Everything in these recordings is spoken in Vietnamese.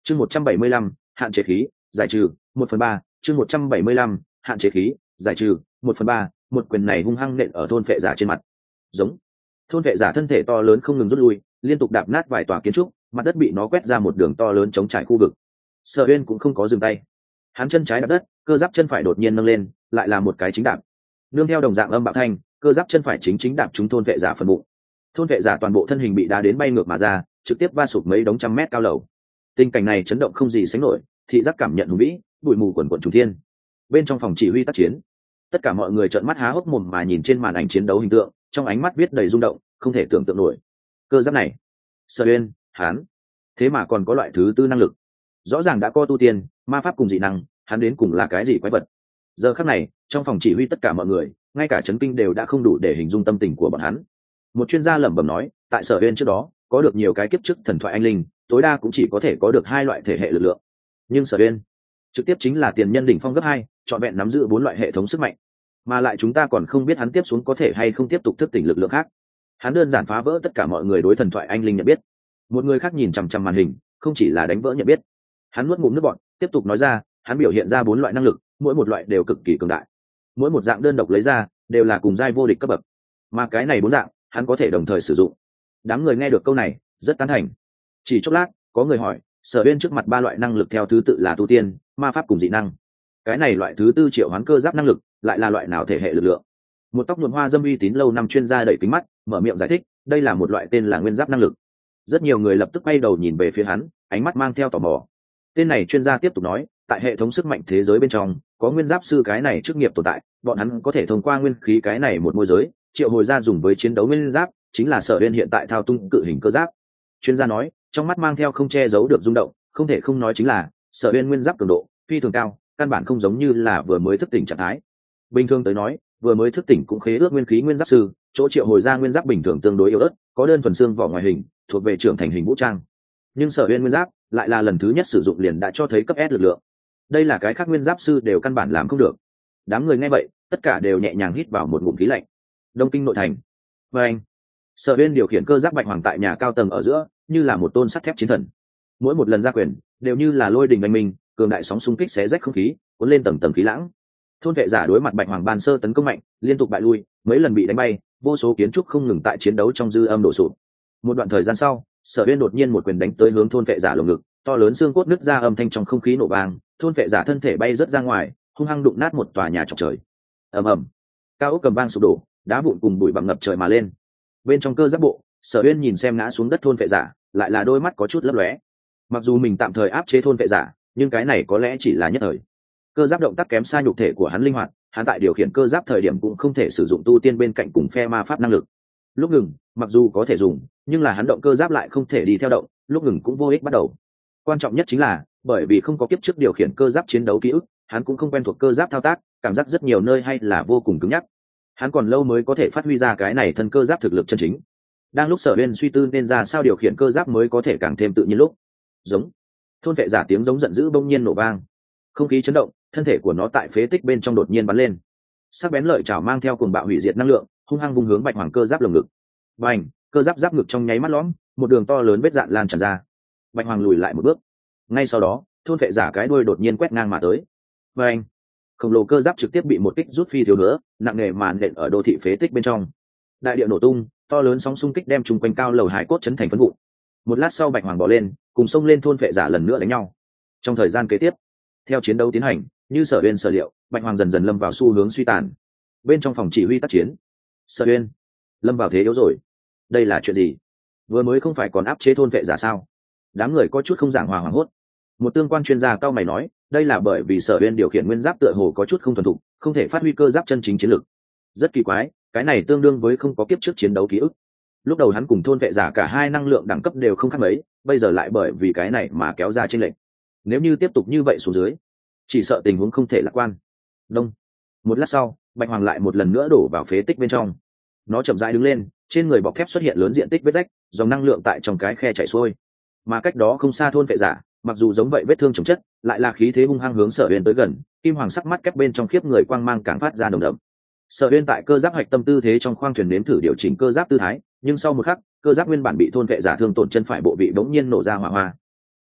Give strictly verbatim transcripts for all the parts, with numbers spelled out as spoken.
chương một trăm bảy mươi lăm hạn chế khí giải trừ một phần ba chương một trăm bảy mươi lăm hạn chế khí giải trừ một phần ba một quyền này hung hăng nện ở thôn vệ giả trên mặt. Giống. Thôn vệ giả thân thể to lớn không ngừng rút lui, liên tục đạp nát vài tòa kiến trúc, mặt đất bị nó quét ra một đường to lớn chống trải khu vực. Sở Uyên cũng không có dừng tay, hắn chân trái đạp đất, cơ giáp chân phải đột nhiên nâng lên, lại là một cái chính đạp. Nương theo đồng dạng âm bạo thanh, cơ giáp chân phải chính chính đạp trúng thôn vệ giả phần bụng. Thôn vệ giả toàn bộ thân hình bị đá đến bay ngược mà ra, trực tiếp va sụp mấy đống trăm mét cao lầu. Tình cảnh này chấn động không gì sánh nổi, thị giác cảm nhận hùng vĩ, bụi mù quần quần trùng thiên. Bên trong phòng chỉ huy tác chiến, tất cả mọi người trợn mắt há hốc mồm mà nhìn trên màn ảnh chiến đấu hình tượng, trong ánh mắt viết đầy rung động, không thể tưởng tượng nổi. Cơ giáp này, Sở Uyên, hắn, thế mà còn có loại thứ tư năng lực. Rõ ràng đã có tu tiên, ma pháp cùng dị năng, hắn đến cùng là cái gì quái vật? Giờ khắc này, trong phòng chỉ huy tất cả mọi người, ngay cả chấn kinh đều đã không đủ để hình dung tâm tình của bọn hắn. Một chuyên gia lẩm bẩm nói, tại Sở Uyên trước đó, có được nhiều cái kiếp trước thần thoại anh linh, tối đa cũng chỉ có thể có được hai loại thể hệ lực lượng. Nhưng Sở Uyên, trực tiếp chính là tiền nhân đỉnh phong gấp hai, trọn vẹn nắm giữ bốn loại hệ thống sức mạnh. Mà lại chúng ta còn không biết hắn tiếp xuống có thể hay không tiếp tục thức tỉnh lực lượng khác. Hắn đơn giản phá vỡ tất cả mọi người đối thần thoại anh linh nhận biết. Một người khác nhìn chằm chằm màn hình, không chỉ là đánh vỡ nhận biết. Hắn nuốt ngụm nước bọt, tiếp tục nói ra, hắn biểu hiện ra bốn loại năng lực, mỗi một loại đều cực kỳ cường đại. Mỗi một dạng đơn độc lấy ra, đều là cùng giai vô địch cấp bậc. Mà cái này bốn dạng, hắn có thể đồng thời sử dụng. Đám người nghe được câu này, rất tán thành. Chỉ chốc lát, có người hỏi, Sở Uyên trước mặt ba loại năng lực theo thứ tự là tu tiên, ma pháp cùng dị năng. Cái này loại thứ tư triệu hoán cơ giáp năng lực, lại là loại nào thể hệ lực lượng? Một tóc nhuộm hoa dâm uy tín lâu năm chuyên gia đẩy kính mắt, mở miệng giải thích, đây là một loại tên là nguyên giáp năng lực. Rất nhiều người lập tức quay đầu nhìn về phía hắn, ánh mắt mang theo tò mò. Tên này chuyên gia tiếp tục nói, tại hệ thống sức mạnh thế giới bên trong, có nguyên giáp sư cái này chức nghiệp tồn tại, bọn hắn có thể thông qua nguyên khí cái này một môi giới, triệu hồi ra dùng với chiến đấu nguyên giáp, chính là Sở Uyên hiện tại thao tung cự hình cơ giáp. Chuyên gia nói, trong mắt mang theo không che giấu được rung động, không thể không nói chính là Sở Uyên nguyên giáp cường độ phi thường cao, căn bản không giống như là vừa mới thức tỉnh trạng thái. Bình thường tới nói, vừa mới thức tỉnh cũng khế ước nguyên khí nguyên giáp sư, chỗ triệu hồi ra nguyên giáp bình thường tương đối yếu ớt, có đơn thuần xương vỏ ngoài hình, thuộc về trưởng thành hình vũ trang. Nhưng Sở Uyên nguyên giáp lại là lần thứ nhất sử dụng liền đã cho thấy cấp S lực lượng. Đây là cái khác nguyên giáp sư đều căn bản làm không được. Đám người nghe vậy, tất cả đều nhẹ nhàng hít vào một ngụm khí lạnh. Đông Kinh nội thành. Và anh, Sở Uyên điều khiển cơ giáp bạch hoàng tại nhà cao tầng ở giữa, như là một tôn sắt thép chiến thần. Mỗi một lần ra quyền, đều như là lôi đình đánh mình, cường đại sóng xung kích xé rách không khí, cuốn lên tầng tầng khí lãng. Thôn vệ giả đối mặt bạch hoàng ban sơ tấn công mạnh, liên tục bại lui, mấy lần bị đánh bay, vô số kiến trúc không ngừng tại chiến đấu trong dư âm đổ sụp. Một đoạn thời gian sau, Sở Uyên đột nhiên một quyền đánh tới hướng thôn vệ giả lồng ngực, to lớn xương cốt nứt ra, âm thanh trong không khí nổ vang, thôn vệ giả thân thể bay rớt ra ngoài, hung hăng đụng nát một tòa nhà chọc trời. Ầm ầm, cao ốc cầm vang sụp đổ, đá vụn cùng bụi bặm ngập trời mà lên. Bên trong cơ giáp bộ, Sở Uyên nhìn xem ngã xuống đất thôn vệ giả, lại là đôi mắt có chút lấp lóe. Mặc dù mình tạm thời áp chế thôn vệ giả, nhưng cái này có lẽ chỉ là nhất thời. Cơ giáp động tác kém xa nhục thể của hắn linh hoạt, hắn tại điều khiển cơ giáp thời điểm cũng không thể sử dụng tu tiên bên cạnh cùng phe ma pháp năng lực. Lúc ngừng, mặc dù có thể dùng, nhưng là hắn động cơ giáp lại không thể đi theo động, lúc ngừng cũng vô ích bắt đầu. Quan trọng nhất chính là, bởi vì không có kiếp trước điều khiển cơ giáp chiến đấu ký ức, hắn cũng không quen thuộc cơ giáp thao tác, cảm giác rất nhiều nơi hay là vô cùng cứng nhắc. Hắn còn lâu mới có thể phát huy ra cái này thân cơ giáp thực lực chân chính. Đang lúc Sở Uyên suy tư nên ra sao điều khiển cơ giáp mới có thể càng thêm tự nhiên lúc, giống, thôn vệ giả tiếng giống giận dữ bỗng nhiên nổ vang, không khí chấn động, thân thể của nó tại phế tích bên trong đột nhiên bắn lên, sắc bén lợi chảo mang theo cuồng bạo hủy diệt năng lượng, hung hăng vung hướng bạch hoàng cơ giáp lồng ngực. Bành, cơ giáp giáp ngực trong nháy mắt lõm, một đường to lớn vết dạn lan tràn ra. Bạch hoàng lùi lại một bước. Ngay sau đó, thôn vệ giả cái đuôi đột nhiên quét ngang mà tới. Bành, khổng lồ cơ giáp trực tiếp bị một kích rút phi thiếu nữa, nặng nề màn nện ở đô thị phế tích bên trong. Đại địa nổ tung, to lớn sóng xung kích đem chung quanh cao lầu hải cốt chấn thành phấn vụn. Một lát sau bạch hoàng bỏ lên, cùng xông lên thôn vệ giả lần nữa đánh nhau. Trong thời gian kế tiếp, theo chiến đấu tiến hành, như Sở Uyên sở liệu, bạch hoàng dần dần lâm vào xu hướng suy tàn. Bên trong phòng chỉ huy tác chiến, Sở Uyên lâm vào thế yếu rồi. Đây là chuyện gì? Vừa mới không phải còn áp chế thôn vệ giả sao? Đám người có chút không giảng hòa hoảng hốt. Một tương quan chuyên gia cao mày nói, đây là bởi vì Sở Uyên điều khiển nguyên giáp tựa hồ có chút không thuần thục, không thể phát huy cơ giáp chân chính chiến lực. Rất kỳ quái, cái này tương đương với không có kiếp trước chiến đấu ký ức. Lúc đầu hắn cùng thôn vệ giả cả hai năng lượng đẳng cấp đều không khác mấy, bây giờ lại bởi vì cái này mà kéo ra chênh lệch. Nếu như tiếp tục như vậy xuống dưới, chỉ sợ tình huống không thể lạc quan. Đông. Một lát sau, bạch hoàng lại một lần nữa đổ vào phế tích bên trong. Nó chậm rãi đứng lên, trên người bọc thép xuất hiện lớn diện tích vết rách, dòng năng lượng tại trong cái khe chảy xuôi. Mà cách đó không xa thôn vệ giả, mặc dù giống vậy vết thương chồng chất, lại là khí thế hung hăng hướng Sở Uyên tới gần, kim hoàng sắc mắt kép bên trong khiếp người quang mang càng phát ra nồng đậm. Sở Uyên tại cơ giáp hoạch tâm tư thế trong khoang thuyền nếm thử điều chỉnh cơ giáp tư thái, nhưng sau một khắc, cơ giáp nguyên bản bị thôn vệ giả thương tổn chân phải bộ vị bỗng nhiên nổ ra hỏa hoa.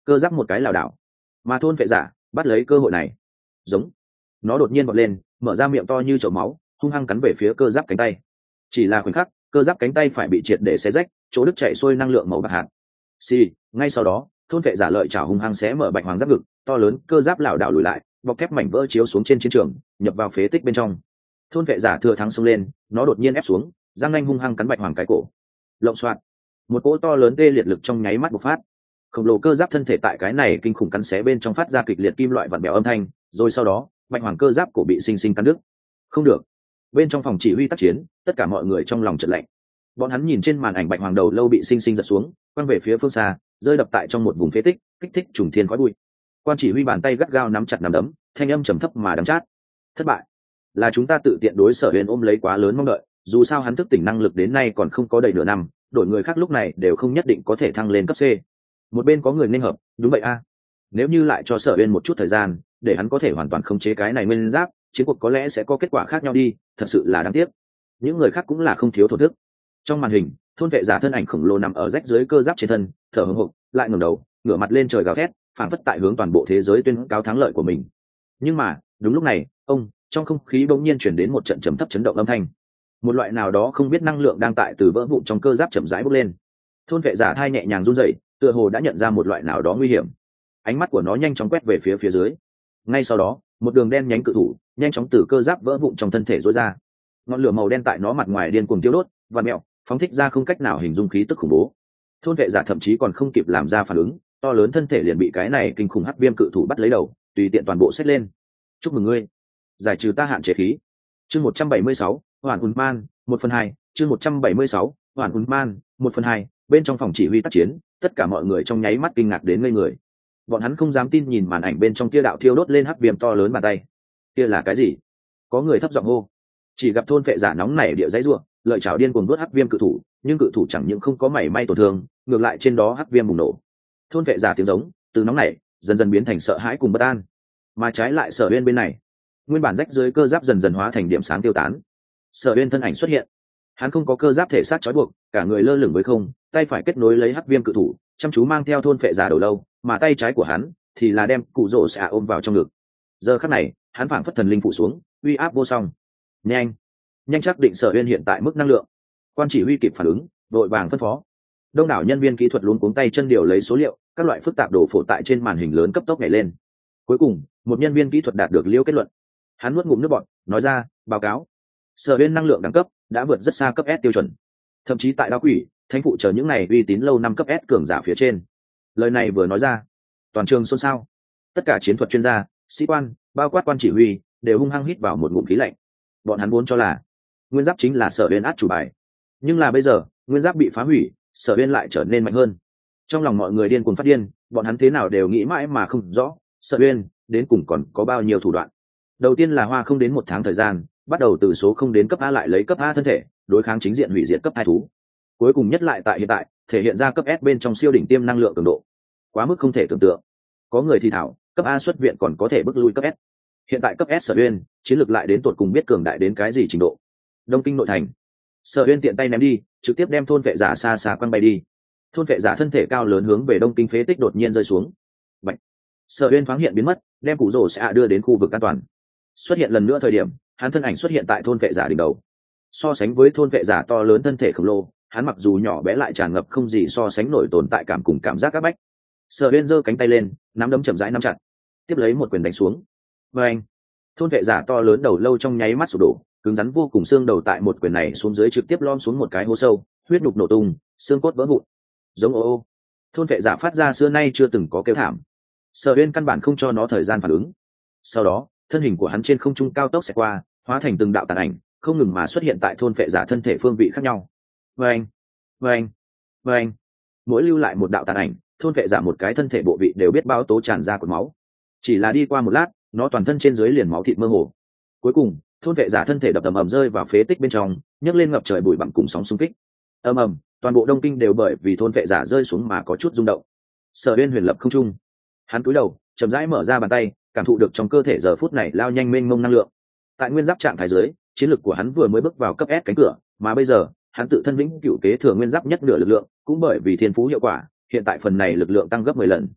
cơ giáp một cái lảo đảo, mà thôn vệ giả bắt lấy cơ hội này, giống, nó đột nhiên bật lên, mở ra miệng to như chậu máu, hung hăng cắn về phía cơ giáp cánh tay. Chỉ là khoảnh khắc, cơ giáp cánh tay phải bị triệt để xé rách, chỗ đứt chảy xuôi năng lượng màu bạc hạt. Xì, ngay sau đó, thôn vệ giả lợi chảo hung hăng xé mở bạch hoàng giáp ngực, to lớn cơ giáp lảo đảo lùi lại, bọc thép mảnh vỡ chiếu xuống trên chiến trường, nhập vào phế tích bên trong. Thôn vệ giả thừa thắng xông lên, nó đột nhiên ép xuống, răng nanh hung hăng cắn bạch hoàng cái cổ. Lộng xoạt, một cỗ to lớn tê liệt lực trong nháy mắt bộc phát. Khổng lồ cơ giáp thân thể tại cái này kinh khủng cắn xé bên trong phát ra kịch liệt kim loại vặn bèo âm thanh, rồi sau đó, bạch hoàng cơ giáp cổ bị sinh sinh cắn đứt. Không được. Bên trong phòng chỉ huy tác chiến, tất cả mọi người trong lòng chợt lạnh. Bọn hắn nhìn trên màn ảnh bạch hoàng đầu lâu bị sinh sinh giật xuống, quăng về phía phương xa, rơi đập tại trong một vùng phế tích, kích thích trùng thiên khói bụi. Quan chỉ huy bàn tay gắt gao nắm chặt nắm đấm, thanh âm trầm thấp mà đắng chát. Thất bại. Là chúng ta tự tiện đối Sở Huyền ôm lấy quá lớn mong đợi, dù sao hắn thức tỉnh năng lực đến nay còn không có đầy nửa năm, đổi người khác lúc này đều không nhất định có thể thăng lên cấp C. Một bên có người nên hợp, đúng vậy a. Nếu như lại cho Sở Huyền một chút thời gian, để hắn có thể hoàn toàn khống chế cái này nguyên giáp, chiến cuộc có lẽ sẽ có kết quả khác nhau đi, thật sự là đáng tiếc. Những người khác cũng là không thiếu thổ thức. Trong màn hình, thôn vệ giả thân ảnh khổng lồ nằm ở rách dưới cơ giáp trên thân, thở hổn hộc, lại ngẩng đầu, ngửa mặt lên trời gào thét, phảng phất tại hướng toàn bộ thế giới tuyên cáo thắng lợi của mình. Nhưng mà, đúng lúc này, ông, trong không khí bỗng nhiên chuyển đến một trận trầm thấp chấn động âm thanh. Một loại nào đó không biết năng lượng đang tại từ vỡ vụn trong cơ giáp chậm rãi bốc lên. Thôn vệ giả thai nhẹ nhàng run rẩy, tựa hồ đã nhận ra một loại nào đó nguy hiểm. Ánh mắt của nó nhanh chóng quét về phía phía dưới. Ngay sau đó, một đường đen nhánh cự thủ nhanh chóng từ cơ giáp vỡ vụn trong thân thể rối ra. Ngọn lửa màu đen tại nó mặt ngoài điên cuồng tiêu đốt và mẹo, phóng thích ra không cách nào hình dung khí tức khủng bố. Thôn vệ giả thậm chí còn không kịp làm ra phản ứng, to lớn thân thể liền bị cái này kinh khủng hắc viêm cự thủ bắt lấy đầu, tùy tiện toàn bộ xếp lên. Chúc mừng ngươi, giải trừ ta hạn chế khí. Chương một trăm bảy mươi sáu, Hoàn Hùn Man, một phần hai. Chương một trăm bảy mươi sáu, Hoàn Hùn Man, một phần hai. Bên trong phòng chỉ huy tác chiến, tất cả mọi người trong nháy mắt kinh ngạc đến ngây người. Bọn hắn không dám tin nhìn màn ảnh bên trong kia đạo thiêu đốt lên hắc viêm to lớn bàn tay. Kia là cái gì? Có người thấp giọng hô. Chỉ gặp thôn vệ giả nóng nảy địa dãy rủa, lợi chảo điên cuồng đốt hắc viêm cự thủ, nhưng cự thủ chẳng những không có mảy may tổn thương, ngược lại trên đó hắc viêm bùng nổ. Thôn vệ giả tiếng giống từ nóng nảy dần dần biến thành sợ hãi cùng bất an, mà trái lại Sở Uyên bên này, nguyên bản rách dưới cơ giáp dần dần hóa thành điểm sáng tiêu tán. Sở Uyên thân ảnh xuất hiện, hắn không có cơ giáp thể xác trói buộc, cả người lơ lửng với không, tay phải kết nối lấy hắc viêm cự thủ, chăm chú mang theo thôn vệ giả đầu lâu, mà tay trái của hắn thì là đem cụ rổ xạ ôm vào trong ngực. Giờ khắc này, hắn phảng phất thần linh phụ xuống, uy áp vô song. Nhanh, nhanh chắc định Sở Uyên hiện tại mức năng lượng. Quan chỉ huy kịp phản ứng, vội vàng phân phó. Đông đảo nhân viên kỹ thuật luống cuống tay chân điều lấy số liệu, các loại phức tạp đồ phổ tại trên màn hình lớn cấp tốc nhảy lên. Cuối cùng, một nhân viên kỹ thuật đạt được liêu kết luận. Hắn nuốt ngụm nước bọt, nói ra, báo cáo, Sở Uyên năng lượng đẳng cấp đã vượt rất xa cấp S tiêu chuẩn, thậm chí tại Đao Quỷ, Thánh phụ chờ những này uy tín lâu năm cấp S cường giả phía trên. Lời này vừa nói ra, toàn trường xôn xao. Tất cả chiến thuật chuyên gia, sĩ quan, bao quát quan chỉ huy, đều hung hăng hít vào một ngụm khí lạnh. Bọn hắn vốn cho là nguyên giáp chính là Sở Uyên át chủ bài, nhưng là bây giờ, nguyên giáp bị phá hủy, Sở Uyên lại trở nên mạnh hơn. Trong lòng mọi người điên cuồng phát điên, bọn hắn thế nào đều nghĩ mãi mà không rõ, Sở Uyên đến cùng còn có bao nhiêu thủ đoạn. Đầu tiên là hoa không đến một tháng thời gian, bắt đầu từ số không đến cấp A lại lấy cấp A thân thể, đối kháng chính diện hủy diệt cấp hai thú. Cuối cùng nhất lại tại hiện tại, thể hiện ra cấp S bên trong siêu đỉnh tiêm năng lượng cường độ, quá mức không thể tưởng tượng. Có người thì thảo, cấp A xuất viện còn có thể bước lui cấp S. Hiện tại cấp S Sở Uyên, chiến lược lại đến tột cùng biết cường đại đến cái gì trình độ. Đông Kinh nội thành, Sở Uyên tiện tay ném đi, trực tiếp đem thôn vệ giả xa xa quăng bay đi. Thôn vệ giả thân thể cao lớn hướng về Đông Kinh phế tích đột nhiên rơi xuống. Bạch. Sở Uyên thoáng hiện biến mất, đem cụ rồ sẽ đưa đến khu vực an toàn. Xuất hiện lần nữa thời điểm, hắn thân ảnh xuất hiện tại thôn vệ giả đỉnh đầu. So sánh với thôn vệ giả to lớn thân thể khổng lồ, hắn mặc dù nhỏ bé lại tràn ngập không gì so sánh nổi tồn tại cảm cùng cảm giác áp bách. Sở Uyên giơ cánh tay lên, nắm đấm chậm rãi nắm chặt, tiếp lấy một quyền đánh xuống. Và anh, thôn vệ giả to lớn đầu lâu trong nháy mắt sụp đổ, cứng rắn vô cùng xương đầu tại một quyền này xuống dưới trực tiếp lom xuống một cái hố sâu, huyết nhục nổ tung, xương cốt vỡ vụn. Giống ô ô, thôn vệ giả phát ra xưa nay chưa từng có kêu thảm. Sở Uyên căn bản không cho nó thời gian phản ứng. Sau đó, thân hình của hắn trên không trung cao tốc xẹt qua, hóa thành từng đạo tàn ảnh, không ngừng mà xuất hiện tại thôn vệ giả thân thể phương vị khác nhau. Vâng, vâng, vâng. Mỗi lưu lại một đạo tàn ảnh, thôn vệ giả một cái thân thể bộ vị đều biết bao tố tràn ra cột máu. Chỉ là đi qua một lát, nó toàn thân trên dưới liền máu thịt mơ hồ. Cuối cùng, thôn vệ giả thân thể đập ầm ầm rơi vào phế tích bên trong, nhấc lên ngập trời bụi bặm cùng sóng xung kích. Ầm ầm, toàn bộ Đông Kinh đều bởi vì thôn vệ giả rơi xuống mà có chút rung động. Sở Uyên huyền lập không trung, hắn cúi đầu, chậm rãi mở ra bàn tay, cảm thụ được trong cơ thể giờ phút này lao nhanh mênh mông năng lượng. Tại nguyên giáp trạng thái dưới, chiến lực của hắn vừa mới bước vào cấp S cánh cửa, mà bây giờ, hắn tự thân vĩnh cửu kế thừa nguyên giáp nhất nửa lực lượng, cũng bởi vì thiên phú hiệu quả, hiện tại phần này lực lượng tăng gấp mười lần.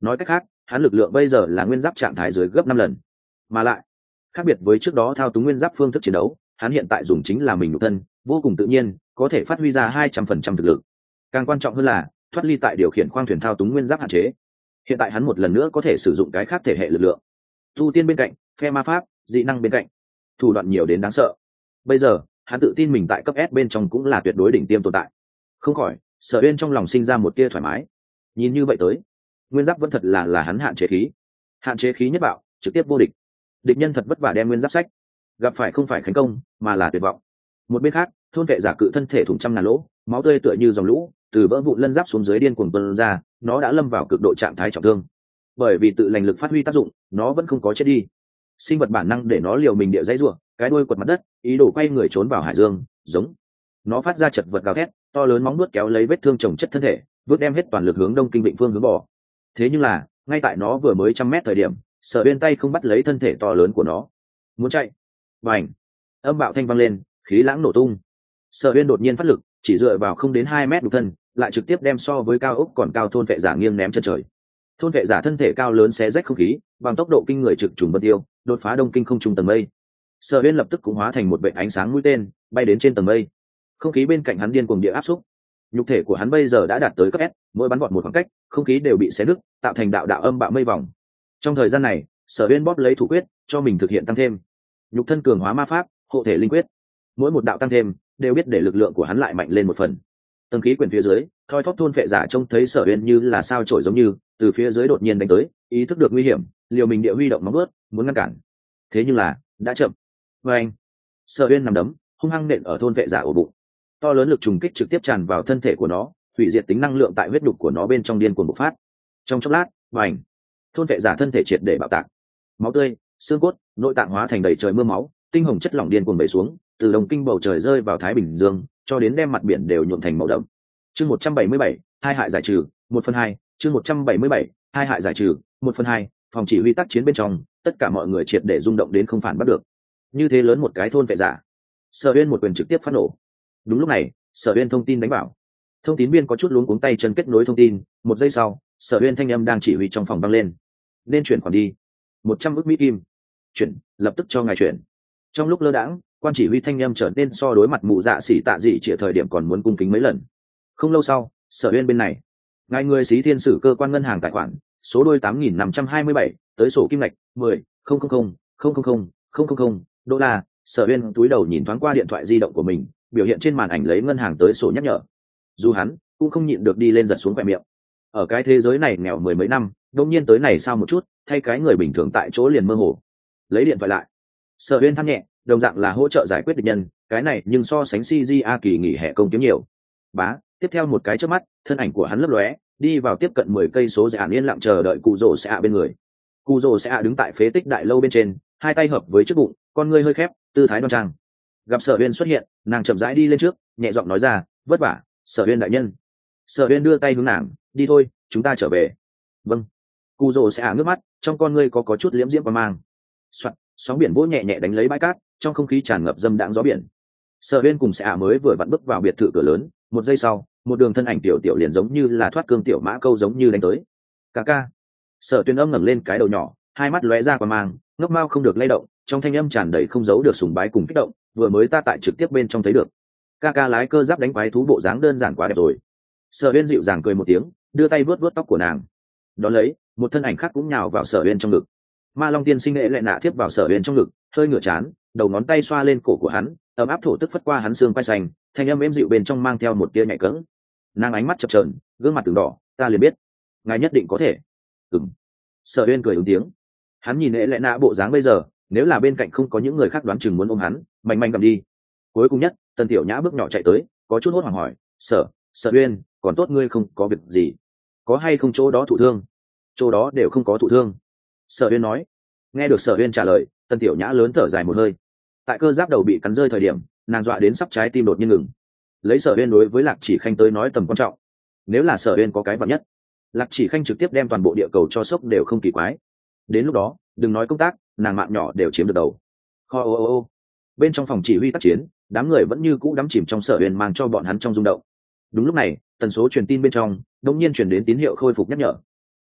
nói cách khác hắn lực lượng bây giờ là nguyên giáp trạng thái dưới gấp năm lần, mà lại khác biệt với trước đó thao túng nguyên giáp phương thức chiến đấu, hắn hiện tại dùng chính là mình nhục thân, vô cùng tự nhiên, có thể phát huy ra hai trăm phần trăm thực lực. Càng quan trọng hơn là thoát ly tại điều khiển khoang thuyền thao túng nguyên giáp hạn chế, hiện tại hắn một lần nữa có thể sử dụng cái khác thể hệ lực lượng. Tu tiên bên cạnh, phe ma pháp, dị năng bên cạnh, thủ đoạn nhiều đến đáng sợ. Bây giờ hắn tự tin mình tại cấp S bên trong cũng là tuyệt đối đỉnh tiêm tồn tại. Không khỏi Sở Uyên trong lòng sinh ra một tia thoải mái. Nhìn như vậy tới, nguyên giáp vẫn thật là là hắn hạn chế khí, hạn chế khí nhất bạo, trực tiếp vô địch. Địch nhân thật vất vả đem nguyên giáp sách, gặp phải không phải khánh công mà là tuyệt vọng. Một bên khác, thôn vệ giả cự thân thể thủng trăm ngàn lỗ, máu tươi tựa như dòng lũ từ vỡ vụn lân giáp xuống dưới điên cuồng tuôn ra, nó đã lâm vào cực độ trạng thái trọng thương. Bởi vì tự lành lực phát huy tác dụng, nó vẫn không có chết đi. Sinh vật bản năng để nó liều mình địa dãy rủa, cái đuôi quật mặt đất, ý đồ quay người trốn vào hải dương, giống. Nó phát ra chật vật gào thét, to lớn móng nuốt kéo lấy vết thương chồng chất thân thể, vượt đem hết toàn lực hướng đông kinh vịnh phương hướng bỏ. Thế nhưng là, ngay tại nó vừa mới trăm mét thời điểm, Sở Uyên tay không bắt lấy thân thể to lớn của nó, muốn chạy. Bành! Âm bạo thanh vang lên, khí lãng nổ tung. Sở Uyên đột nhiên phát lực, chỉ dựa vào không đến hai mét đục thân, lại trực tiếp đem so với cao ốc còn cao thôn vệ giả nghiêng ném chân trời. Thôn vệ giả thân thể cao lớn xé rách không khí, bằng tốc độ kinh người trực trùng vân tiêu, đột phá đông kinh không trung tầng mây. Sở Uyên lập tức cũng hóa thành một vệt ánh sáng mũi tên, bay đến trên tầng mây. Không khí bên cạnh hắn điên cuồng địa áp xúc. Nhục thể của hắn bây giờ đã đạt tới cấp S, mỗi bắn vọt một khoảng cách, không khí đều bị xé nứt, tạo thành đạo đạo âm bạo mây vòng. Trong thời gian này, Sở Uyên bóp lấy thủ quyết, cho mình thực hiện tăng thêm. Nhục thân cường hóa ma pháp, hộ thể linh quyết. Mỗi một đạo tăng thêm, đều biết để lực lượng của hắn lại mạnh lên một phần. Tầng khí quyển phía dưới, thoi thóp thôn phệ giả trông thấy Sở Uyên như là sao chổi giống như, từ phía dưới đột nhiên đánh tới, ý thức được nguy hiểm, liều mình địa huy động móng vuốt, muốn ngăn cản. Thế nhưng là, đã chậm. Và anh, Sở Uyên nằm đấm, hung hăng nện ở thôn vệ giả ổ bụng. To lớn lực trùng kích trực tiếp tràn vào thân thể của nó, hủy diệt tính năng lượng tại huyết đục của nó bên trong điên cuồng bộc phát. Trong chốc lát, bành, thôn vệ giả thân thể triệt để bạo tạc. Máu tươi, xương cốt, nội tạng hóa thành đầy trời mưa máu, tinh hồng chất lỏng điên cuồng bể xuống, từ đồng kinh bầu trời rơi vào Thái Bình Dương, cho đến đem mặt biển đều nhuộm thành màu đậm. Chương một trăm bảy mươi bảy, hai hại giải trừ, một phần hai, chương một trăm bảy mươi bảy, hai hại giải trừ, một phần hai, phòng chỉ huy tác chiến bên trong, tất cả mọi người triệt để rung động đến không phản bắt được. Như thế lớn một cái thôn vệ giả, Sở Uyên một quyền trực tiếp phát nổ. Đúng lúc này, Sở Uyên thông tin đánh bảo. Thông tín viên có chút luống cuống tay chân kết nối thông tin, một giây sau, Sở Uyên thanh âm đang chỉ huy trong phòng vang lên. Nên chuyển khoản đi. một trăm ức Mỹ kim. Chuyển, lập tức cho ngài chuyển. Trong lúc lơ đãng, quan chỉ huy thanh âm trở nên so đối mặt mụ dạ xỉ tạ dị chỉ thời điểm còn muốn cung kính mấy lần. Không lâu sau, Sở Uyên bên này, ngài người xí thiên sử cơ quan ngân hàng tài khoản, số đôi tám nghìn năm trăm hai mươi bảy, tới sổ kim lạch mười không không không không không không không không không đô la. Sở Uyên túi đầu nhìn thoáng qua điện thoại di động của mình, biểu hiện trên màn ảnh lấy ngân hàng tới sổ nhắc nhở. Dù hắn cũng không nhịn được đi lên giật xuống khóe miệng. Ở cái thế giới này nghèo mười mấy năm, đột nhiên tới này sao một chút, thay cái người bình thường tại chỗ liền mơ hồ. Lấy điện thoại lại, Sở Uyên than nhẹ, đồng dạng là hỗ trợ giải quyết địch nhân, cái này nhưng so sánh xê giê a kỳ nghỉ hè công kiếm nhiều. Bá, tiếp theo một cái chớp mắt, thân ảnh của hắn lấp lóe, đi vào tiếp cận mười cây số dạn yên lặng chờ đợi cụ rồ sẽ ạ bên người. Cụ rồ sẽ ạ đứng tại phế tích đại lâu bên trên, hai tay hợp với trước bụng, con ngươi hơi khép, tư thái đoan trang. Gặp Sở Uyên xuất hiện, nàng chậm rãi đi lên trước, nhẹ giọng nói ra, vất vả, Sở Uyên đại nhân. Sở Uyên đưa tay hướng nàng, đi thôi, chúng ta trở về. Vâng. Cụ rồ sẽ ạ ngước mắt, trong con ngươi có có chút liễm diễm qua mang. Soạt, sóng biển vỗ nhẹ nhẹ đánh lấy bãi cát, trong không khí tràn ngập dâm đãng gió biển. Sở Uyên cùng sẽ ạ mới vừa vặn bước vào biệt thự cửa lớn, một giây sau, một đường thân ảnh tiểu tiểu liền giống như là thoát cương tiểu mã câu giống như đánh tới. Ca ca. Sở Tuyên âm ngẩng lên cái đầu nhỏ, hai mắt lóe ra qua mang, ngốc mao không được lay động, trong thanh âm tràn đầy không giấu được sùng bái cùng kích động, vừa mới ta tại trực tiếp bên trong thấy được. Ca ca lái cơ giáp đánh quái thú bộ dáng đơn giản quá đẹp rồi. Sở Uyên dịu dàng cười một tiếng, đưa tay vuốt vuốt tóc của nàng. Đón lấy, một thân ảnh khác cũng nhào vào Sở Uyên trong ngực. Ma Long tiên sinh nghệ lệ nạ tiếp vào Sở Uyên trong ngực, hơi ngửa chán, đầu ngón tay xoa lên cổ của hắn, ấm áp thổ tức phất qua hắn xương quai xanh, thanh âm êm dịu bên trong mang theo một tia nhẹ cẫng. Nàng ánh mắt chập chờn, gương mặt từng đỏ, ta liền biết, ngài nhất định có thể. Ừm. Sở Uyên cười ứng tiếng. Hắn nhìn nghệ lệ nạ bộ dáng bây giờ, nếu là bên cạnh không có những người khác đoán chừng muốn ôm hắn, mạnh mạnh cầm đi. Cuối cùng nhất, Tần Tiểu Nhã bước nhỏ chạy tới, có chút hốt hoảng hỏi, sở Sở Uyên, còn tốt ngươi không có việc gì, có hay không chỗ đó thụ thương? Chỗ đó đều không có thụ thương. Sở Uyên nói. Nghe được Sở Uyên trả lời, Tần Tiểu Nhã lớn thở dài một hơi. Tại cơ giáp đầu bị cắn rơi thời điểm, nàng dọa đến sắp trái tim đột nhiên ngừng. Lấy Sở Uyên đối với Lạc Chỉ Khanh tới nói tầm quan trọng, nếu là Sở Uyên có cái vật nhất, Lạc Chỉ Khanh trực tiếp đem toàn bộ địa cầu cho sốc đều không kỳ quái. Đến lúc đó, đừng nói công tác, nàng mạng nhỏ đều chiếm được đầu. Kho ô ô ô. Bên trong phòng chỉ huy tác chiến, đám người vẫn như cũ đắm chìm trong Sở Uyên mang cho bọn hắn trong rung động. Đúng lúc này, tần số truyền tin bên trong đột nhiên truyền đến tín hiệu khôi phục nhắc nhở.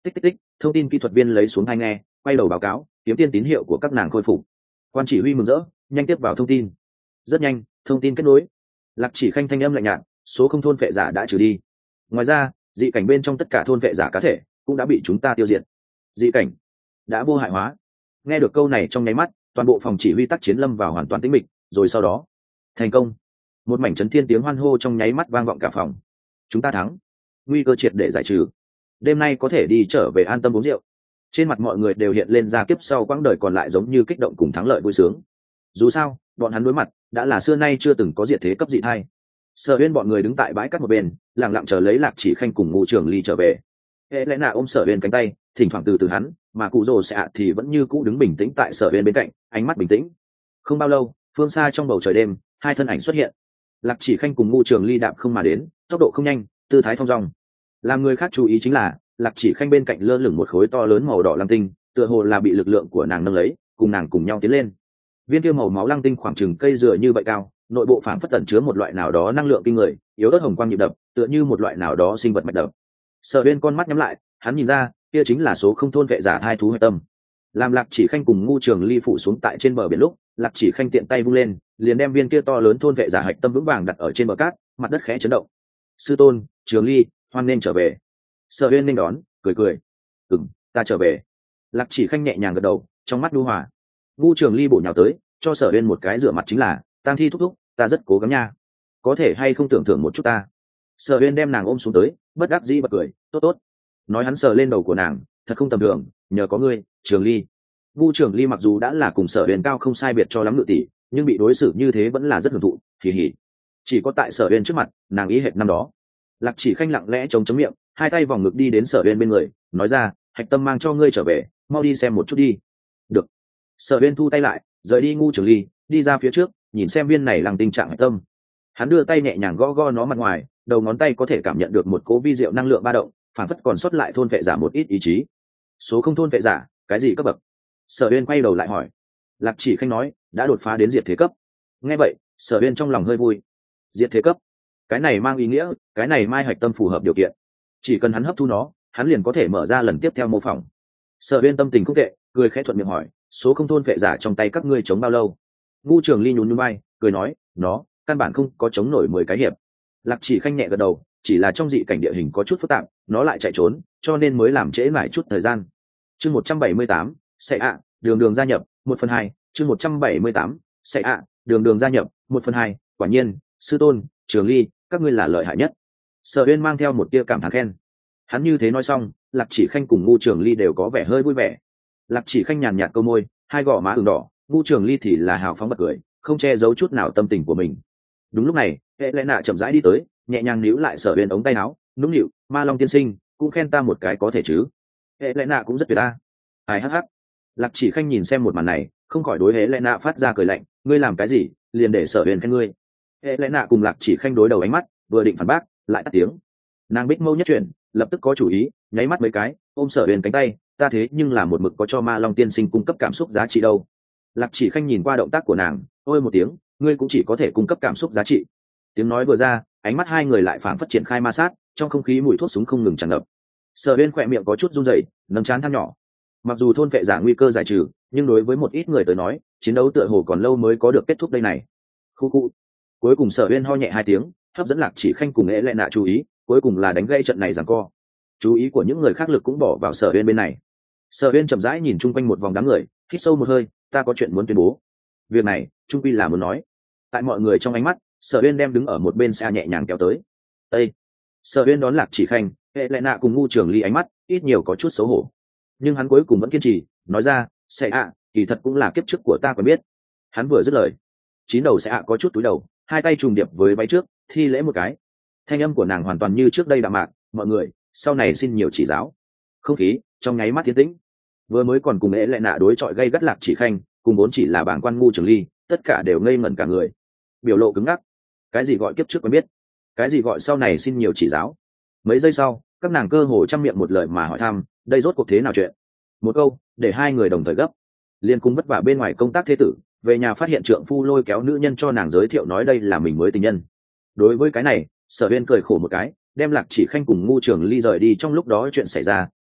Tích tích tích, thông tin kỹ thuật viên lấy xuống hai nghe, quay đầu báo cáo kiếm tiên tín hiệu của các nàng khôi phục. Quan chỉ huy mừng rỡ, nhanh tiếp vào thông tin. Rất nhanh, thông tin kết nối. Lạc Chỉ Khanh thanh âm lạnh nhạt, số không thôn vệ giả đã trừ đi. Ngoài ra, dị cảnh bên trong tất cả thôn vệ giả cá thể cũng đã bị chúng ta tiêu diệt. Dị cảnh đã vô hại hóa. Nghe được câu này trong nháy mắt, toàn bộ phòng chỉ huy tác chiến lâm vào hoàn toàn tĩnh mịch, rồi sau đó, thành công. Một mảnh chấn thiên tiếng hoan hô trong nháy mắt vang vọng cả phòng. Chúng ta thắng, nguy cơ triệt để giải trừ. Đêm nay có thể đi trở về an tâm uống rượu. Trên mặt mọi người đều hiện lên ra kiếp sau quãng đời còn lại giống như kích động cùng thắng lợi vui sướng. Dù sao, bọn hắn đối mặt đã là xưa nay chưa từng có diệt thế cấp dị thai. Sở Uyên bọn người đứng tại bãi cát một bên, lặng lặng chờ lấy Lạc Chỉ Khanh cùng Ngũ Trường Ly trở về. Hệ lẽ nạ ôm Sở Uyên cánh tay, thỉnh thoảng từ từ hắn, mà cụ rồ sẽ thì vẫn như cũ đứng bình tĩnh tại Sở Uyên bên cạnh, ánh mắt bình tĩnh. Không bao lâu, phương xa trong bầu trời đêm, hai thân ảnh xuất hiện. Lạc Chỉ Khanh cùng Ngũ Trường Ly đạp không mà đến, tốc độ không nhanh, tư thái thong dong. Làm người khác chú ý chính là, Lạc Chỉ Khanh bên cạnh lơ lửng một khối to lớn màu đỏ lăng tinh, tựa hồ là bị lực lượng của nàng nâng lấy, cùng nàng cùng nhau tiến lên. Viên kia màu máu lăng tinh khoảng chừng cây dừa như vậy cao, nội bộ phản phất tẩn chứa một loại nào đó năng lượng kinh người, yếu ớt hồng quang nhịp đập, tựa như một loại nào đó sinh vật mạch đập. Sở Uyên con mắt nhắm lại, hắn nhìn ra, kia chính là số không thôn vệ giả thai thú hệ tâm. Làm Lạc Chỉ Khanh cùng Ngũ Trường Ly phủ xuống tại trên bờ biển lúc, Lạc Chỉ Khanh tiện tay vung lên, liền đem viên kia to lớn thôn vệ giả hạch tâm vững vàng đặt ở trên bờ cát, mặt đất khẽ chấn động. Sư tôn, Trường Ly, hoan nên trở về. Sở Uyên nên đón, cười cười. Ừm, ta trở về. Lạc Chỉ Khanh nhẹ nhàng gật đầu, trong mắt nhu hòa. Ngũ Trường Ly bổ nhào tới, cho Sở Uyên một cái rửa mặt chính là, tang thi thúc thúc, ta rất cố gắng nha, có thể hay không tưởng thưởng một chút ta. Sở Uyên đem nàng ôm xuống tới, bất đắc dĩ bật cười, tốt tốt. Nói hắn sờ lên đầu của nàng, thật không tầm thường, nhờ có ngươi, Trường Ly. Ngũ Trường Ly mặc dù đã là cùng Sở Uyên cao không sai biệt cho lắm ngự tỷ, nhưng bị đối xử như thế vẫn là rất hưởng thụ, kỳ hỉ. Chỉ có tại Sở Uyên trước mặt, nàng ý hệt năm đó. Lạc Chỉ Khanh lặng lẽ chống chống miệng, hai tay vòng ngực đi đến Sở Uyên bên người, nói ra, hạch tâm mang cho ngươi trở về, mau đi xem một chút đi. Được. Sở Uyên thu tay lại, rời đi Ngũ Trường Ly, đi ra phía trước, nhìn xem viên này lăng tinh trạng hạch tâm. Hắn đưa tay nhẹ nhàng gõ gõ nó mặt ngoài, đầu ngón tay có thể cảm nhận được một cố vi diệu năng lượng ba động, phản phất còn sót lại thôn vệ giả một ít ý chí. Số không thôn vệ giả, cái gì cấp bậc? Sở Uyên quay đầu lại hỏi. Lạc Chỉ Khanh nói, đã đột phá đến diệt thế cấp. Nghe vậy, Sở Uyên trong lòng hơi vui. Diệt thế cấp, cái này mang ý nghĩa, cái này mai hạch tâm phù hợp điều kiện. Chỉ cần hắn hấp thu nó, hắn liền có thể mở ra lần tiếp theo mô phỏng. Sở Uyên tâm tình không tệ, cười khẽ thuận miệng hỏi, số không thôn vệ giả trong tay các ngươi chống bao lâu? Ngũ Trường Ly nhún nhún vai, cười nói, nó căn bản không có chống nổi mười cái hiệp. Lạc Chỉ Khanh nhẹ gật đầu, chỉ là trong dị cảnh địa hình có chút phức tạp, nó lại chạy trốn, cho nên mới làm trễ lại chút thời gian. Chương một trăm bảy mươi tám, sẽ ạ, đường đường gia nhập, một phần hai. Chương một trăm bảy mươi tám, sẽ ạ, đường đường gia nhập, một phần hai. Quả nhiên, sư tôn, Trường Ly, các ngươi là lợi hại nhất. Sở Uyên mang theo một tia cảm thán khen. Hắn như thế nói xong, Lạc Chỉ Khanh cùng Ngũ Trường Ly đều có vẻ hơi vui vẻ. Lạc Chỉ Khanh nhàn nhạt câu môi, hai gò má ửng đỏ, Ngũ Trường Ly thì là hào phóng bật cười, không che giấu chút nào tâm tình của mình. Đúng lúc này, hệ lẽ nạ chậm rãi đi tới, nhẹ nhàng níu lại Sở Uyên ống tay áo, nũng nịu, Ma Long tiên sinh, cũng khen ta một cái có thể chứ? Hệ lẽ nạ cũng rất tuyệt ta. Ai hắc hắc. Lạc Chỉ Khanh nhìn xem một màn này, không khỏi đối hệ lẽ nạ phát ra cười lạnh, ngươi làm cái gì, liền để Sở Uyên khen ngươi. Hệ lẽ nạ cùng Lạc Chỉ Khanh đối đầu ánh mắt, vừa định phản bác, lại tắt tiếng. Nàng bích mâu nhất chuyển, lập tức có chủ ý, nháy mắt mấy cái, ôm Sở Uyên cánh tay, ta thế nhưng là một mực có cho Ma Long tiên sinh cung cấp cảm xúc giá trị đâu. Lạc Chỉ Khanh nhìn qua động tác của nàng, ôi một tiếng, ngươi cũng chỉ có thể cung cấp cảm xúc giá trị. Tiếng nói vừa ra, ánh mắt hai người lại phản phát triển khai ma sát, trong không khí mùi thuốc súng không ngừng tràn ngập. Sở Uyên khỏe miệng có chút run rẩy, nâng trán than nhỏ. Mặc dù thôn vệ giả nguy cơ giải trừ, nhưng đối với một ít người tới nói, chiến đấu tựa hồ còn lâu mới có được kết thúc đây này. Khu khu. Cuối cùng Sở Uyên ho nhẹ hai tiếng, hấp dẫn Lạc Chỉ Khanh cùng Ế Lệ Nạ chú ý, cuối cùng là đánh gây trận này giằng co. Chú ý của những người khác lực cũng bỏ vào Sở Uyên bên này. Sở Uyên chậm rãi nhìn chung quanh một vòng đám người, hít sâu một hơi, ta có chuyện muốn tuyên bố. Việc này, trung quy là muốn nói. Tại mọi người trong ánh mắt, Sở Uyên đem đứng ở một bên xe nhẹ nhàng kéo tới. Ê! Sở Uyên đón Lạc Chỉ Khanh, Hệ Lệ Nạ cùng Ngũ Trường Ly ánh mắt, ít nhiều có chút xấu hổ. Nhưng hắn cuối cùng vẫn kiên trì, nói ra, sẽ ạ, kỳ thật cũng là kiếp trước của ta quen biết. Hắn vừa dứt lời, chín đầu sẽ ạ có chút túi đầu, hai tay trùng điệp với váy trước, thi lễ một cái. Thanh âm của nàng hoàn toàn như trước đây đạm mạc, mọi người, sau này xin nhiều chỉ giáo. Không khí trong nháy mắt tiến tĩnh. Vừa mới còn cùng Ế Lệ Nạ đối chọi gây gắt Lạc Chỉ Khanh, cùng vốn chỉ là bảng quan Ngũ Trường Ly, tất cả đều ngây ngẩn cả người, biểu lộ cứng ngắc. Cái gì gọi kiếp trước quen biết, cái gì gọi sau này xin nhiều chỉ giáo. Mấy giây sau, các nàng cơ hồ trăm miệng một lời mà hỏi thăm, đây rốt cuộc thế nào chuyện? Một câu để hai người đồng thời gấp. Liên cung vất vả bên ngoài công tác thế tử, về nhà phát hiện trượng phu lôi kéo nữ nhân cho nàng giới thiệu nói đây là mình mới tình nhân. Đối với cái này, Sở Uyên cười khổ một cái, đem Lạc Chỉ Khanh cùng Ngũ Trường Ly rời đi trong lúc đó chuyện xảy ra,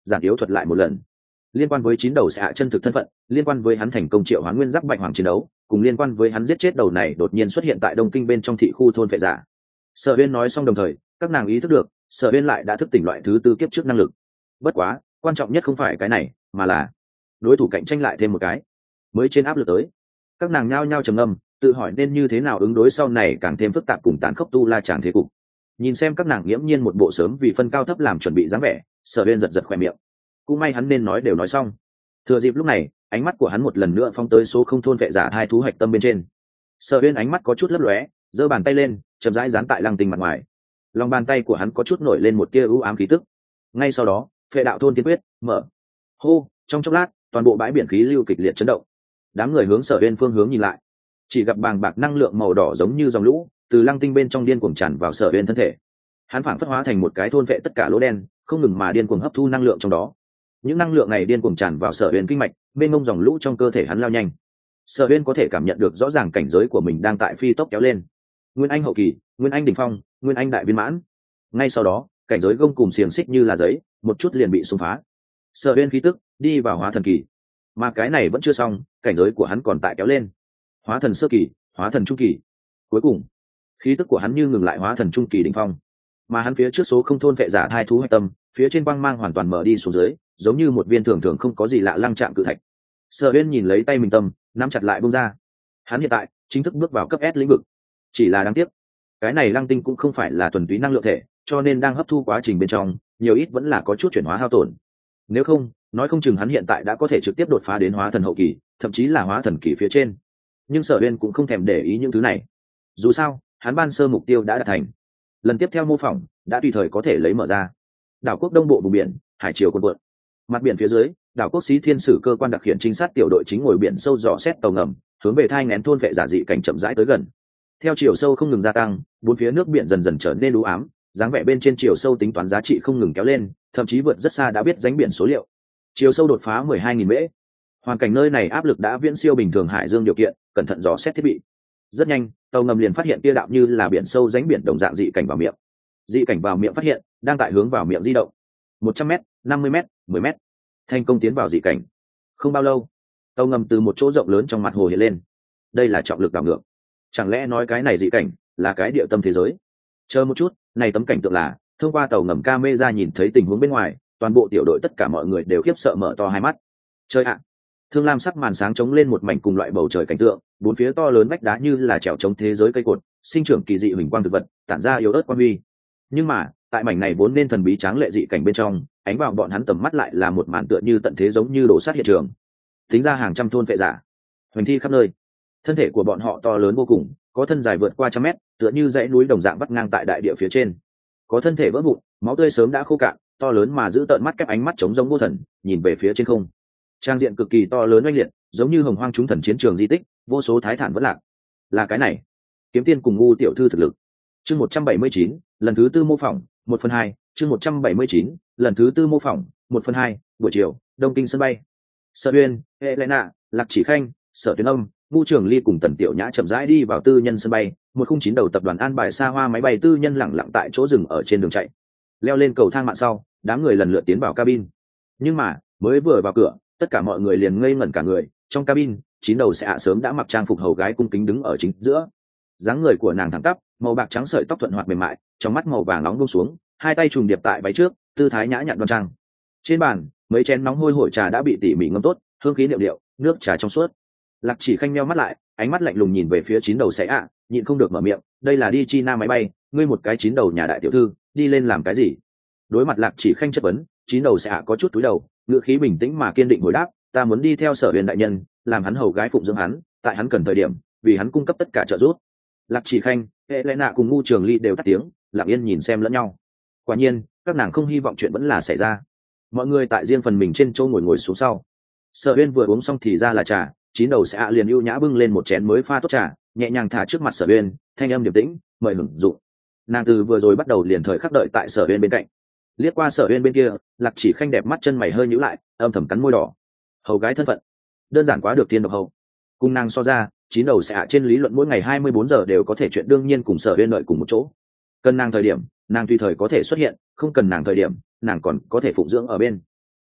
giản yếu thuật lại một lần. Liên quan với chín đầu xạ chân thực thân phận, liên quan với hắn thành công triệu hoán nguyên giáp bạch hoàng chiến đấu, cùng liên quan với hắn giết chết đầu này đột nhiên xuất hiện tại đông kinh bên trong thị khu thôn vệ giả. Sở Uyên nói xong đồng thời, các nàng ý thức được Sở Uyên lại đã thức tỉnh loại thứ tư kiếp trước năng lực. Bất quá quan trọng nhất không phải cái này, mà là đối thủ cạnh tranh lại thêm một cái mới trên áp lực tới. Các nàng nhao nhao trầm ngâm, tự hỏi nên như thế nào ứng đối sau này càng thêm phức tạp cùng tàn khốc tu la tràng thế cục. Nhìn xem các nàng nghiễm nhiên một bộ sớm vì phân cao thấp làm chuẩn bị dáng vẻ, Sở Uyên giật giật khóe miệng. Cũng may hắn nên nói đều nói xong. Thừa dịp lúc này, ánh mắt của hắn một lần nữa phóng tới số không thôn vệ giả hai thú hạch tâm bên trên. Sở Uyên ánh mắt có chút lấp lóe, giơ bàn tay lên, chậm rãi dán tại lăng tinh mặt ngoài. Lòng bàn tay của hắn có chút nổi lên một tia u ám khí tức. Ngay sau đó, phệ đạo thôn tiên quyết mở. Hô, trong chốc lát, toàn bộ bãi biển khí lưu kịch liệt chấn động. Đám người hướng Sở Uyên phương hướng nhìn lại, chỉ gặp bàng bạc năng lượng màu đỏ giống như dòng lũ từ lăng tinh bên trong điên cuồng tràn vào Sở Uyên thân thể. Hắn phảng phất hóa thành một cái thôn vệ tất cả lỗ đen, không ngừng mà điên cuồng hấp thu năng lượng trong đó. Những năng lượng này điên cuồng tràn vào Sở Uyên kinh mạch, bên ngông dòng lũ trong cơ thể hắn lao nhanh. Sở Uyên có thể cảm nhận được rõ ràng cảnh giới của mình đang tại phi tốc kéo lên. Nguyên anh hậu kỳ, nguyên anh đỉnh phong, nguyên anh đại viên mãn. Ngay sau đó, cảnh giới gông cùng xiềng xích như là giấy, một chút liền bị xung phá. Sở Uyên khí tức đi vào hóa thần kỳ, mà cái này vẫn chưa xong, cảnh giới của hắn còn tại kéo lên. Hóa thần sơ kỳ, hóa thần trung kỳ, cuối cùng khí tức của hắn như ngừng lại hóa thần trung kỳ đỉnh phong. Mà hắn phía trước số không thôn vệ giả hai thú hạch tâm, phía trên quang mang hoàn toàn mở đi xuống dưới, giống như một viên thường thường không có gì lạ lăng trạng cự thạch. Sở Uyên nhìn lấy tay mình tâm, nắm chặt lại buông ra. Hắn hiện tại chính thức bước vào cấp S lĩnh vực. Chỉ là đáng tiếc, cái này lăng tinh cũng không phải là thuần túy năng lượng thể, cho nên đang hấp thu quá trình bên trong, nhiều ít vẫn là có chút chuyển hóa hao tổn. Nếu không, nói không chừng hắn hiện tại đã có thể trực tiếp đột phá đến hóa thần hậu kỳ, thậm chí là hóa thần kỳ phía trên. Nhưng Sở Uyên cũng không thèm để ý những thứ này. Dù sao, hắn ban sơ mục tiêu đã đạt thành. Lần tiếp theo mô phỏng đã tùy thời có thể lấy mở ra. Đảo quốc đông bộ vùng biển, hải triều cuồn cuộn. Mặt biển phía dưới, đảo quốc Xí Thiên Sử cơ quan đặc hiện trinh sát tiểu đội chính ngồi biển sâu dò xét tàu ngầm, hướng về thai nghén thôn vệ giả dị cảnh chậm rãi tới gần. Theo chiều sâu không ngừng gia tăng, bốn phía nước biển dần dần trở nên u ám, dáng vẻ bên trên chiều sâu tính toán giá trị không ngừng kéo lên, thậm chí vượt rất xa đã biết dánh biển số liệu. Chiều sâu đột phá mười hai nghìn mễ. Hoàn cảnh nơi này áp lực đã viễn siêu bình thường hải dương điều kiện, cẩn thận dò xét thiết bị. Rất nhanh, tàu ngầm liền phát hiện kia đạo như là biển sâu dánh biển đồng dạng dị cảnh vào miệng. Dị cảnh vào miệng phát hiện, đang tại hướng vào miệng di động. một trăm mét, năm mươi mét, mười mét. Thành công tiến vào dị cảnh. Không bao lâu, tàu ngầm từ một chỗ rộng lớn trong mặt hồ hiện lên. Đây là trọng lực đảo ngược. Chẳng lẽ nói cái này dị cảnh là cái địa tâm thế giới? Chờ một chút, này tấm cảnh tượng là thông qua tàu ngầm camera nhìn thấy tình huống bên ngoài, toàn bộ tiểu đội tất cả mọi người đều khiếp sợ mở to hai mắt. Trời ạ! Thương lam sắc màn sáng chống lên một mảnh cùng loại bầu trời cảnh tượng, bốn phía to lớn vách đá như là trèo chống thế giới cây cột, sinh trưởng kỳ dị huỳnh quang thực vật, tản ra yếu ớt quang huy. Nhưng mà, tại mảnh này vốn nên thần bí tráng lệ dị cảnh bên trong, ánh vào bọn hắn tầm mắt lại là một màn tựa như tận thế giống như đổ sát hiện trường. Tính ra hàng trăm thôn vệ giả, hoành thi khắp nơi. Thân thể của bọn họ to lớn vô cùng, có thân dài vượt qua trăm mét, tựa như dãy núi đồng dạng vắt ngang tại đại địa phía trên. Có thân thể vỡ vụn, máu tươi sớm đã khô cạn, to lớn mà giữ tợn mắt kép ánh mắt trống rỗng vô thần, nhìn về phía trên không. Trang diện cực kỳ to lớn oanh liệt, giống như hồng hoang chúng thần chiến trường di tích, vô số thái thản vẫn lạc. Là cái này, kiếm tiên cùng ngu tiểu thư thực lực. Chương một trăm bảy mươi chín, lần thứ tư mô phỏng, một phần hai, chương một trăm bảy mươi chín, lần thứ tư mô phỏng, một phần hai, buổi chiều, Đông Kinh sân bay. Sở Uyên, Helena, Lạc Chỉ Khanh, Sở Tuyên Âm, Ngu Trường Ly cùng Tần Tiểu Nhã chậm rãi đi vào tư nhân sân bay, một khung chín đầu tập đoàn an bài xa hoa máy bay tư nhân lẳng lặng tại chỗ dừng ở trên đường chạy. Leo lên cầu thang mạng sau, đám người lần lượt tiến vào cabin. Nhưng mà, mới vừa vào cửa, tất cả mọi người liền ngây ngẩn cả người. Trong cabin, chín đầu sẽ ạ sớm đã mặc trang phục hầu gái cung kính đứng ở chính giữa. Dáng người của nàng thẳng tắp, màu bạc trắng sợi tóc thuận hoạt mềm mại, trong mắt màu vàng nóng buông xuống, hai tay trùng điệp tại váy trước, tư thái nhã nhặn đoan trang. Trên bàn, mấy chén nóng hôi hổi trà đã bị tỉ mỉ ngâm tốt, hương khí điệu điệu, nước trà trong suốt. Lạc Chỉ Khanh meo mắt lại, ánh mắt lạnh lùng nhìn về phía chín đầu sẽ ạ, nhịn không được mở miệng, đây là đi China máy bay, ngươi một cái chín đầu nhà đại tiểu thư, đi lên làm cái gì? Đối mặt Lạc Chỉ Khanh chất vấn, chín đầu sẽ ạ có chút túi đầu, ngữ khí bình tĩnh mà kiên định hồi đáp, ta muốn đi theo Sở Uyên đại nhân, làm hắn hầu gái phụng dưỡng hắn, tại hắn cần thời điểm, vì hắn cung cấp tất cả trợ giúp. Lạc Chỉ Khanh, Helena cùng Ngu Trường Ly đều tắt tiếng, lặng yên nhìn xem lẫn nhau. Quả nhiên, các nàng không hy vọng chuyện vẫn là xảy ra. Mọi người tại riêng phần mình trên chỗ ngồi ngồi xuống sau. Sở Uyên vừa uống xong thì ra là trà, chín đầu sẽ ạ liền ưu nhã bưng lên một chén mới pha tốt trà, nhẹ nhàng thả trước mặt Sở Uyên, thanh âm điềm tĩnh, mời hưởng dụng. Nàng từ vừa rồi bắt đầu liền thời khắc đợi tại Sở Uyên bên cạnh. Liếc qua Sở Uyên bên kia, Lạc Chỉ Khanh đẹp mắt chân mày hơi nhíu lại, âm thầm cắn môi đỏ. Hầu gái thân phận, đơn giản quá được tiên độc hầu. Cùng nàng so ra, chín đầu sẽ ạ trên lý luận mỗi ngày hai mươi bốn giờ đều có thể chuyện đương nhiên cùng Sở Uyên đợi cùng một chỗ. Cần nàng thời điểm, nàng tùy thời có thể xuất hiện, không cần nàng thời điểm, nàng còn có thể phụng dưỡng ở bên.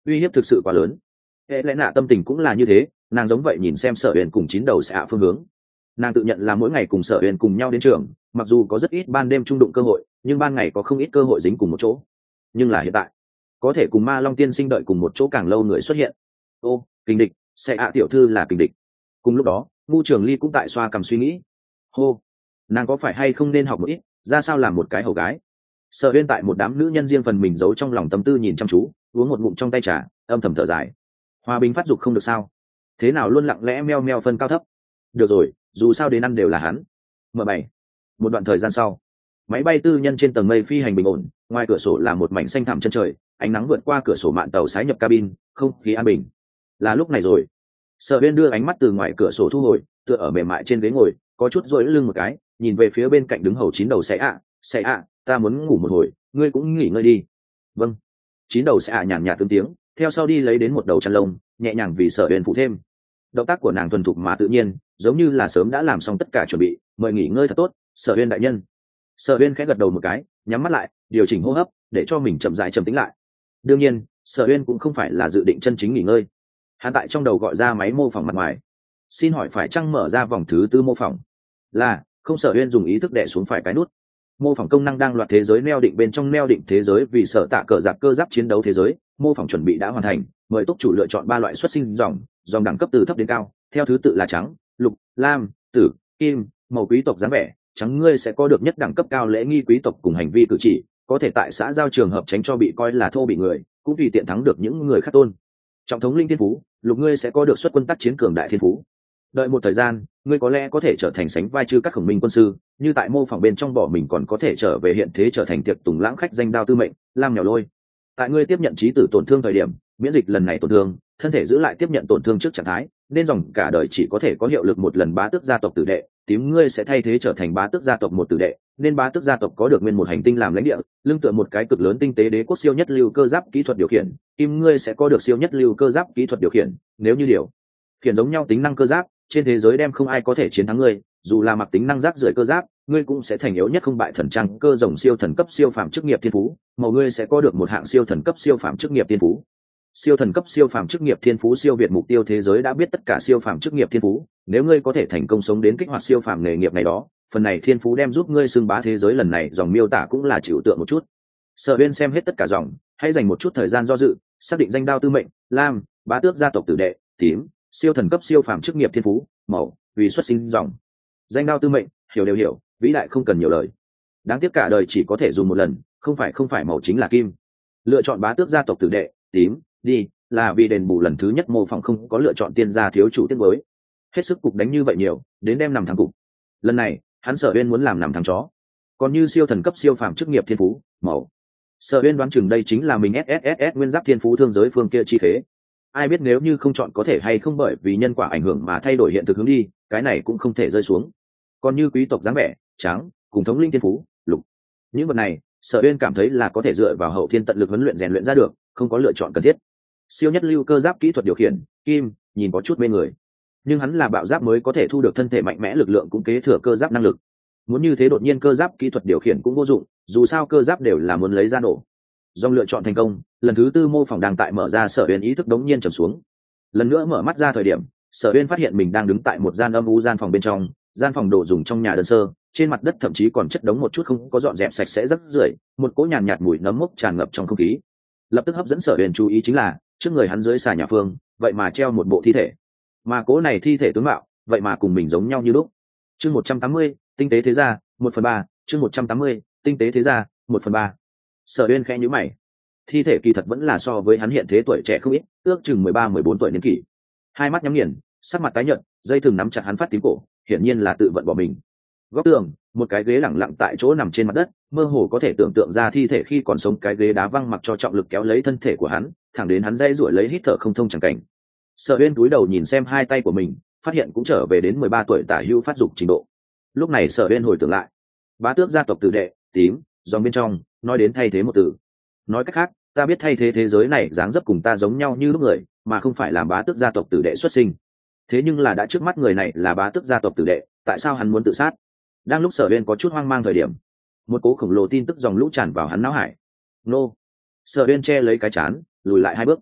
uy hiếp thực sự quá lớn. Hệ lẽ nạ tâm tình cũng là như thế, nàng giống vậy nhìn xem Sở Uyên cùng chín đầu xạ phương hướng. Nàng tự nhận là mỗi ngày cùng Sở Uyên cùng nhau đến trường, mặc dù có rất ít ban đêm trung đụng cơ hội, nhưng ban ngày có không ít cơ hội dính cùng một chỗ. Nhưng là hiện tại, có thể cùng Ma Long tiên sinh đợi cùng một chỗ càng lâu người xuất hiện. Ô, kình địch, xạ ạ tiểu thư là kình địch. Cùng lúc đó, Ngu Trường Ly cũng tại xoa cằm suy nghĩ. Hô, nàng có phải hay không nên học một ít, ra sao làm một cái hầu gái. Sở Uyên tại một đám nữ nhân riêng phần mình giấu trong lòng tâm tư nhìn chăm chú, uống một ngụm trong tay trà, âm thầm thở dài. Hòa bình phát dục không được sao? Thế nào luôn lặng lẽ meo meo phân cao thấp? Được rồi, dù sao đến ăn đều là hắn. M bảy. Một đoạn thời gian sau, máy bay tư nhân trên tầng mây phi hành bình ổn, ngoài cửa sổ là một mảnh xanh thẳm chân trời, ánh nắng vượt qua cửa sổ mạn tàu sái nhập cabin, không khí an bình. Là lúc này rồi. Sở Uyên đưa ánh mắt từ ngoài cửa sổ thu hồi, tựa ở mềm mại trên ghế ngồi, có chút duỗi lưng một cái, nhìn về phía bên cạnh đứng hầu chín đầu xẻ ạ, xẻ ạ, ta muốn ngủ một hồi, ngươi cũng nghỉ ngơi đi. Vâng. Chín đầu xẻ ạ nhàn nhạt tương tiếng, theo sau đi lấy đến một đầu chăn lông, nhẹ nhàng vì Sở Uyên phụ thêm. Động tác của nàng thuần thục mà tự nhiên, giống như là sớm đã làm xong tất cả chuẩn bị, mời nghỉ ngơi thật tốt, Sở Uyên đại nhân. Sở Uyên khẽ gật đầu một cái, nhắm mắt lại, điều chỉnh hô hấp, để cho mình chậm rãi trầm tĩnh lại. Đương nhiên, Sở Uyên cũng không phải là dự định chân chính nghỉ ngơi. Hắn tại trong đầu gọi ra máy mô phỏng mặt ngoài. Xin hỏi phải chăng mở ra vòng thứ tư mô phỏng? Là, không. Sở Uyên dùng ý thức đè xuống phải cái nút. Mô phỏng công năng đang loạt thế giới neo định bên trong neo định thế giới vì Sở Tạ cờ giáp cơ giáp chiến đấu thế giới, mô phỏng chuẩn bị đã hoàn thành, mời túc chủ lựa chọn ba loại xuất sinh dòng, dòng đẳng cấp từ thấp đến cao, theo thứ tự là trắng, lục, lam, tử, kim, màu quý tộc dáng vẻ. Trắng ngươi sẽ có được nhất đẳng cấp cao lễ nghi quý tộc cùng hành vi cử chỉ, có thể tại xã giao trường hợp tránh cho bị coi là thô bị người, cũng tùy tiện thắng được những người khác tôn trọng. Thống linh thiên phú, lục ngươi sẽ có được xuất quân tác chiến cường đại thiên phú. Đợi một thời gian, ngươi có lẽ có thể trở thành sánh vai chư các khổng minh quân sư, như tại mô phỏng bên trong bỏ mình còn có thể trở về hiện thế trở thành tiệc tùng lãng khách danh đao tư mệnh, lam nhỏ lôi. Tại ngươi tiếp nhận trí tử tổn thương thời điểm, miễn dịch lần này tổn thương, thân thể giữ lại tiếp nhận tổn thương trước trạng thái, nên dòng cả đời chỉ có thể có hiệu lực một lần bá tước gia tộc tử đệ, tím ngươi sẽ thay thế trở thành bá tước gia tộc một tử đệ, nên bá tước gia tộc có được nguyên một hành tinh làm lãnh địa, lưng tựa một cái cực lớn tinh tế đế quốc siêu nhất lưu cơ giáp kỹ thuật điều khiển, kim ngươi sẽ có được siêu nhất lưu cơ giáp kỹ thuật điều khiển, nếu như điều khiển giống nhau tính năng cơ giáp, trên thế giới đem không ai có thể chiến thắng ngươi, dù là mặc tính năng rác rưởi cơ giáp, ngươi cũng sẽ thành yếu nhất không bại thần trang cơ rồng siêu thần cấp siêu phàm chức nghiệp thiên phú, màu ngươi sẽ có được một hạng siêu thần cấp siêu phàm chức nghiệp thiên phú. Siêu thần cấp siêu phàm chức nghiệp thiên phú siêu việt mục tiêu thế giới đã biết tất cả siêu phàm chức nghiệp thiên phú, nếu ngươi có thể thành công sống đến kích hoạt siêu phàm nghề nghiệp này đó, phần này thiên phú đem giúp ngươi xưng bá thế giới. Lần này dòng miêu tả cũng là chịu tượng một chút. Sở Uyên xem hết tất cả dòng, hãy dành một chút thời gian do dự, xác định danh đao tư mệnh, lam, bá tước gia tộc tử đệ, tím, siêu thần cấp siêu phàm chức nghiệp thiên phú, màu, vì xuất sinh dòng. Danh đao tư mệnh, hiểu đều hiểu, vĩ đại không cần nhiều lời. Đáng tiếc cả đời chỉ có thể dùng một lần, không phải không phải màu chính là kim. Lựa chọn bá tước gia tộc tử đệ, tím, đi, là vì đền bù lần thứ nhất mô phỏng không có lựa chọn tiên gia thiếu chủ tiết mới. Hết sức cục đánh như vậy nhiều, đến đem nằm thắng cục. Lần này, hắn Sở Uyên muốn làm nằm thắng chó. Còn như siêu thần cấp siêu phàm chức nghiệp thiên phú, màu. Sở Uyên đoán chừng đây chính là mình ét ét ét ét nguyên giáp thiên phú thương giới phương kia chi thế. Ai biết nếu như không chọn có thể hay không bởi vì nhân quả ảnh hưởng mà thay đổi hiện thực hướng đi, cái này cũng không thể rơi xuống. Còn như quý tộc dáng vẻ, trắng, cùng thống linh thiên phú, lục. Những vật này, Sở Uyên cảm thấy là có thể dựa vào hậu thiên tận lực huấn luyện rèn luyện ra được, không có lựa chọn cần thiết. Siêu nhất lưu cơ giáp kỹ thuật điều khiển, kim, nhìn có chút mê người. Nhưng hắn là bạo giáp mới có thể thu được thân thể mạnh mẽ lực lượng cũng kế thừa cơ giáp năng lực. Muốn như thế đột nhiên cơ giáp kỹ thuật điều khiển cũng vô dụng, dù sao cơ giáp đều là muốn lấy ra nổ. Dòng lựa chọn thành công, lần thứ tư mô phỏng đang tại mở ra. Sở Uyên ý thức đống nhiên trầm xuống. Lần nữa mở mắt ra thời điểm, Sở Uyên phát hiện mình đang đứng tại một gian âm u gian phòng bên trong, gian phòng đồ dùng trong nhà đơn sơ, trên mặt đất thậm chí còn chất đống một chút không có dọn dẹp sạch sẽ rất rưởi, một cỗ nhàn nhạt, nhạt mùi nấm mốc tràn ngập trong không khí. Lập tức hấp dẫn Sở Uyên chú ý chính là, trước người hắn dưới xà nhà phương, vậy mà treo một bộ thi thể. Mà cỗ này thi thể tướng mạo, vậy mà cùng mình giống nhau như lúc. Chương một trăm tám mươi, tinh tế thế gia, một phần ba, chương một trăm tám mươi, tinh tế thế gia, một phần ba. Sở Uyên khẽ nhíu mày. Thi thể kỳ thật vẫn là so với hắn hiện thế tuổi trẻ không ít, ước chừng mười ba mười bốn tuổi niên kỷ. Hai mắt nhắm nghiền, sắc mặt tái nhợt, dây thừng nắm chặt hắn phát tím cổ, hiển nhiên là tự vận bỏ mình. Góc tường, một cái ghế lẳng lặng tại chỗ nằm trên mặt đất, mơ hồ có thể tưởng tượng ra thi thể khi còn sống cái ghế đá văng mặc cho trọng lực kéo lấy thân thể của hắn, thẳng đến hắn dây ruổi lấy hít thở không thông chẳng cảnh. Sở Uyên cúi đầu nhìn xem hai tay của mình, phát hiện cũng trở về đến mười ba tuổi tả hữu phát dục trình độ. Lúc này Sở Uyên hồi tưởng lại, bá tước gia tộc tử đệ, tím, dòng bên trong, nói đến thay thế một từ. Nói cách khác, ta biết thay thế thế giới này dáng dấp cùng ta giống nhau như lúc người, mà không phải làm bá tước gia tộc tử đệ xuất sinh. Thế nhưng là đã trước mắt người này là bá tước gia tộc tử đệ, tại sao hắn muốn tự sát? Đang lúc Sở Uyên có chút hoang mang thời điểm, một cố khổng lồ tin tức dòng lũ tràn vào hắn não hải. Nô! Sở Uyên che lấy cái chán, lùi lại hai bước.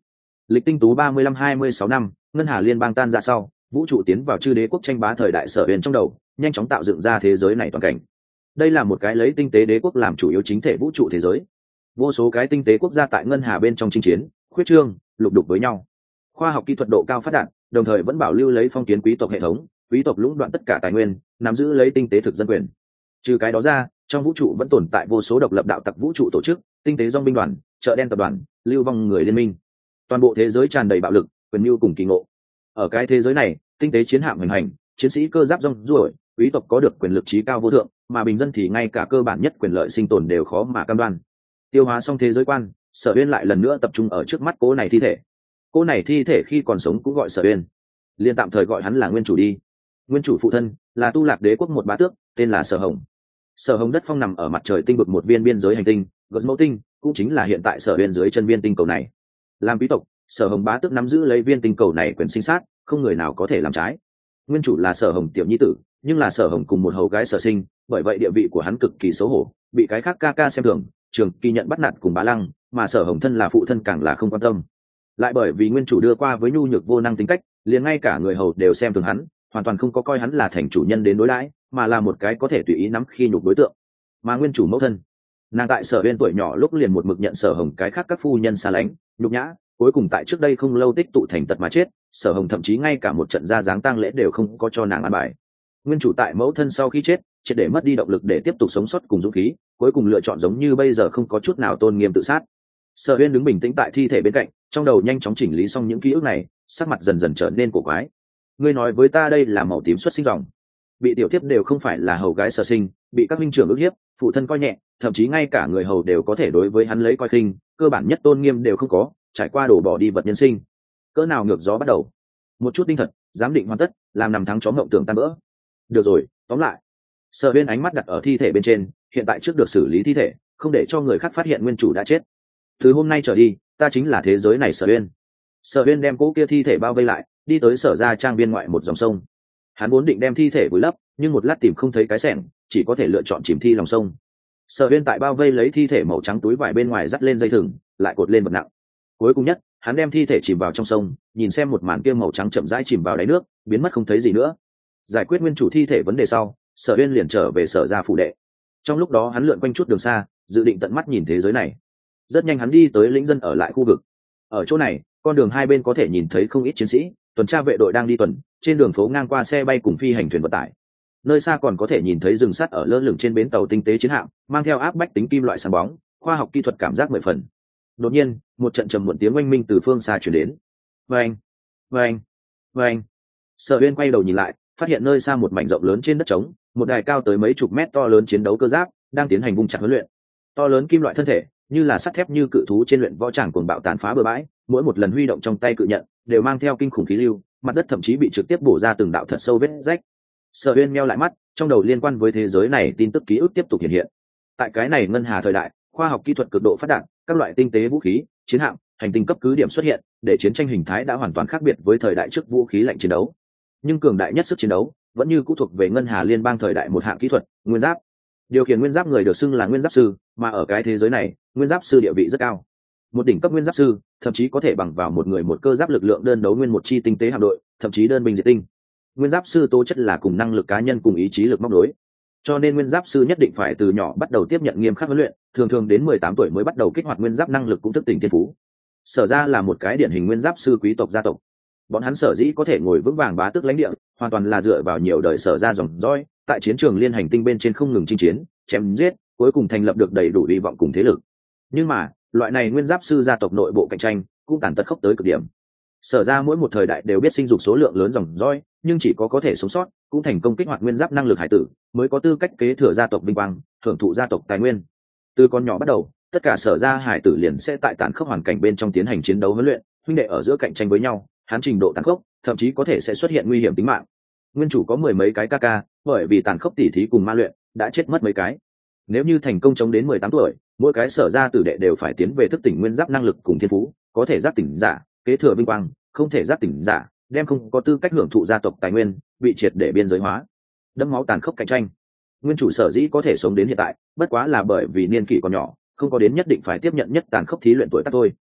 Lịch tinh tú ba mươi lăm hai mươi sáu năm, ngân hà liên bang tan ra sau, vũ trụ tiến vào chư đế quốc tranh bá thời đại Sở Uyên trong đầu, nhanh chóng tạo dựng ra thế giới này toàn cảnh. Đây là một cái lấy tinh tế đế quốc làm chủ yếu chính thể vũ trụ thế giới. Vô số cái tinh tế quốc gia tại ngân hà bên trong chinh chiến, khuyết trương, lục đục với nhau. Khoa học kỹ thuật độ cao phát đạt, đồng thời vẫn bảo lưu lấy phong kiến quý tộc hệ thống, quý tộc lũng đoạn tất cả tài nguyên, nắm giữ lấy tinh tế thực dân quyền. Trừ cái đó ra, trong vũ trụ vẫn tồn tại vô số độc lập đạo tặc vũ trụ tổ chức, tinh tế dòng binh đoàn, chợ đen tập đoàn, lưu vong người liên minh. Toàn bộ thế giới tràn đầy bạo lực, quyền mưu cùng kỳ ngộ. Ở cái thế giới này, tinh tế chiến hạm hành hành, chiến sĩ cơ giáp rong ruổi, quý tộc có được quyền lực trí cao vô thượng, mà bình dân thì ngay cả cơ bản nhất quyền lợi sinh tồn đều khó mà cam đoan. Tiêu hóa xong thế giới quan, Sở Uyên lại lần nữa tập trung ở trước mắt cô này thi thể. Cô này thi thể khi còn sống cũng gọi Sở Uyên, liền tạm thời gọi hắn là nguyên chủ đi. Nguyên chủ phụ thân là Tu Lạc Đế quốc một bá tước, tên là Sở Hồng. Sở Hồng đất phong nằm ở mặt trời tinh vực một viên biên giới hành tinh, Gật Mẫu tinh, cũng chính là hiện tại Sở Uyên dưới chân viên tinh cầu này. Làm quý tộc, Sở Hồng bá tước nắm giữ lấy viên tinh cầu này quyền sinh sát, không người nào có thể làm trái. Nguyên chủ là Sở Hồng tiểu nhi tử, nhưng là Sở Hồng cùng một hầu gái Sở Sinh, bởi vậy địa vị của hắn cực kỳ xấu hổ, bị cái khác ca ca xem thường, trường kỳ nhận bắt nạt cùng bá lăng, mà Sở Hồng thân là phụ thân càng là không quan tâm. Lại bởi vì nguyên chủ đưa qua với nhu nhược vô năng tính cách, liền ngay cả người hầu đều xem thường hắn, hoàn toàn không có coi hắn là thành chủ nhân đến đối đãi, mà là một cái có thể tùy ý nắm khi nhục đối tượng. Mà nguyên chủ mẫu thân, nàng tại Sở Uyên tuổi nhỏ lúc liền một mực nhận Sở Hồng cái khác các phu nhân xa lánh, nhục nhã, cuối cùng tại trước đây không lâu tích tụ thành tật mà chết. Sở Hồng thậm chí ngay cả một trận ra dáng tang lễ đều không có cho nàng an bài. Nguyên chủ tại mẫu thân sau khi chết, triệt để mất đi động lực để tiếp tục sống sót cùng dũng khí, cuối cùng lựa chọn giống như bây giờ không có chút nào tôn nghiêm tự sát. Sở Uyên đứng bình tĩnh tại thi thể bên cạnh, trong đầu nhanh chóng chỉnh lý xong những ký ức này, sắc mặt dần dần trở nên cổ quái. Ngươi nói với ta đây là màu tím xuất sinh dòng, bị tiểu thiếp đều không phải là hầu gái Sở Sinh, bị các minh trưởng ức hiếp, phụ thân coi nhẹ, thậm chí ngay cả người hầu đều có thể đối với hắn lấy coi khinh, cơ bản nhất tôn nghiêm đều không có, trải qua đổ bỏ đi vật nhân sinh. Cỡ nào ngược gió bắt đầu. Một chút đinh thật, giám định hoàn tất, làm nằm thắng chó ngộng tưởng tan bỡ. Được rồi, tóm lại, Sở Uyên ánh mắt đặt ở thi thể bên trên, hiện tại trước được xử lý thi thể, không để cho người khác phát hiện nguyên chủ đã chết. Từ hôm nay trở đi, ta chính là thế giới này Sở Uyên. Sở Uyên đem cỗ kia thi thể bao vây lại, đi tới Sở gia trang viên ngoại một dòng sông. Hắn vốn định đem thi thể vùi lấp, nhưng một lát tìm không thấy cái xẻng, chỉ có thể lựa chọn chìm thi lòng sông. Sở Uyên tại bao vây lấy thi thể màu trắng túi vải bên ngoài dắt lên dây thừng, lại cột lên vật nặng. Cuối cùng nhất, hắn đem thi thể chìm vào trong sông, nhìn xem một màn kia màu trắng chậm rãi chìm vào đáy nước, biến mất không thấy gì nữa. Giải quyết nguyên chủ thi thể vấn đề sau, Sở Uyên liền trở về Sở gia phủ đệ. Trong lúc đó hắn lượn quanh chút đường xa, dự định tận mắt nhìn thế giới này. Rất nhanh hắn đi tới lĩnh dân ở lại khu vực. Ở chỗ này, con đường hai bên có thể nhìn thấy không ít chiến sĩ, tuần tra vệ đội đang đi tuần, trên đường phố ngang qua xe bay cùng phi hành thuyền vận tải. Nơi xa còn có thể nhìn thấy rừng sắt ở lơ lửng trên bến tàu tinh tế chiến hạm, mang theo áp bách tính kim loại sáng bóng, khoa học kỹ thuật cảm giác mười phần. Đột nhiên, một trận trầm muộn tiếng oanh minh từ phương xa truyền đến. Oanh, oanh, oanh. Sở Uyên quay đầu nhìn lại, phát hiện nơi xa một mảnh rộng lớn trên đất trống, một đài cao tới mấy chục mét to lớn chiến đấu cơ giáp đang tiến hành vung chặt huấn luyện. To lớn kim loại thân thể, như là sắt thép như cự thú trên luyện võ tràng cuồng bạo tàn phá bừa bãi, mỗi một lần huy động trong tay cự nhận đều mang theo kinh khủng khí lưu, mặt đất thậm chí bị trực tiếp bổ ra từng đạo thật sâu vết rách. Sở Uyên meo lại mắt, trong đầu liên quan với thế giới này tin tức ký ức tiếp tục hiện hiện. Tại cái này ngân hà thời đại, khoa học kỹ thuật cực độ phát đạt, các loại tinh tế vũ khí, chiến hạm, hành tinh cấp cứ điểm xuất hiện, để chiến tranh hình thái đã hoàn toàn khác biệt với thời đại trước vũ khí lạnh chiến đấu. Nhưng cường đại nhất sức chiến đấu vẫn như cũ thuộc về ngân hà liên bang thời đại một hạng kỹ thuật, nguyên giáp. Điều khiển nguyên giáp người được xưng là nguyên giáp sư, mà ở cái thế giới này, nguyên giáp sư địa vị rất cao. Một đỉnh cấp nguyên giáp sư thậm chí có thể bằng vào một người một cơ giáp lực lượng đơn đấu nguyên một chi tinh tế hạm đội, thậm chí đơn binh diệt tinh. Nguyên giáp sư tố chất là cùng năng lực cá nhân cùng ý chí lực móc đối, cho nên nguyên giáp sư nhất định phải từ nhỏ bắt đầu tiếp nhận nghiêm khắc huấn luyện, thường thường đến mười tám tuổi mới bắt đầu kích hoạt nguyên giáp năng lực cũng thức tỉnh thiên phú. Sở ra là một cái điển hình nguyên giáp sư quý tộc gia tộc. Bọn hắn sở dĩ có thể ngồi vững vàng bá tước lãnh địa, hoàn toàn là dựa vào nhiều đời sở ra dòng dõi, tại chiến trường liên hành tinh bên trên không ngừng chinh chiến, chém giết, cuối cùng thành lập được đầy đủ hy vọng cùng thế lực. Nhưng mà, loại này nguyên giáp sư gia tộc nội bộ cạnh tranh cũng tàn tật khốc tới cực điểm. Sở ra mỗi một thời đại đều biết sinh dục số lượng lớn dòng dõi, nhưng chỉ có có thể sống sót, cũng thành công kích hoạt nguyên giáp năng lực hải tử, mới có tư cách kế thừa gia tộc vinh quang, hưởng thụ gia tộc tài nguyên. Từ con nhỏ bắt đầu, tất cả sở ra hải tử liền sẽ tại tàn khốc hoàn cảnh bên trong tiến hành chiến đấu huấn luyện, huynh đệ ở giữa cạnh tranh với nhau, hắn trình độ tàn khốc, thậm chí có thể sẽ xuất hiện nguy hiểm tính mạng. Nguyên chủ có mười mấy cái ca ca, bởi vì tàn khốc tỉ thí cùng ma luyện, đã chết mất mấy cái. Nếu như thành công chống đến mười tám tuổi, mỗi cái sở ra tử đệ đều phải tiến về thức tỉnh nguyên giáp năng lực cùng thiên phú, có thể giác tỉnh giả, kế thừa vinh quang, không thể giác tỉnh giả, đem không có tư cách hưởng thụ gia tộc tài nguyên, bị triệt để biên giới hóa. Đẫm máu tàn khốc cạnh tranh. Nguyên chủ sở dĩ có thể sống đến hiện tại, bất quá là bởi vì niên kỷ còn nhỏ, không có đến nhất định phải tiếp nhận nhất tàn khốc thí luyện tuổi tác thôi.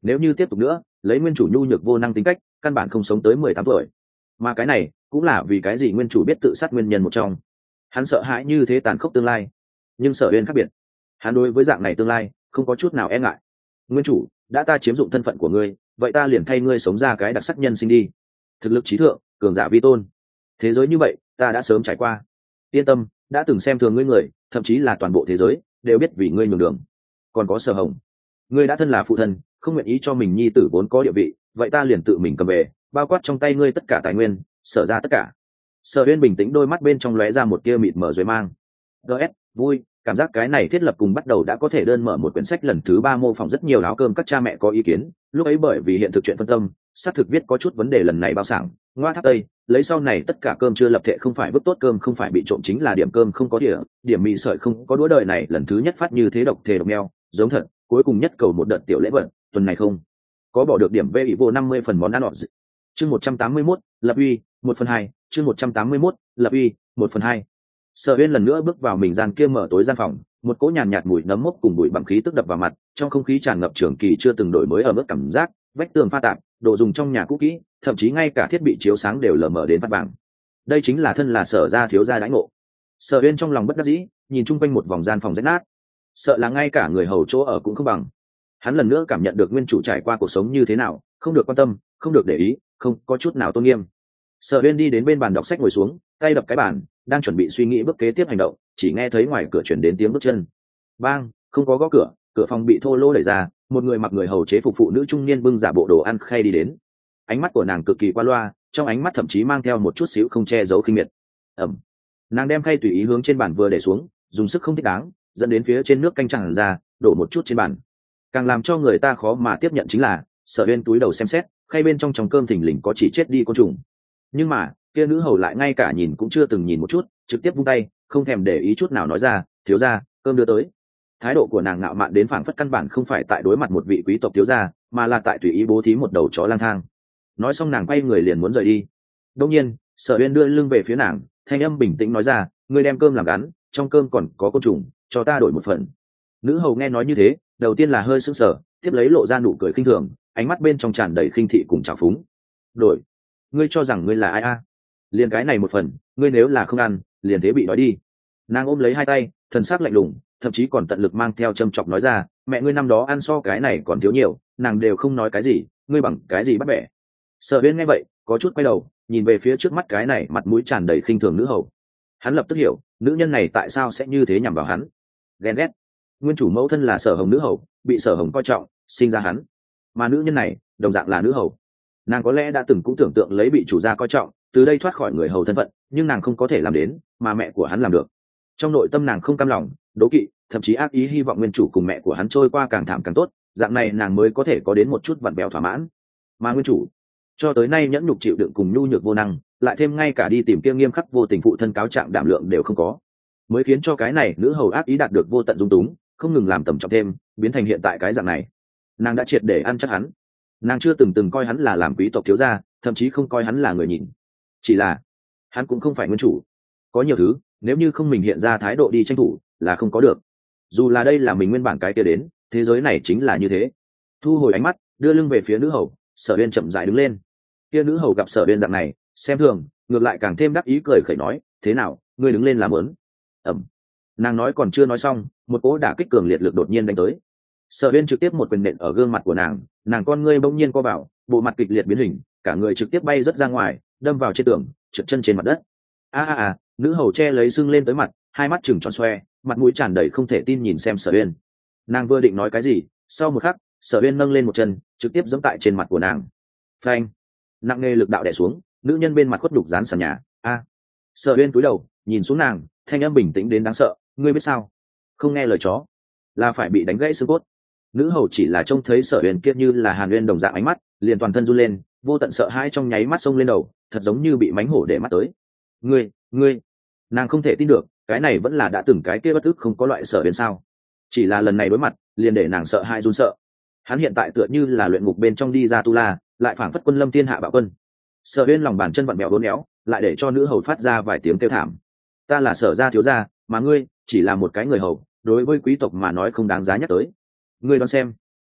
nếu như tiếp tục nữa lấy nguyên chủ nhu nhược vô năng tính cách căn bản không sống tới mười tám tuổi, mà cái này cũng là vì cái gì nguyên chủ biết tự sát nguyên nhân một trong. Hắn sợ hãi như thế tàn khốc tương lai, nhưng Sở Uyên khác biệt, hắn đối với dạng này tương lai không có chút nào e ngại. Nguyên chủ, đã ta chiếm dụng thân phận của ngươi, vậy ta liền thay ngươi sống ra cái đặc sắc nhân sinh đi. Thực lực trí thượng, cường giả vi tôn, thế giới như vậy ta đã sớm trải qua. Yên tâm, đã từng xem thường ngươi người, thậm chí là toàn bộ thế giới đều biết vì ngươi nhường đường. Còn có Sở Hồng, ngươi đã thân là phụ thân, không nguyện ý cho mình nhi tử vốn có địa vị, vậy ta liền tự mình cầm về, bao quát trong tay ngươi tất cả tài nguyên, Sở ra tất cả. Sở Uyên bình tĩnh, đôi mắt bên trong lóe ra một tia mịt mờ rồi mang gs vui, cảm giác cái này thiết lập cùng bắt đầu đã có thể đơn mở một quyển sách lần thứ ba mô phỏng rất nhiều áo cơm các cha mẹ có ý kiến, lúc ấy bởi vì hiện thực chuyện phân tâm, xác thực viết có chút vấn đề lần này bao sảng, ngoa thác tây, lấy sau này tất cả cơm chưa lập thể không phải vứt tốt cơm không phải bị trộm chính là điểm cơm không có đĩa, điểm mì sợi không có đũa, đời này lần thứ nhất phát như thế độc thể độc mèo, giống thật, cuối cùng nhất cầu một đợt tiểu lễ vật, tuần này không có bỏ được điểm vê ỷ vô năm mươi phần món ăn ọt. Chương một trăm tám mươi mốt, lập uy, một phần hai, chương một trăm tám mươi mốt, lập uy, một phần hai. Sở Uyên lần nữa bước vào mình gian kia mở tối gian phòng, một cỗ nhàn nhạt, nhạt mùi nấm mốc cùng bụi bặm khí tức đập vào mặt, trong không khí tràn ngập trường kỳ chưa từng đổi mới ở mức cảm giác, vách tường pha tạp, đồ dùng trong nhà cũ kỹ, thậm chí ngay cả thiết bị chiếu sáng đều lờ mờ đến phát vàng. Đây chính là thân là Sở gia thiếu gia đãi ngộ. Sở Uyên trong lòng bất đắc dĩ, nhìn chung quanh một vòng gian phòng rách nát, sợ là ngay cả người hầu chỗ ở cũng không bằng. Hắn lần nữa cảm nhận được nguyên chủ trải qua cuộc sống như thế nào, không được quan tâm, không được để ý, không có chút nào tôn nghiêm. Sở Uyên đi đến bên bàn đọc sách ngồi xuống, tay đập cái bàn, đang chuẩn bị suy nghĩ bước kế tiếp hành động, chỉ nghe thấy ngoài cửa chuyển đến tiếng bước chân. Bang, không có gõ cửa, cửa phòng bị thô lỗ đẩy ra, một người mặc người hầu chế phục phụ nữ trung niên bưng giả bộ đồ ăn khay đi đến. Ánh mắt của nàng cực kỳ qua loa, trong ánh mắt thậm chí mang theo một chút xíu không che giấu khinh miệt. Ẩm. Nàng đem khay tùy ý hướng trên bàn vừa để xuống, dùng sức không thích đáng, dẫn đến phía trên nước canh tràn ra, đổ một chút trên bàn. Càng làm cho người ta khó mà tiếp nhận chính là, Sở Uyên túi đầu xem xét, khay bên trong trong cơm thình lình có chỉ chết đi côn trùng. Nhưng mà, kia nữ hầu lại ngay cả nhìn cũng chưa từng nhìn một chút, trực tiếp vung tay, không thèm để ý chút nào nói ra, thiếu gia, cơm đưa tới. Thái độ của nàng ngạo mạn đến phảng phất căn bản không phải tại đối mặt một vị quý tộc thiếu gia, mà là tại tùy ý bố thí một đầu chó lang thang. Nói xong nàng quay người liền muốn rời đi. Đương nhiên, Sở Uyên đưa lưng về phía nàng, thanh âm bình tĩnh nói ra, ngươi đem cơm làm gắn, trong cơm còn có côn trùng, cho ta đổi một phần. Nữ hầu nghe nói như thế, đầu tiên là hơi sững sờ, tiếp lấy lộ ra nụ cười khinh thường, ánh mắt bên trong tràn đầy khinh thị cùng trào phúng. Đổi? Ngươi cho rằng ngươi là ai a? À? Liền cái này một phần, ngươi nếu là không ăn, liền thế bị đói đi. Nàng ôm lấy hai tay, thần sắc lạnh lùng, thậm chí còn tận lực mang theo châm chọc nói ra, mẹ ngươi năm đó ăn so cái này còn thiếu nhiều, nàng đều không nói cái gì, ngươi bằng cái gì bắt bẻ. Sở Uyên nghe vậy, có chút quay đầu, nhìn về phía trước mắt cái này mặt mũi tràn đầy khinh thường nữ hầu. Hắn lập tức hiểu, nữ nhân này tại sao sẽ như thế nhằm vào hắn. Ghen ghét. Nguyên chủ mẫu thân là Sở Hồng nữ hầu, bị Sở Hồng coi trọng, sinh ra hắn. Mà nữ nhân này, đồng dạng là nữ hầu. Nàng có lẽ đã từng cũng tưởng tượng lấy bị chủ gia coi trọng, từ đây thoát khỏi người hầu thân phận, nhưng nàng không có thể làm đến, mà mẹ của hắn làm được. Trong nội tâm nàng không cam lòng, đố kỵ, thậm chí ác ý hy vọng nguyên chủ cùng mẹ của hắn trôi qua càng thảm càng tốt, dạng này nàng mới có thể có đến một chút vặn bèo thỏa mãn. Mà nguyên chủ, cho tới nay nhẫn nhục chịu đựng cùng nhu nhược vô năng, lại thêm ngay cả đi tìm kia nghiêm khắc vô tình phụ thân cáo trạng đảm lượng đều không có, mới khiến cho cái này nữ hầu ác ý đạt được vô tận dung túng, không ngừng làm tầm trọng thêm, biến thành hiện tại cái dạng này. Nàng đã triệt để ăn chắc hắn. Nàng chưa từng từng coi hắn là làm quý tộc thiếu gia, thậm chí không coi hắn là người nhìn. Chỉ là hắn cũng không phải nguyên chủ. Có nhiều thứ, nếu như không mình hiện ra thái độ đi tranh thủ, là không có được. Dù là đây là mình nguyên bản cái kia đến, thế giới này chính là như thế. Thu hồi ánh mắt, đưa lưng về phía nữ hầu, Sở Uyên chậm rãi đứng lên. Kia nữ hầu gặp Sở Uyên dạng này, xem thường, ngược lại càng thêm đắc ý cười khẩy nói, thế nào, ngươi đứng lên làm ớn. Ẩm. Nàng nói còn chưa nói xong, một cỗ đả kích cường liệt lực đột nhiên đánh tới. Sở Uyên trực tiếp một quyền nện ở gương mặt của nàng, nàng con ngươi bỗng nhiên co vào, bộ mặt kịch liệt biến hình, cả người trực tiếp bay rất ra ngoài, đâm vào trên tường, trượt chân trên mặt đất. A a a, nữ hầu che lấy sưng lên tới mặt, hai mắt trừng tròn xoe, mặt mũi tràn đầy không thể tin nhìn xem Sở Uyên. Nàng vừa định nói cái gì, sau một khắc, Sở Uyên nâng lên một chân, trực tiếp giẫm tại trên mặt của nàng. Phanh! Nặng nề lực đạo đè xuống, nữ nhân bên mặt khuất đục dán sàn nhà. A! Sở Uyên cúi đầu, nhìn xuống nàng, thanh âm bình tĩnh đến đáng sợ, ngươi biết sao? Không nghe lời chó, là phải bị đánh gãy xương cốt. Nữ hầu chỉ là trông thấy Sở Uyên kia như là Hàn Uyên đồng dạng ánh mắt, liền toàn thân run lên, vô tận sợ hãi trong nháy mắt xông lên đầu, thật giống như bị mánh hổ để mắt tới. Ngươi, ngươi! Nàng không thể tin được, cái này vẫn là đã từng cái kia bất ức không có loại Sở Uyên sao? Chỉ là lần này đối mặt, liền để nàng sợ hãi run sợ. Hắn hiện tại tựa như là luyện ngục bên trong đi ra tu la, lại phảng phất quân lâm thiên hạ bạo quân. Sở Uyên lòng bàn chân vặn mèo uốn éo, lại để cho nữ hầu phát ra vài tiếng kêu thảm. Ta là Sở gia thiếu gia, mà ngươi chỉ là một cái người hầu, đối với quý tộc mà nói không đáng giá nhắc tới. Ngươi đoán xem,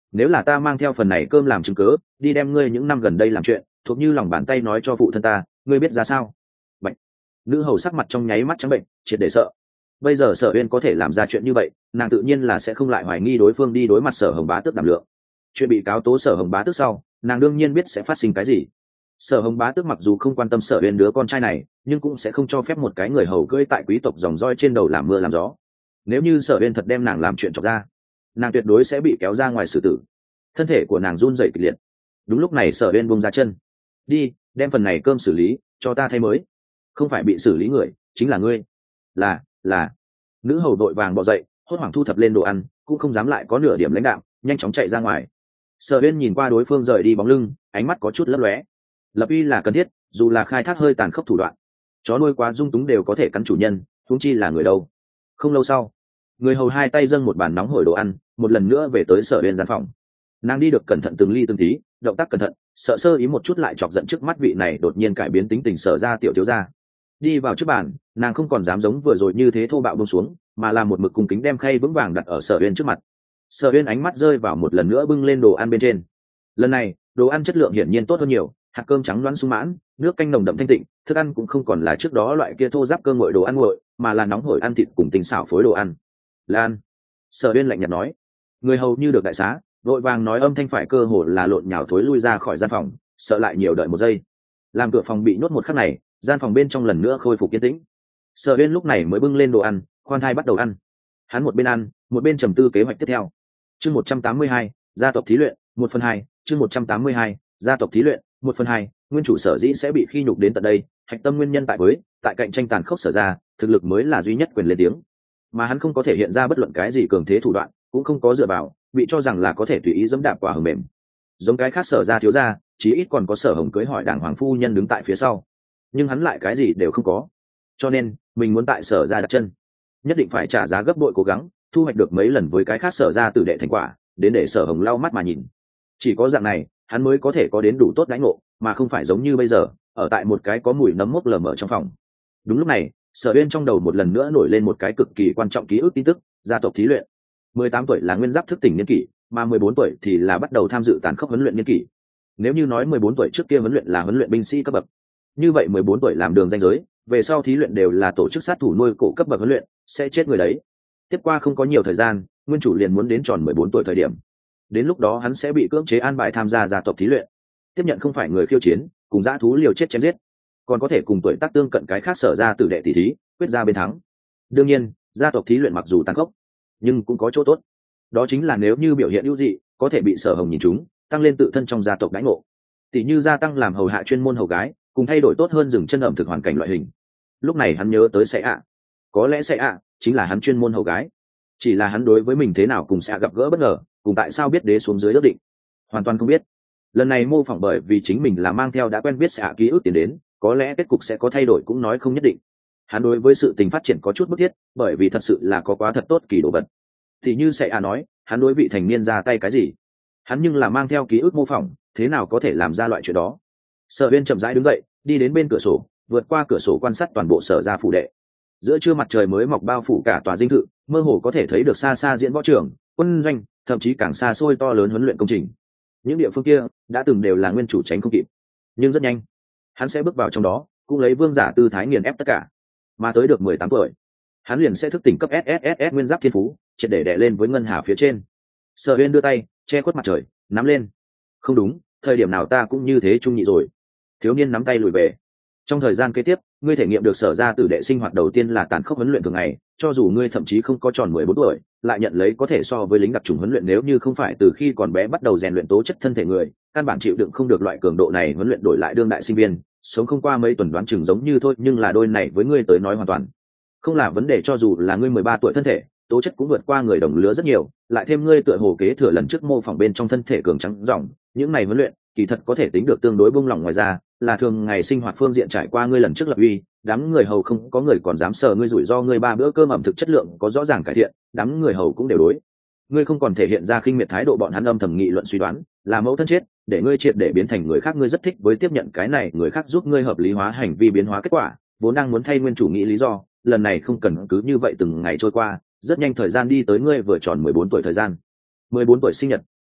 nếu là ta mang theo phần này cơm làm chứng cớ đi đem ngươi những năm gần đây làm chuyện thuộc như lòng bàn tay nói cho phụ thân ta, ngươi biết ra sao? Bệnh. Nữ hầu sắc mặt trong nháy mắt trắng bệnh, triệt để sợ. Bây giờ Sở Uyên có thể làm ra chuyện như vậy, nàng tự nhiên là sẽ không lại hoài nghi đối phương đi đối mặt Sở Hồng Bá Tước đảm lượng. Chuyện bị cáo tố Sở Hồng Bá Tước sau, nàng đương nhiên biết sẽ phát sinh cái gì. Sở Hồng Bá Tước mặc dù không quan tâm Sở Uyên đứa con trai này, nhưng cũng sẽ không cho phép một cái người hầu cưỡi tại quý tộc dòng roi trên đầu làm mưa làm gió. Nếu như Sở Uyên thật đem nàng làm chuyện chọc ra, nàng tuyệt đối sẽ bị kéo ra ngoài xử tử. Thân thể của nàng run rẩy kịch liệt. Đúng lúc này Sở Uyên buông ra chân. Đi, đem phần này cơm xử lý, cho ta thay mới. Không phải bị xử lý người, chính là ngươi. Là, là. Nữ hầu đội vàng bò dậy, hốt hoảng thu thập lên đồ ăn, cũng không dám lại có nửa điểm lãnh đạm, nhanh chóng chạy ra ngoài. Sở Uyên nhìn qua đối phương rời đi bóng lưng, ánh mắt có chút lấp lóe. Lập uy là cần thiết, dù là khai thác hơi tàn khốc thủ đoạn. Chó nuôi quá dung túng đều có thể cắn chủ nhân, huống chi là người đâu. Không lâu sau, người hầu hai tay dâng một bàn nóng hổi đồ ăn, một lần nữa về tới Sở Uyên gian phòng. Nàng đi được cẩn thận từng ly từng tí, động tác cẩn thận, sợ sơ ý một chút lại chọc giận trước mắt vị này đột nhiên cải biến tính tình Sở ra tiểu thiếu gia. Đi vào trước bàn, nàng không còn dám giống vừa rồi như thế thô bạo buông xuống, mà là một mực cung kính đem khay vững vàng đặt ở Sở Uyên trước mặt. Sở Uyên ánh mắt rơi vào một lần nữa bưng lên đồ ăn bên trên. Lần này, đồ ăn chất lượng hiển nhiên tốt hơn nhiều, hạt cơm trắng loãng sung mãn, nước canh nồng đậm thanh tịnh, thức ăn cũng không còn là trước đó loại kia thô ráp cơm nguội đồ ăn nguội, mà là nóng hổi ăn thịt cùng tinh xảo phối đồ ăn. Lan, Sở Uyên lạnh nhạt nói. Người hầu như được đại xá, vội vàng nói âm thanh phải cơ hồ là lộn nhào thối lui ra khỏi gian phòng, sợ lại nhiều đợi một giây. Làm cửa phòng bị nhốt một khắc này, gian phòng bên trong lần nữa khôi phục yên tĩnh. Sở Uyên lúc này mới bưng lên đồ ăn, khoan thai bắt đầu ăn. Hắn một bên ăn, một bên trầm tư kế hoạch tiếp theo. Chương một trăm tám mươi hai, gia tộc thí luyện, một phần hai, chương một trăm tám mươi hai, gia tộc thí luyện, một phần hai, nguyên chủ Sở dĩ sẽ bị khi nhục đến tận đây, hạch tâm nguyên nhân tại với, tại cạnh tranh tàn khốc Sở ra, thực lực mới là duy nhất quyền lên tiếng. Mà hắn không có thể hiện ra bất luận cái gì cường thế thủ đoạn, cũng không có dựa vào, bị cho rằng là có thể tùy ý dẫm đạp quả hờ mềm. Giống cái khác Sở ra thiếu gia, chí ít còn có Sở Hồng cưới hỏi đảng hoàng phu nhân đứng tại phía sau. Nhưng hắn lại cái gì đều không có. Cho nên, mình muốn tại Sở ra đặt chân, nhất định phải trả giá gấp bội cố gắng, thu hoạch được mấy lần với cái khác Sở ra tử đệ thành quả, đến để Sở Hồng lau mắt mà nhìn. Chỉ có dạng này, hắn mới có thể có đến đủ tốt đãi ngộ, mà không phải giống như bây giờ, ở tại một cái có mùi nấm mốc lờ mờ trong phòng. Đúng lúc này, Sở Uyên trong đầu một lần nữa nổi lên một cái cực kỳ quan trọng ký ức tin tức, gia tộc thí luyện. mười tám tuổi là nguyên giáp thức tỉnh niên kỷ, mà mười bốn tuổi thì là bắt đầu tham dự tàn khốc huấn luyện niên kỷ. Nếu như nói mười bốn tuổi trước kia huấn luyện là huấn luyện binh sĩ cấp bậc, như vậy mười bốn tuổi làm đường ranh giới, về sau thí luyện đều là tổ chức sát thủ nuôi cổ cấp bậc huấn luyện, sẽ chết người đấy. Tiếp qua không có nhiều thời gian, nguyên chủ liền muốn đến tròn mười bốn tuổi thời điểm. Đến lúc đó hắn sẽ bị cưỡng chế an bài tham gia gia tộc thí luyện, tiếp nhận không phải người khiêu chiến, cùng dã thú liều chết chém giết, còn có thể cùng tuổi tác tương cận cái khác Sở ra tử đệ tỷ thí, quyết ra bên thắng. Đương nhiên, gia tộc thí luyện mặc dù tàn khốc, nhưng cũng có chỗ tốt. Đó chính là nếu như biểu hiện ưu dị, có thể bị Sở Hồng nhìn trúng, tăng lên tự thân trong gia tộc đãi ngộ. Tỷ như gia tăng làm hầu hạ chuyên môn hầu gái, cùng thay đổi tốt hơn dừng chân ẩm thực hoàn cảnh loại hình. Lúc này hắn nhớ tới Sẽ ạ, có lẽ Sẽ ạ chính là hắn chuyên môn hầu gái. Chỉ là hắn đối với mình thế nào cùng Sẽ gặp gỡ bất ngờ, cùng tại sao biết đế xuống dưới ước định, hoàn toàn không biết. Lần này mô phỏng bởi vì chính mình là mang theo đã quen biết Sẽ ạ ký ức tiến đến, có lẽ kết cục sẽ có thay đổi cũng nói không nhất định. Hắn đối với sự tình phát triển có chút bức thiết, bởi vì thật sự là có quá thật tốt kỳ đồ vật. Thì như Sẽ ạ nói, hắn đối vị thành niên ra tay cái gì, hắn nhưng là mang theo ký ức mô phỏng, thế nào có thể làm ra loại chuyện đó. Sở Uyên chậm rãi đứng dậy, đi đến bên cửa sổ, vượt qua cửa sổ quan sát toàn bộ Sở gia phủ đệ. Giữa trưa mặt trời mới mọc bao phủ cả tòa dinh thự, mơ hồ có thể thấy được xa xa diễn võ trường, quân doanh, thậm chí càng xa xôi to lớn huấn luyện công trình. Những địa phương kia đã từng đều là nguyên chủ tránh không kịp, nhưng rất nhanh hắn sẽ bước vào trong đó, cũng lấy vương giả tư thái nghiền ép tất cả. Mà tới được mười tám tuổi, hắn liền sẽ thức tỉnh cấp ét ét ét ét nguyên giáp thiên phú, triệt để đè lên với ngân hà phía trên. Sở Uyên đưa tay che khuất mặt trời, nắm lên. Không đúng, thời điểm nào ta cũng như thế trung nhị rồi. Thiếu niên nắm tay lùi về. Trong thời gian kế tiếp, ngươi thể nghiệm được Sở ra tử đệ sinh hoạt đầu tiên là tàn khốc huấn luyện thường ngày, cho dù ngươi thậm chí không có tròn mười bốn tuổi, lại nhận lấy có thể so với lính đặc chủng huấn luyện, nếu như không phải từ khi còn bé bắt đầu rèn luyện tố chất thân thể người, căn bản chịu đựng không được loại cường độ này huấn luyện, đổi lại đương đại sinh viên, sống không qua mấy tuần đoán chừng giống như thôi, nhưng là đôi này với ngươi tới nói hoàn toàn không là vấn đề. Cho dù là ngươi mười ba tuổi, thân thể tố chất cũng vượt qua người đồng lứa rất nhiều, lại thêm ngươi tựa hồ kế thừa lần trước mô phỏng bên trong thân thể cường trắng ròng, những này huấn luyện kỳ thật có thể tính được tương đối buông lỏng. Ngoài ra là thường ngày sinh hoạt phương diện trải qua ngươi lần trước lập uy, đám người hầu không có người còn dám sờ ngươi, rủi ro ngươi ba bữa cơm ẩm thực chất lượng có rõ ràng cải thiện, đám người hầu cũng đều đối ngươi không còn thể hiện ra khinh miệt thái độ. Bọn hắn âm thầm nghị luận suy đoán là mẫu thân chết, để ngươi triệt để biến thành người khác. Ngươi rất thích với tiếp nhận cái này người khác giúp ngươi hợp lý hóa hành vi biến hóa kết quả, vốn đang muốn thay nguyên chủ nghĩ lý do, lần này không cần cứ như vậy từng ngày trôi qua. Rất nhanh thời gian đi tới, ngươi vừa tròn mười bốn tuổi thời gian. mười bốn tuổi sinh nhật,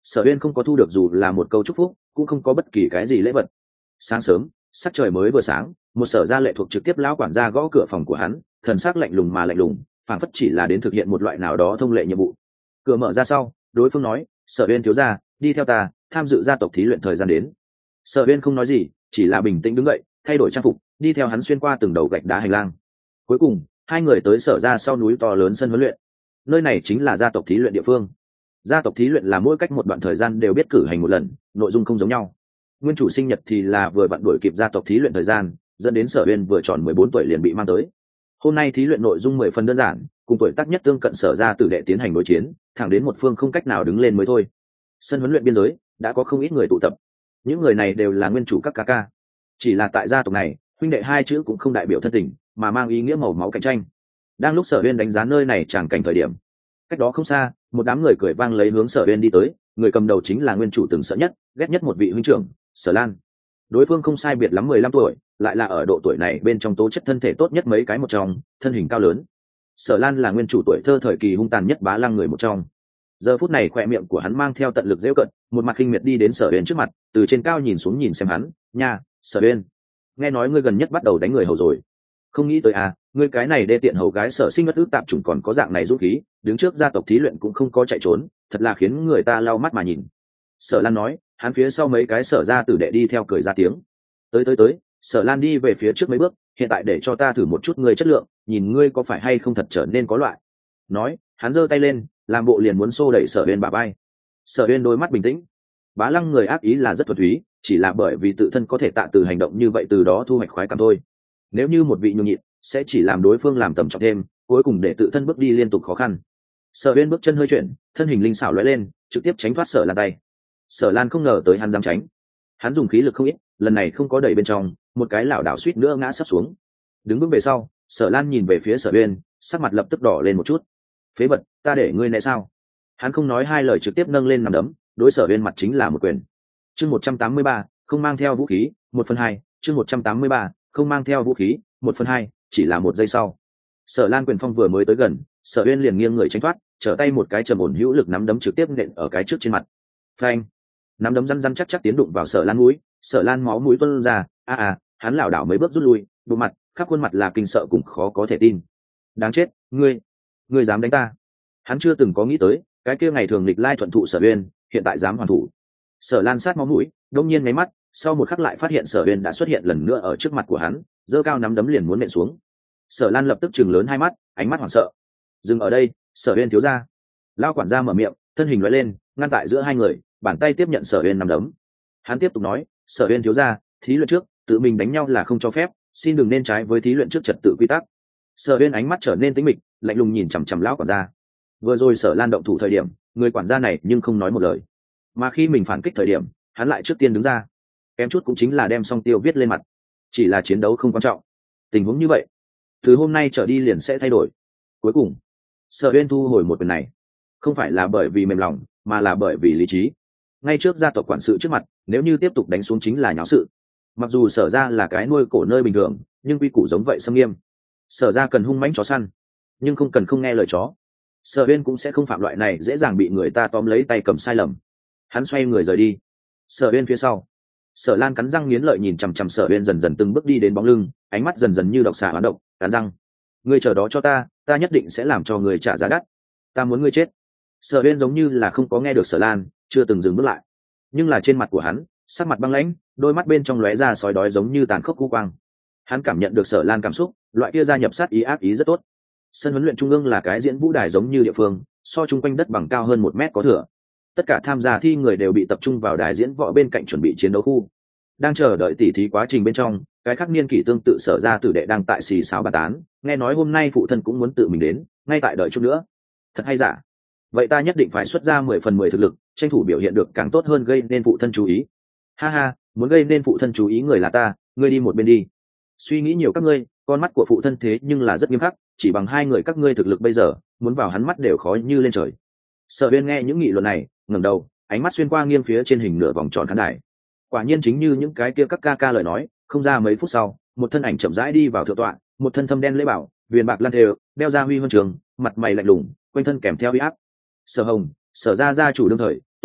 Sở Uyên không có thu được dù là một câu chúc phúc, cũng không có bất kỳ cái gì lễ vật. Sáng sớm, sắc trời mới vừa sáng, một Sở gia lệ thuộc trực tiếp lão quản gia gõ cửa phòng của hắn, thần sắc lạnh lùng mà lạnh lùng, phảng phất chỉ là đến thực hiện một loại nào đó thông lệ nhiệm vụ. Cửa mở ra sau, đối phương nói, Sở Uyên thiếu gia, đi theo ta, tham dự gia tộc thí luyện thời gian đến. Sở Uyên không nói gì, chỉ là bình tĩnh đứng dậy, thay đổi trang phục, đi theo hắn xuyên qua từng đầu gạch đá hành lang. Cuối cùng, hai người tới Sở gia sau núi to lớn sân huấn luyện. Nơi này chính là gia tộc thí luyện địa phương. Gia tộc thí luyện là mỗi cách một đoạn thời gian đều biết cử hành một lần, nội dung không giống nhau. Nguyên chủ sinh nhật thì là vừa vặn đuổi kịp gia tộc thí luyện thời gian, dẫn đến Sở Uyên vừa tròn mười bốn tuổi liền bị mang tới. Hôm nay thí luyện nội dung mười phần đơn giản, cùng tuổi tác nhất tương cận Sở gia tử đệ tiến hành đối chiến, thẳng đến một phương không cách nào đứng lên mới thôi. Sân huấn luyện biên giới đã có không ít người tụ tập. Những người này đều là nguyên chủ các ca ca. Chỉ là tại gia tộc này, huynh đệ hai chữ cũng không đại biểu thân tình, mà mang ý nghĩa màu máu cạnh tranh. Đang lúc Sở Uyên đánh giá nơi này tràng cảnh thời điểm, cách đó không xa, một đám người cười vang lấy hướng Sở Uyên đi tới, người cầm đầu chính là nguyên chủ từng sợ nhất, ghét nhất một vị huynh trưởng, Sở Lan. Đối phương không sai biệt lắm mười lăm tuổi, lại là ở độ tuổi này bên trong tố chất thân thể tốt nhất mấy cái một trong, thân hình cao lớn. Sở Lan là nguyên chủ tuổi thơ thời kỳ hung tàn nhất bá lăng người một trong. Giờ phút này khóe miệng của hắn mang theo tận lực giễu cợt, một mặt khinh miệt đi đến Sở Uyên trước mặt, từ trên cao nhìn xuống nhìn xem hắn, "Nha, Sở Uyên, nghe nói ngươi gần nhất bắt đầu đánh người hầu rồi. Không nghĩ tới à, ngươi cái này đê tiện hầu gái Sở Sinh bất ước tạp chủng còn có dạng này dũng khí, đứng trước gia tộc thí luyện cũng không có chạy trốn, thật là khiến người ta lau mắt mà nhìn." Sở Lan nói, hắn phía sau mấy cái Sở gia tử đệ đi theo cười ra tiếng. "Tới tới tới." Sở Lan đi về phía trước mấy bước, "Hiện tại để cho ta thử một chút ngươi chất lượng, nhìn ngươi có phải hay không thật trở nên có loại." Nói, hắn giơ tay lên, làm bộ liền muốn xô đẩy Sở Uyên bả vai. Sở Uyên đôi mắt bình tĩnh. Bá Lăng người ác ý là rất thuần túy, chỉ là bởi vì tự thân có thể tạ từ hành động như vậy từ đó thu hoạch khoái cảm thôi. Nếu như một vị nhường nhịn, sẽ chỉ làm đối phương làm tầm trọng thêm, cuối cùng để tự thân bước đi liên tục khó khăn. Sở Uyên bước chân hơi chuyển, thân hình linh xảo lóe lên, trực tiếp tránh thoát Sở Lan tay. Sở Lan không ngờ tới hắn dám tránh. Hắn dùng khí lực không ít, lần này không có đẩy bên trong, một cái lảo đảo suýt nữa ngã sấp xuống. Đứng bước về sau, Sở Lan nhìn về phía Sở Uyên, sắc mặt lập tức đỏ lên một chút. "Phế vật, ta để ngươi né sao?" Hắn không nói hai lời trực tiếp nâng lên nằm đấm, đối Sở Uyên mặt chính là một quyền. Chương một trăm tám mươi ba, không mang theo vũ khí, một phần hai, chương một trăm tám mươi ba, không mang theo vũ khí, một phần hai, chỉ là một giây sau. Sở Lan quyền phong vừa mới tới gần, Sở Uyên liền nghiêng người tránh thoát, trở tay một cái trầm ổn hữu lực nắm đấm trực tiếp nện ở cái trước trên mặt. Phanh! Nắm đấm răn răn chắc chắc tiến đụng vào Sở Lan mũi, Sở Lan máu mũi tuôn ra, a a, hắn lảo đảo mấy bước rút lui, bộ mặt, khắp khuôn mặt là kinh sợ cùng khó có thể tin. "Đáng chết, ngươi, ngươi dám đánh ta?" Hắn chưa từng có nghĩ tới, cái kia ngày thường nghịch lai thuận thụ Sở Uyên, hiện tại dám hoàn thủ. Sở Lan sát máu mũi, đông nhiên mấy mắt, sau một khắc lại phát hiện Sở Uyên đã xuất hiện lần nữa ở trước mặt của hắn, giơ cao nắm đấm liền muốn nện xuống. Sở Lan lập tức chừng lớn hai mắt, ánh mắt hoảng sợ. "Dừng ở đây, Sở Uyên thiếu gia." Lão quản gia mở miệng, thân hình lóe lên, ngăn tại giữa hai người, bàn tay tiếp nhận Sở Uyên nắm đấm. Hắn tiếp tục nói, "Sở Uyên thiếu gia, thí luyện trước, tự mình đánh nhau là không cho phép, xin đừng nên trái với thí luyện trước trật tự quy tắc." Sở Uyên ánh mắt trở nên tĩnh mịch, lạnh lùng nhìn chằm chằm lão quản gia. Vừa rồi Sở Lan động thủ thời điểm, người quản gia này nhưng không nói một lời, mà khi mình phản kích thời điểm, hắn lại trước tiên đứng ra, kém chút cũng chính là đem song tiêu viết lên mặt. Chỉ là chiến đấu không quan trọng, tình huống như vậy, từ hôm nay trở đi liền sẽ thay đổi. Cuối cùng, Sở Uyên thu hồi một quyền này, không phải là bởi vì mềm lòng, mà là bởi vì lý trí. Ngay trước gia tộc quản sự trước mặt, nếu như tiếp tục đánh xuống chính là nháo sự. Mặc dù Sở gia là cái nuôi cổ nơi bình thường, nhưng quy củ giống vậy xâm nghiêm. Sở gia cần hung mãnh chó săn, nhưng không cần không nghe lời chó. Sở Uyên cũng sẽ không phạm loại này dễ dàng bị người ta tóm lấy tay cầm sai lầm. Hắn xoay người rời đi. Sở Uyên phía sau, Sở Lan cắn răng nghiến lợi nhìn chằm chằm Sở Uyên dần dần từng bước đi đến bóng lưng, ánh mắt dần dần như độc xà hoán độc, cắn răng, "Ngươi chờ đó cho ta, ta nhất định sẽ làm cho ngươi trả giá đắt. Ta muốn ngươi chết." Sở Uyên giống như là không có nghe được Sở Lan, chưa từng dừng bước lại, nhưng là trên mặt của hắn, sắc mặt băng lãnh, đôi mắt bên trong lóe ra sói đói giống như tàn khốc u quang. Hắn cảm nhận được Sở Lan cảm xúc, loại kia gia nhập sát ý ác ý rất tốt. Sân huấn luyện trung ương là cái diễn vũ đài giống như địa phương, so chung quanh đất bằng cao hơn một mét có thừa. Tất cả tham gia thi người đều bị tập trung vào đài diễn võ bên cạnh chuẩn bị chiến đấu khu. Đang chờ đợi tỉ thí quá trình bên trong, cái khác niên kỷ tương tự Sở ra tử đệ đang tại xì xào bàn tán, nghe nói hôm nay phụ thân cũng muốn tự mình đến, ngay tại đợi chút nữa. Thật hay giả? Vậy ta nhất định phải xuất ra mười phần mười thực lực, tranh thủ biểu hiện được càng tốt hơn gây nên phụ thân chú ý. Ha ha, muốn gây nên phụ thân chú ý người là ta, ngươi đi một bên đi. Suy nghĩ nhiều các ngươi, con mắt của phụ thân thế nhưng là rất nghiêm khắc, chỉ bằng hai người các ngươi thực lực bây giờ, muốn vào hắn mắt đều khó như lên trời. Sở Uyên nghe những nghị luận này, ngẩng đầu, ánh mắt xuyên qua nghiêng phía trên hình nửa vòng tròn khán đài. Quả nhiên chính như những cái kia các ca ca lời nói, không ra mấy phút sau, một thân ảnh chậm rãi đi vào thượng tọa, một thân thâm đen lễ bảo, viền bạc lan thêu, đeo ra huy huân trường, mặt mày lạnh lùng, quanh thân kèm theo uy áp. Sở Hồng, Sở gia gia chủ đương thời,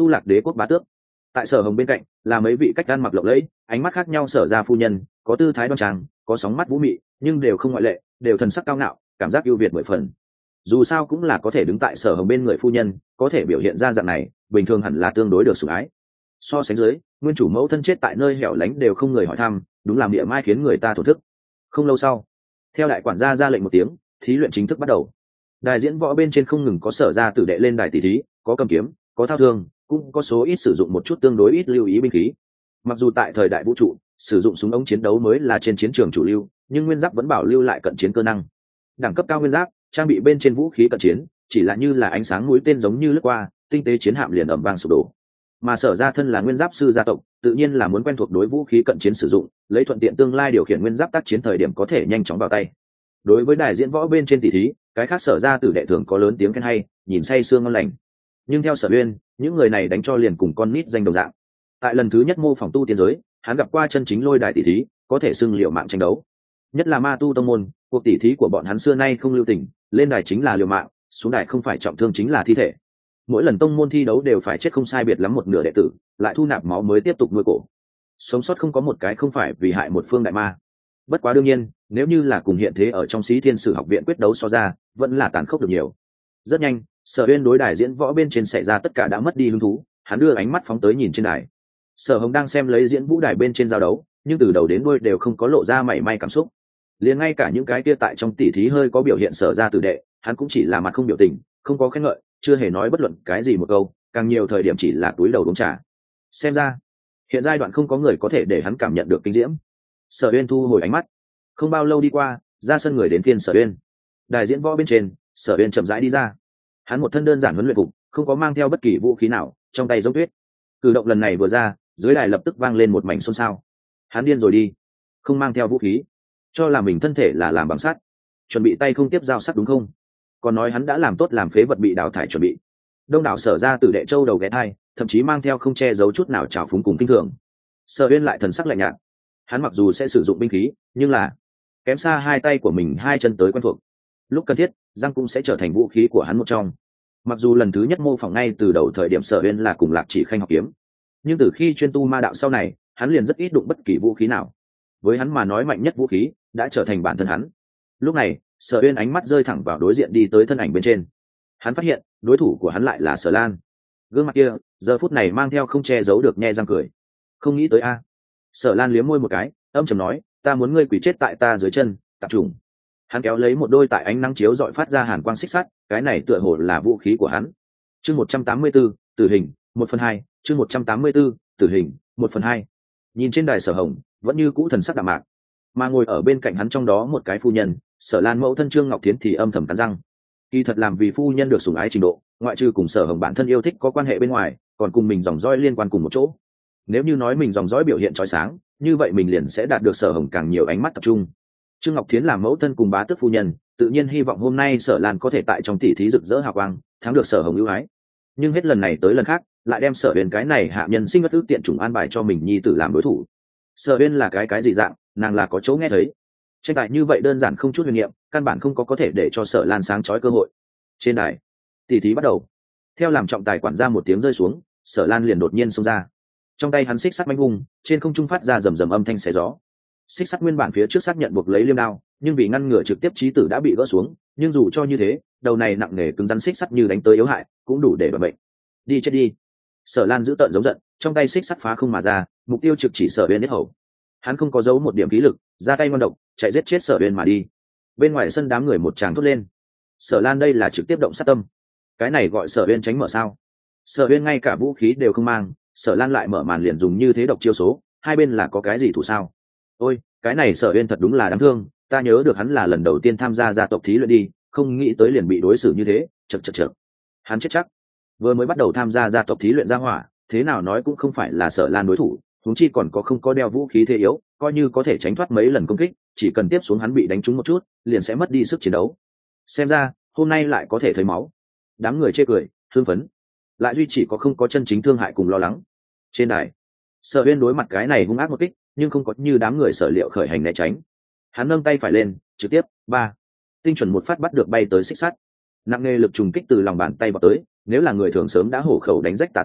tu lạc đế quốc bá tước. Tại Sở Hồng bên cạnh là mấy vị cách ăn mặc lộng lẫy, ánh mắt khác nhau sở ra phu nhân, có tư thái đoan trang, có sóng mắt vũ mị, nhưng đều không ngoại lệ, đều thần sắc cao ngạo, cảm giác ưu việt mười phần. Dù sao cũng là có thể đứng tại Sở Hồng bên người phu nhân, có thể biểu hiện ra dạng này, bình thường hẳn là tương đối được sủng ái. So sánh dưới, nguyên chủ mẫu thân chết tại nơi hẻo lánh đều không người hỏi thăm, đúng là miệng mai khiến người ta thổ thức. Không lâu sau, theo đại quản gia ra lệnh một tiếng, thí luyện chính thức bắt đầu. Đài diễn võ bên trên không ngừng có sở ra tử đệ lên đài tỷ thí, có cầm kiếm, có thao thương, cũng có số ít sử dụng một chút tương đối ít lưu ý binh khí. Mặc dù tại thời đại vũ trụ, sử dụng súng ống chiến đấu mới là trên chiến trường chủ lưu, nhưng nguyên giáp vẫn bảo lưu lại cận chiến cơ năng. Đẳng cấp cao nguyên giáp, trang bị bên trên vũ khí cận chiến, chỉ là như là ánh sáng mũi tên giống như lướt qua, tinh tế chiến hạm liền ầm vang sụp đổ. Mà sở ra thân là nguyên giáp sư gia tộc, tự nhiên là muốn quen thuộc đối vũ khí cận chiến sử dụng, lấy thuận tiện tương lai điều khiển nguyên giáp tác chiến thời điểm có thể nhanh chóng vào tay. Đối với đài diễn võ bên trên tỷ thí, cái khác sở ra tử đệ thường có lớn tiếng khen hay, nhìn say sương ngon lành. Nhưng theo Sở Uyên, những người này đánh cho liền cùng con nít danh đồng dạng. Tại lần thứ nhất mô phỏng tu tiên giới, hắn gặp qua chân chính lôi đài tỷ thí, có thể xưng liệu mạng tranh đấu. Nhất là ma tu tông môn, cuộc tỷ thí của bọn hắn xưa nay không lưu tình, lên đài chính là liều mạng, xuống đài không phải trọng thương chính là thi thể. Mỗi lần tông môn thi đấu đều phải chết không sai biệt lắm một nửa đệ tử, lại thu nạp máu mới tiếp tục nuôi cổ. Sống sót không có một cái không phải vì hại một phương đại ma. Bất quá đương nhiên, nếu như là cùng hiện thế ở trong Sĩ Thiên Sử học viện quyết đấu so ra, vẫn là tàn khốc được nhiều. Rất nhanh, Sở Uyên đối đài diễn võ bên trên xảy ra tất cả đã mất đi hứng thú, hắn đưa ánh mắt phóng tới nhìn trên đài. Sở Hồng đang xem lấy diễn vũ đài bên trên giao đấu, nhưng từ đầu đến đuôi đều không có lộ ra mảy may cảm xúc. Liền ngay cả những cái kia tại trong tỉ thí hơi có biểu hiện sở ra tử đệ, hắn cũng chỉ là mặt không biểu tình, không có khen ngợi, chưa hề nói bất luận cái gì một câu, càng nhiều thời điểm chỉ là túi đầu uống trà. Xem ra, hiện giai đoạn không có người có thể để hắn cảm nhận được kinh diễm. Sở Uyên thu hồi ánh mắt. Không bao lâu đi qua, ra sân người đến phiên Sở Uyên. Đài diễn võ bên trên, Sở Uyên chậm rãi đi ra. Hắn một thân đơn giản huấn luyện phục, không có mang theo bất kỳ vũ khí nào, trong tay giống tuyết. Cử động lần này vừa ra, dưới đài lập tức vang lên một mảnh xôn xao. Hắn điên rồi đi, không mang theo vũ khí, cho là mình thân thể là làm bằng sắt, chuẩn bị tay không tiếp dao sắt đúng không? Còn nói hắn đã làm tốt làm phế vật bị đào thải chuẩn bị. Đông đảo Sở ra từ đệ châu đầu ghé thai, thậm chí mang theo không che giấu chút nào trào phúng cùng kinh thường. Sở Uyên lại thần sắc lạnh nhạt. Hắn mặc dù sẽ sử dụng binh khí, nhưng là kém xa hai tay của mình hai chân tới quen thuộc. Lúc cần thiết, răng cũng sẽ trở thành vũ khí của hắn một trong. Mặc dù lần thứ nhất mô phỏng ngay từ đầu thời điểm Sở Uyên là cùng Lạc Chỉ Khanh học kiếm, nhưng từ khi chuyên tu ma đạo sau này, hắn liền rất ít đụng bất kỳ vũ khí nào. Với hắn mà nói mạnh nhất vũ khí đã trở thành bản thân hắn. Lúc này, Sở Uyên ánh mắt rơi thẳng vào đối diện đi tới thân ảnh bên trên. Hắn phát hiện, đối thủ của hắn lại là Sở Lan. Gương mặt kia, giờ phút này mang theo không che giấu được nhe răng cười. Không nghĩ tới a. Sở Lan liếm môi một cái, âm trầm nói, ta muốn ngươi quỳ chết tại ta dưới chân, tạp trùng. Hắn kéo lấy một đôi tại ánh nắng chiếu dọi phát ra hàn quang xích sắt, cái này tựa hồ là vũ khí của hắn. Chương một trăm tám mươi 184, tử hình, một phần hai, chương một trăm tám mươi 184, tử hình, một phần hai. Nhìn trên đài Sở Hồng, vẫn như cũ thần sắc đạm mạc, mà ngồi ở bên cạnh hắn trong đó một cái phu nhân, Sở Lan mẫu thân Trương Ngọc Thiến thì âm thầm cắn răng. Kỳ thật làm vì phu nhân được sủng ái trình độ, ngoại trừ cùng Sở Hồng bản thân yêu thích có quan hệ bên ngoài, còn cùng mình dòng dõi liên quan cùng một chỗ. Nếu như nói mình dòng dõi biểu hiện chói sáng, như vậy mình liền sẽ đạt được Sở Hồng càng nhiều ánh mắt tập trung. Trương Ngọc Thiến làm mẫu thân cùng bá tước phu nhân, tự nhiên hy vọng hôm nay Sở Lan có thể tại trong tỷ thí rực rỡ hào quang, thắng được Sở Hồng ưu ái. Nhưng hết lần này tới lần khác, lại đem Sở Uyên cái này hạ nhân sinh bất ước tiện chủng an bài cho mình nhi tử làm đối thủ. Sở Uyên là cái cái gì dạng, nàng là có chỗ nghe thấy. Tranh tài như vậy đơn giản không chút huyền niệm, căn bản không có có thể để cho Sở Lan sáng chói cơ hội. Trên đài, tỷ thí bắt đầu. Theo làm trọng tài quản ra một tiếng rơi xuống, Sở Lan liền đột nhiên xông ra. Trong tay hắn xích sắt manh hung, trên không trung phát ra rầm rầm âm thanh xé gió. Xích sắt nguyên bản phía trước xác nhận buộc lấy liêm đao, nhưng vì ngăn ngừa trực tiếp chí tử đã bị gỡ xuống, nhưng dù cho như thế, đầu này nặng nề cứng rắn xích sắt như đánh tới yếu hại, cũng đủ để đoạt bệnh. Đi chết đi. Sở Lan giữ tợn giống giận, trong tay xích sắt phá không mà ra, mục tiêu trực chỉ Sở Uyên yết hầu. Hắn không có giấu một điểm khí lực, ra tay ngoan độc, chạy giết chết Sở Uyên mà đi. Bên ngoài sân đám người một tràng thốt lên. Sở Lan đây là trực tiếp động sát tâm. Cái này gọi Sở Uyên tránh mở sao? Sở Uyên ngay cả vũ khí đều không mang, Sở Lan lại mở màn liền dùng như thế độc chiêu số, hai bên là có cái gì thủ sao? Ôi, cái này Sở Uyên thật đúng là đáng thương, ta nhớ được hắn là lần đầu tiên tham gia gia tộc thí luyện đi, không nghĩ tới liền bị đối xử như thế, chậc chậc chậc. Hắn chết chắc. Vừa mới bắt đầu tham gia gia tộc thí luyện gia hỏa, thế nào nói cũng không phải là Sở Lan đối thủ, huống chi còn có không có đeo vũ khí thế yếu, coi như có thể tránh thoát mấy lần công kích, chỉ cần tiếp xuống hắn bị đánh trúng một chút, liền sẽ mất đi sức chiến đấu. Xem ra, hôm nay lại có thể thấy máu. Đám người chê cười, thương phấn, lại duy chỉ có không có chân chính thương hại cùng lo lắng. Trên đài, Sở Uyên đối mặt cái này hung ác một kích, nhưng không có như đám người sở liệu khởi hành né tránh. Hắn nâng tay phải lên, trực tiếp ba tinh chuẩn một phát bắt được bay tới xích sắt. Nặng nề lực trùng kích từ lòng bàn tay vào tới, nếu là người thường sớm đã hổ khẩu đánh rách tả tơi,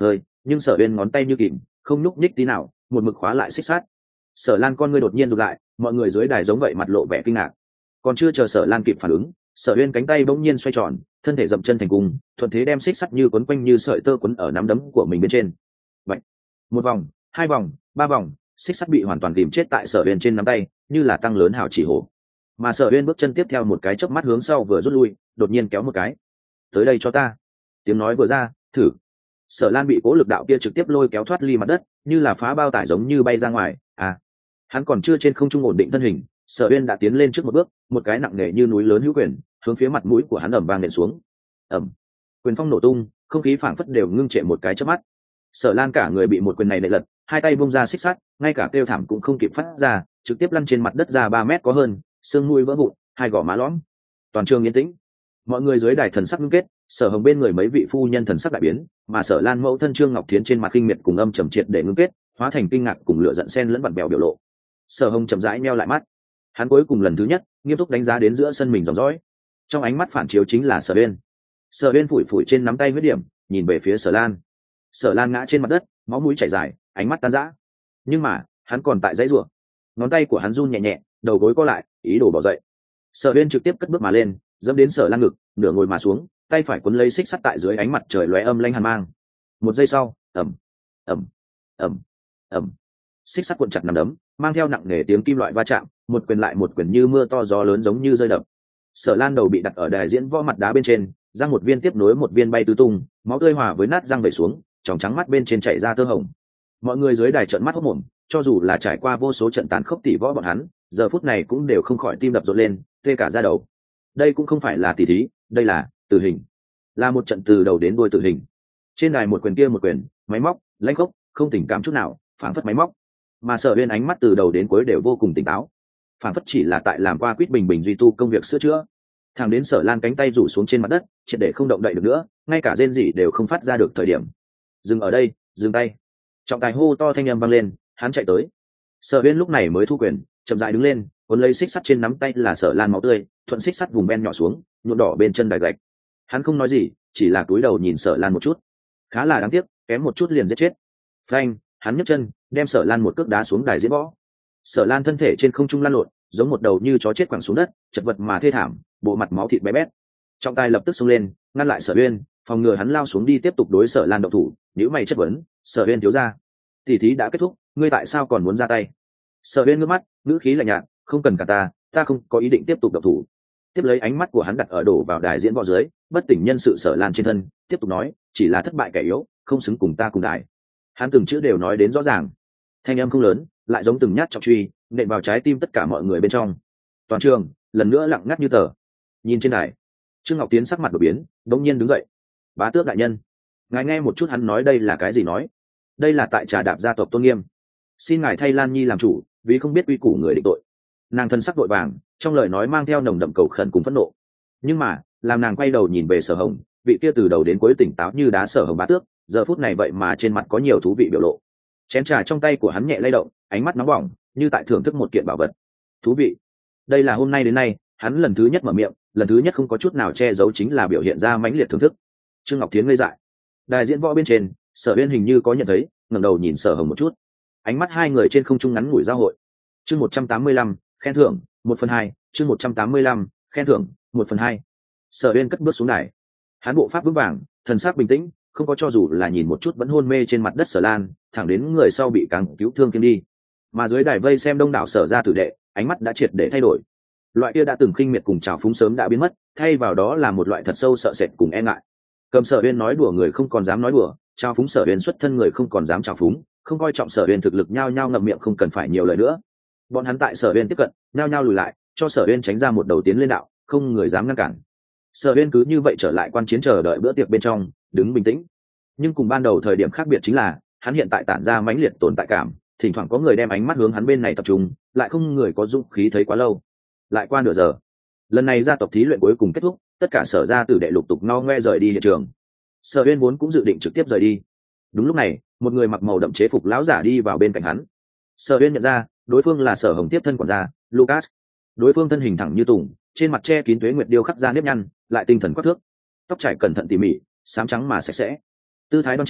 nhưng sở uyên ngón tay như kìm không nhúc nhích tí nào, một mực khóa lại xích sắt. Sở Lan con ngươi đột nhiên rụt lại, mọi người dưới đài giống vậy mặt lộ vẻ kinh ngạc. Còn chưa chờ Sở Lan kịp phản ứng, Sở Uyên cánh tay bỗng nhiên xoay tròn, thân thể dậm chân thành cung, thuận thế đem xích sắt như quấn quanh như sợi tơ quấn ở nắm đấm của mình bên trên. Vậy, một vòng, hai vòng, ba vòng, xích sắt bị hoàn toàn kìm chết tại Sở Uyên trên nắm tay, như là tăng lớn hào chỉ hổ. Mà Sở Uyên bước chân tiếp theo một cái chớp mắt hướng sau vừa rút lui, đột nhiên kéo một cái. Tới đây cho ta. Tiếng nói vừa ra, thử. Sở Lan bị cố lực đạo kia trực tiếp lôi kéo thoát ly mặt đất, như là phá bao tải giống như bay ra ngoài. À, hắn còn chưa trên không trung ổn định thân hình, Sở Uyên đã tiến lên trước một bước, một cái nặng nề như núi lớn hữu quyền hướng phía mặt mũi của hắn ầm vang nện xuống. Ầm, quyền phong nổ tung, không khí phảng phất đều ngưng trệ một cái chớp mắt. Sở Lan cả người bị một quyền này nện lật, hai tay bung ra xích sắt, ngay cả kêu thảm cũng không kịp phát ra, trực tiếp lăn trên mặt đất ra ba mét có hơn, xương mũi vỡ vụn, hai gò má lõm. Toàn trường yên tĩnh, mọi người dưới đài thần sắc ngưng kết, Sở Hồng bên người mấy vị phu nhân thần sắc đại biến, mà Sở Lan mẫu thân Trương Ngọc Thiến trên mặt kinh miệt cùng âm trầm triệt để ngưng kết, hóa thành kinh ngạc cùng lửa giận xen lẫn vặn bèo biểu lộ. Sở Hồng chậm rãi nheo lại mắt, hắn cuối cùng lần thứ nhất nghiêm túc đánh giá đến giữa sân mình dòng dõi, trong ánh mắt phản chiếu chính là Sở Uyên. Sở Uyên phủi phủi trên nắm tay huyết điểm, nhìn về phía Sở Lan. Sở Lan ngã trên mặt đất, máu mũi chảy dài, ánh mắt tan rã. Nhưng mà hắn còn tại dãy rủa, ngón tay của hắn run nhẹ nhẹ, đầu gối co lại, ý đồ bỏ dậy. Sở Uyên trực tiếp cất bước mà lên, dẫm đến Sở Lan ngực, nửa ngồi mà xuống, tay phải quấn lấy xích sắt tại dưới ánh mặt trời lóe âm lanh hàn mang. Một giây sau, ầm, ầm, ầm, ầm, xích sắt cuộn chặt nằm đấm, mang theo nặng nề tiếng kim loại va chạm, một quyền lại một quyền như mưa to gió lớn giống như rơi đập. Sở Lan đầu bị đặt ở đài diễn võ mặt đá bên trên, răng một viên tiếp nối một viên bay tứ tung, máu tươi hòa với nát răng vẩy xuống, tròng trắng mắt bên trên chảy ra tơ hồng. Mọi người dưới đài trợn mắt hốt mồm, cho dù là trải qua vô số trận tàn khốc tỉ võ bọn hắn, giờ phút này cũng đều không khỏi tim đập rộn lên, tê cả da đầu. Đây cũng không phải là tỉ thí, đây là tử hình, là một trận từ đầu đến đuôi tử hình. Trên đài một quyền kia một quyền, máy móc, lãnh khốc, không tình cảm chút nào, phảng phất máy móc. Mà Sở Uyên ánh mắt từ đầu đến cuối đều vô cùng tỉnh táo, phảng phất chỉ là tại làm qua quýt bình bình duy tu công việc sửa chữa. Thằng đến Sở Lan cánh tay rủ xuống trên mặt đất, triệt để không động đậy được nữa, ngay cả rên rỉ đều không phát ra được thời điểm. Dừng ở đây, dừng tay. Trọng tài hô to thanh âm vang lên, hắn chạy tới. Sở Uyên lúc này mới thu quyền, chậm rãi đứng lên, cuốn lấy xích sắt trên nắm tay là Sở Lan máu tươi, thuận xích sắt vùng ben nhỏ xuống, nhuộm đỏ bên chân đài gạch. Hắn không nói gì, chỉ là cúi đầu nhìn Sở Lan một chút. Khá là đáng tiếc, kém một chút liền giết chết. Phanh, hắn nhấc chân, đem Sở Lan một cước đá xuống đài diễn võ. Sở Lan thân thể trên không trung lăn lộn, giống một đầu như chó chết quẳng xuống đất, chật vật mà thê thảm, bộ mặt máu thịt bé bét. Trọng tài lập tức xông lên, ngăn lại Sở Uyên, phòng ngừa hắn lao xuống đi tiếp tục đối Sở Lan động thủ. Nếu mày chất vấn, Sở Uyên thiếu ra, tỉ thí đã kết thúc, ngươi tại sao còn muốn ra tay? Sở Uyên ngước mắt, ngữ khí lạnh nhạt, không cần cả ta, ta không có ý định tiếp tục động thủ. Tiếp lấy ánh mắt của hắn đặt ở đổ vào đài diễn võ dưới, bất tỉnh nhân sự Sở Lan trên thân, tiếp tục nói, chỉ là thất bại kẻ yếu, không xứng cùng ta cùng đài. Hắn từng chữ đều nói đến rõ ràng, thanh âm không lớn, lại giống từng nhát trọng truy, nện vào trái tim tất cả mọi người bên trong. Toàn trường lần nữa lặng ngắt như tờ. Nhìn trên đài, Trương Ngọc Tiến sắc mặt đổi biến, đột nhiên đứng dậy. Bá tước đại nhân, ngài nghe một chút hắn nói đây là cái gì nói? Đây là tại trà đạp gia tộc tôn nghiêm, xin ngài thay Lan Nhi làm chủ, vì không biết quy củ người định tội. Nàng thân sắc vội vàng, trong lời nói mang theo nồng đậm cầu khẩn cùng phẫn nộ. Nhưng mà làm nàng quay đầu nhìn về Sở Hồng, vị kia từ đầu đến cuối tỉnh táo như đá Sở Hồng bá tước, giờ phút này vậy mà trên mặt có nhiều thú vị biểu lộ. Chén trà trong tay của hắn nhẹ lay động, ánh mắt nóng bỏng, như tại thưởng thức một kiện bảo vật. Thú vị. Đây là hôm nay đến nay hắn lần thứ nhất mở miệng, lần thứ nhất không có chút nào che giấu chính là biểu hiện ra mãnh liệt thưởng thức. Trương Ngọc Thiến ngây dại. Đài diễn võ bên trên, Sở Uyên hình như có nhận thấy, ngẩng đầu nhìn Sở Hồng một chút. Ánh mắt hai người trên không trung ngắn ngủi giao hội. Chương một trăm tám mươi lăm, khen thưởng, một phần hai, chương một trăm tám mươi lăm, khen thưởng, một phần hai. Sở Uyên cất bước xuống đài. Hắn bộ pháp vững vàng, thần sắc bình tĩnh, không có cho dù là nhìn một chút vẫn hôn mê trên mặt đất Sở Lan, thẳng đến người sau bị càng cứu thương kiếm đi. Mà dưới đài vây xem đông đảo Sở gia tử đệ, ánh mắt đã triệt để thay đổi. Loại kia đã từng khinh miệt cùng trào phúng sớm đã biến mất, thay vào đó là một loại thật sâu sợ sệt cùng e ngại. Cầm Sở Uyên nói đùa người không còn dám nói đùa, trào phúng Sở Uyên xuất thân người không còn dám trào phúng, không coi trọng Sở Uyên thực lực nhao nhao ngậm miệng không cần phải nhiều lời nữa. Bọn hắn tại Sở Uyên tiếp cận, nhao nhao lùi lại, cho Sở Uyên tránh ra một đầu tiến lên đạo, không người dám ngăn cản. Sở Uyên cứ như vậy trở lại quan chiến chờ đợi bữa tiệc bên trong, đứng bình tĩnh. Nhưng cùng ban đầu thời điểm khác biệt chính là, hắn hiện tại tản ra mãnh liệt tồn tại cảm, thỉnh thoảng có người đem ánh mắt hướng hắn bên này tập trung, lại không người có dũng khí thấy quá lâu. Lại qua nửa giờ, lần này gia tộc thí luyện cuối cùng kết thúc, tất cả Sở gia tử đệ lục tục no ngoe rời đi hiện trường. Sở Uyên vốn cũng dự định trực tiếp rời đi. Đúng lúc này, một người mặc màu đậm chế phục lão giả đi vào bên cạnh hắn. Sở Uyên nhận ra, đối phương là Sở Hồng tiếp thân quản gia, Lucas. Đối phương thân hình thẳng như tùng, trên mặt che kín tuế nguyệt điêu khắc ra nếp nhăn, lại tinh thần quắc thước, tóc trải cẩn thận tỉ mỉ, xám trắng mà sạch sẽ. Tư thái đoan chính,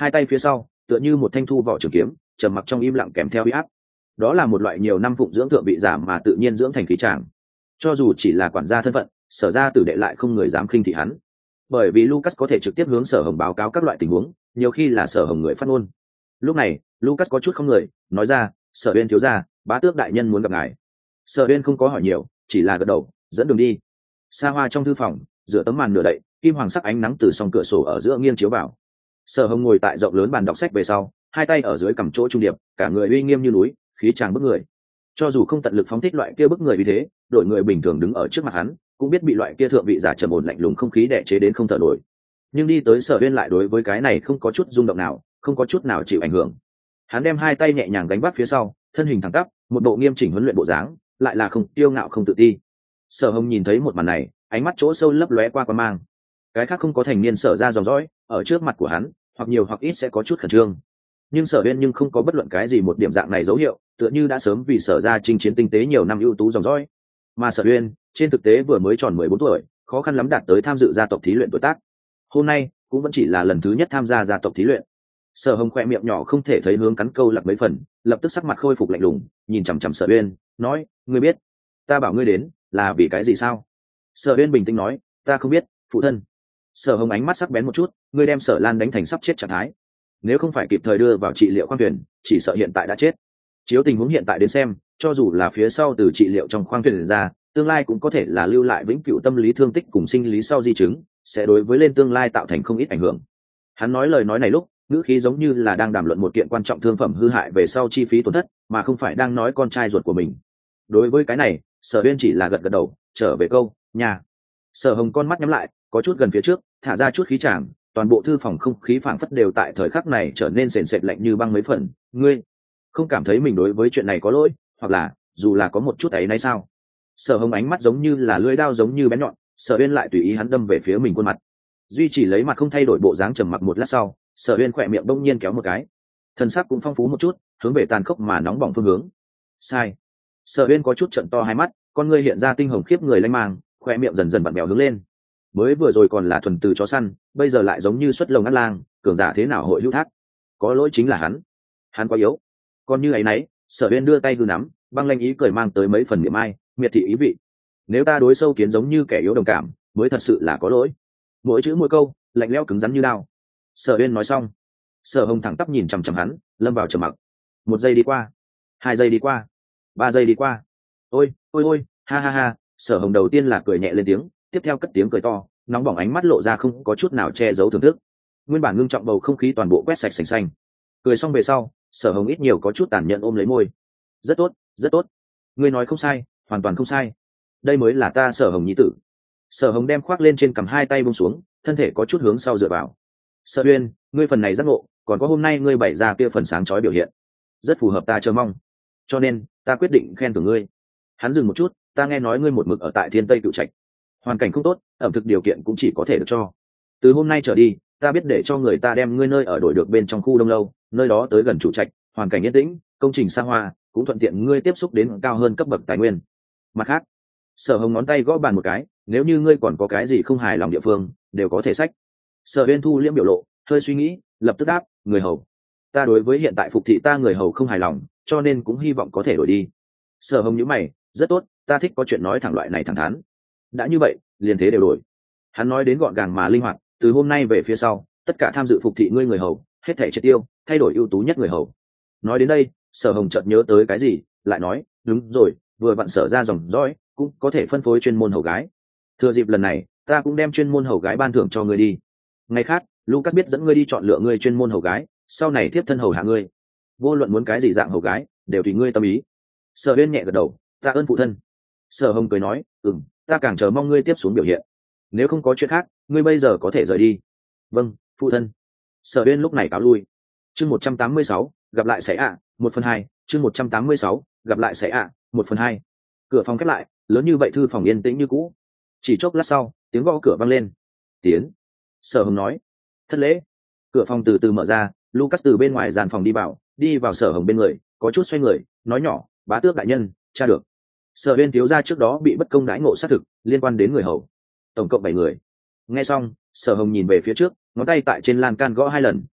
hai tay phía sau tựa như một thanh thu vỏ trường kiếm, trầm mặc trong im lặng kèm theo uy áp. Đó là một loại nhiều năm phụng dưỡng thượng vị giả mà tự nhiên dưỡng thành khí tràng. Cho dù chỉ là quản gia thân phận, Sở gia tử đệ lại không người dám khinh thị hắn, bởi vì Lucas có thể trực tiếp hướng Sở Hồng báo cáo các loại tình huống, nhiều khi là Sở Hồng người phát ngôn. Lúc này Lucas có chút không người, nói ra, Sở Uyên thiếu gia, bá tước đại nhân muốn gặp ngài. Sở Uyên không có hỏi nhiều, chỉ là gật đầu, dẫn đường đi. Xa hoa trong thư phòng, giữa tấm màn nửa đậy, kim hoàng sắc ánh nắng từ song cửa sổ ở giữa nghiêng chiếu vào. Sở Hồng ngồi tại rộng lớn bàn đọc sách về sau, hai tay ở dưới cằm chỗ trung điệp, cả người uy nghiêm như núi, khí tràng bức người. Cho dù không tận lực phóng thích loại kia bức người vì thế, đội người bình thường đứng ở trước mặt hắn, cũng biết bị loại kia thượng vị giả trầm ổn lạnh lùng không khí đè chế đến không thở nổi. Nhưng đi tới Sở Uyên lại đối với cái này không có chút rung động nào, không có chút nào chịu ảnh hưởng. Hắn đem hai tay nhẹ nhàng đánh vác phía sau, thân hình thẳng tắp, một bộ nghiêm chỉnh huấn luyện bộ dáng, lại là không tiêu ngạo không tự ti. Sở Hồng nhìn thấy một màn này, ánh mắt chỗ sâu lấp lóe qua qua mang. Cái khác không có thành niên Sở ra dòng dõi, ở trước mặt của hắn, hoặc nhiều hoặc ít sẽ có chút khẩn trương. Nhưng Sở Uyên nhưng không có bất luận cái gì một điểm dạng này dấu hiệu, tựa như đã sớm vì Sở ra chinh chiến tinh tế nhiều năm ưu tú dòng dõi. Mà Sở Uyên, trên thực tế vừa mới tròn mười bốn tuổi, khó khăn lắm đạt tới tham dự gia tộc thí luyện tuổi tác. Hôm nay cũng vẫn chỉ là lần thứ nhất tham gia gia tộc thí luyện. Sở Hồng khỏe miệng nhỏ không thể thấy hướng cắn câu lật mấy phần, lập tức sắc mặt khôi phục lạnh lùng, nhìn chằm chằm Sở Uyên, nói, ngươi biết ta bảo ngươi đến là vì cái gì sao? Sở Uyên bình tĩnh nói, ta không biết, phụ thân. Sở Hồng ánh mắt sắc bén một chút, ngươi đem Sở Lan đánh thành sắp chết trạng thái, nếu không phải kịp thời đưa vào trị liệu khoang thuyền, chỉ sợ hiện tại đã chết. Chiếu tình huống hiện tại đến xem, cho dù là phía sau từ trị liệu trong khoang thuyền ra, tương lai cũng có thể là lưu lại vĩnh cửu tâm lý thương tích cùng sinh lý sau di chứng, sẽ đối với lên tương lai tạo thành không ít ảnh hưởng. Hắn nói lời nói này lúc, ngữ khí giống như là đang đàm luận một kiện quan trọng thương phẩm hư hại về sau chi phí tổn thất, mà không phải đang nói con trai ruột của mình. Đối với cái này, Sở Uyên chỉ là gật gật đầu, trở về câu, nhà. Sở Hồng con mắt nhắm lại, có chút gần phía trước, thả ra chút khí tràng, toàn bộ thư phòng không khí phảng phất đều tại thời khắc này trở nên sền sệt lạnh như băng mấy phần. Ngươi không cảm thấy mình đối với chuyện này có lỗi, hoặc là dù là có một chút ấy nấy sao? Sở Hồng ánh mắt giống như là lưỡi dao giống như bén nhọn, Sở Uyên lại tùy ý hắn đâm về phía mình khuôn mặt. Duy chỉ lấy mặt không thay đổi bộ dáng trầm mặc một lát sau, Sở Uyên khỏe miệng bỗng nhiên kéo một cái, thân sắc cũng phong phú một chút, hướng về tàn khốc mà nóng bỏng phương hướng. Sai. Sở Uyên có chút trợn to hai mắt, con ngươi hiện ra tinh hồng khiếp người lanh mang, khỏe miệng dần dần vặn bèo hướng lên. Mới vừa rồi còn là thuần từ chó săn, bây giờ lại giống như xuất lồng ngắt lang, cường giả thế nào hội hữu thác? Có lỗi chính là hắn, hắn quá yếu. Còn như ấy nấy, Sở Uyên đưa tay hư nắm, băng lanh ý cười mang tới mấy phần miệng ai, miệt thị ý vị. Nếu ta đối sâu kiến giống như kẻ yếu đồng cảm, mới thật sự là có lỗi. Mỗi chữ mỗi câu, lạnh lẽo cứng rắn như đao. Sở Uyên nói xong, Sở Hồng thẳng tắp nhìn chằm chằm hắn, lâm vào trầm mặc. Một giây đi qua, hai giây đi qua, ba giây đi qua. Ôi, ôi ôi, ha ha ha. Sở Hồng đầu tiên là cười nhẹ lên tiếng, tiếp theo cất tiếng cười to, nóng bỏng ánh mắt lộ ra không có chút nào che giấu thưởng thức. Nguyên bản ngưng trọng bầu không khí toàn bộ quét sạch sành xanh. Cười xong về sau, Sở Hồng ít nhiều có chút tàn nhẫn ôm lấy môi. Rất tốt, rất tốt. Ngươi nói không sai, hoàn toàn không sai. Đây mới là ta Sở Hồng nhi tử. Sở Hồng đem khoác lên trên cằm, hai tay buông xuống, thân thể có chút hướng sau dựa vào. Sở Uyên, ngươi phần này giác ngộ, còn có hôm nay ngươi bày ra kia phần sáng chói biểu hiện, rất phù hợp ta chờ mong, cho nên ta quyết định khen thưởng ngươi. Hắn dừng một chút, ta nghe nói ngươi một mực ở tại Thiên Tây Cựu Trạch, hoàn cảnh không tốt, ẩm thực điều kiện cũng chỉ có thể được cho. Từ hôm nay trở đi, ta biết để cho người ta đem ngươi nơi ở đổi được bên trong khu đông lâu, nơi đó tới gần chủ trạch, hoàn cảnh yên tĩnh, công trình xa hoa, cũng thuận tiện ngươi tiếp xúc đến cao hơn cấp bậc tài nguyên. Mặt khác, Sở Hồng ngón tay gõ bàn một cái, nếu như ngươi còn có cái gì không hài lòng địa phương, đều có thể sách. Sở Uyên thu liễm biểu lộ, hơi suy nghĩ, lập tức đáp, người hầu. Ta đối với hiện tại phục thị ta người hầu không hài lòng, cho nên cũng hy vọng có thể đổi đi. Sở Hồng nhíu mày, rất tốt, ta thích có chuyện nói thẳng loại này thẳng thắn. Đã như vậy, liền thế đều đổi. Hắn nói đến gọn gàng mà linh hoạt, từ hôm nay về phía sau, tất cả tham dự phục thị ngươi người hầu, hết thảy triệt tiêu, thay đổi ưu tú nhất người hầu. Nói đến đây, Sở Hồng chợt nhớ tới cái gì, lại nói, đúng rồi, vừa vặn Sở ra dòng dõi, cũng có thể phân phối chuyên môn hầu gái. Thừa dịp lần này, ta cũng đem chuyên môn hầu gái ban thưởng cho ngươi đi. Ngày khác, Lucas biết dẫn ngươi đi chọn lựa ngươi chuyên môn hầu gái, sau này tiếp thân hầu hạ ngươi. Vô luận muốn cái gì dạng hầu gái, đều tùy ngươi tâm ý. Sở Uyên nhẹ gật đầu, tạ ơn phụ thân. Sở Hồng cười nói, ừm, ta càng chờ mong ngươi tiếp xuống biểu hiện. Nếu không có chuyện khác, ngươi bây giờ có thể rời đi. Vâng, phụ thân. Sở Uyên lúc này cáo lui. Chương một trăm tám mươi sáu, gặp lại sẽ ạ, một phần hai. Chương một trăm tám mươi sáu, gặp lại sẽ ạ, một phần hai. Cửa phòng khép lại, lớn như vậy thư phòng yên tĩnh như cũ. Chỉ chốc lát sau, tiếng gõ cửa vang lên. Tiến. Sở Hồng nói. Thất lễ. Cửa phòng từ từ mở ra, Lucas từ bên ngoài dàn phòng đi vào, đi vào Sở Hồng bên người, có chút xoay người, nói nhỏ, bá tước đại nhân, tra được. Sở Uyên thiếu gia trước đó bị bất công đãi ngộ xác thực, liên quan đến người hầu, tổng cộng bảy người. Nghe xong, Sở Hồng nhìn về phía trước, ngón tay tại trên lan can gõ hai lần,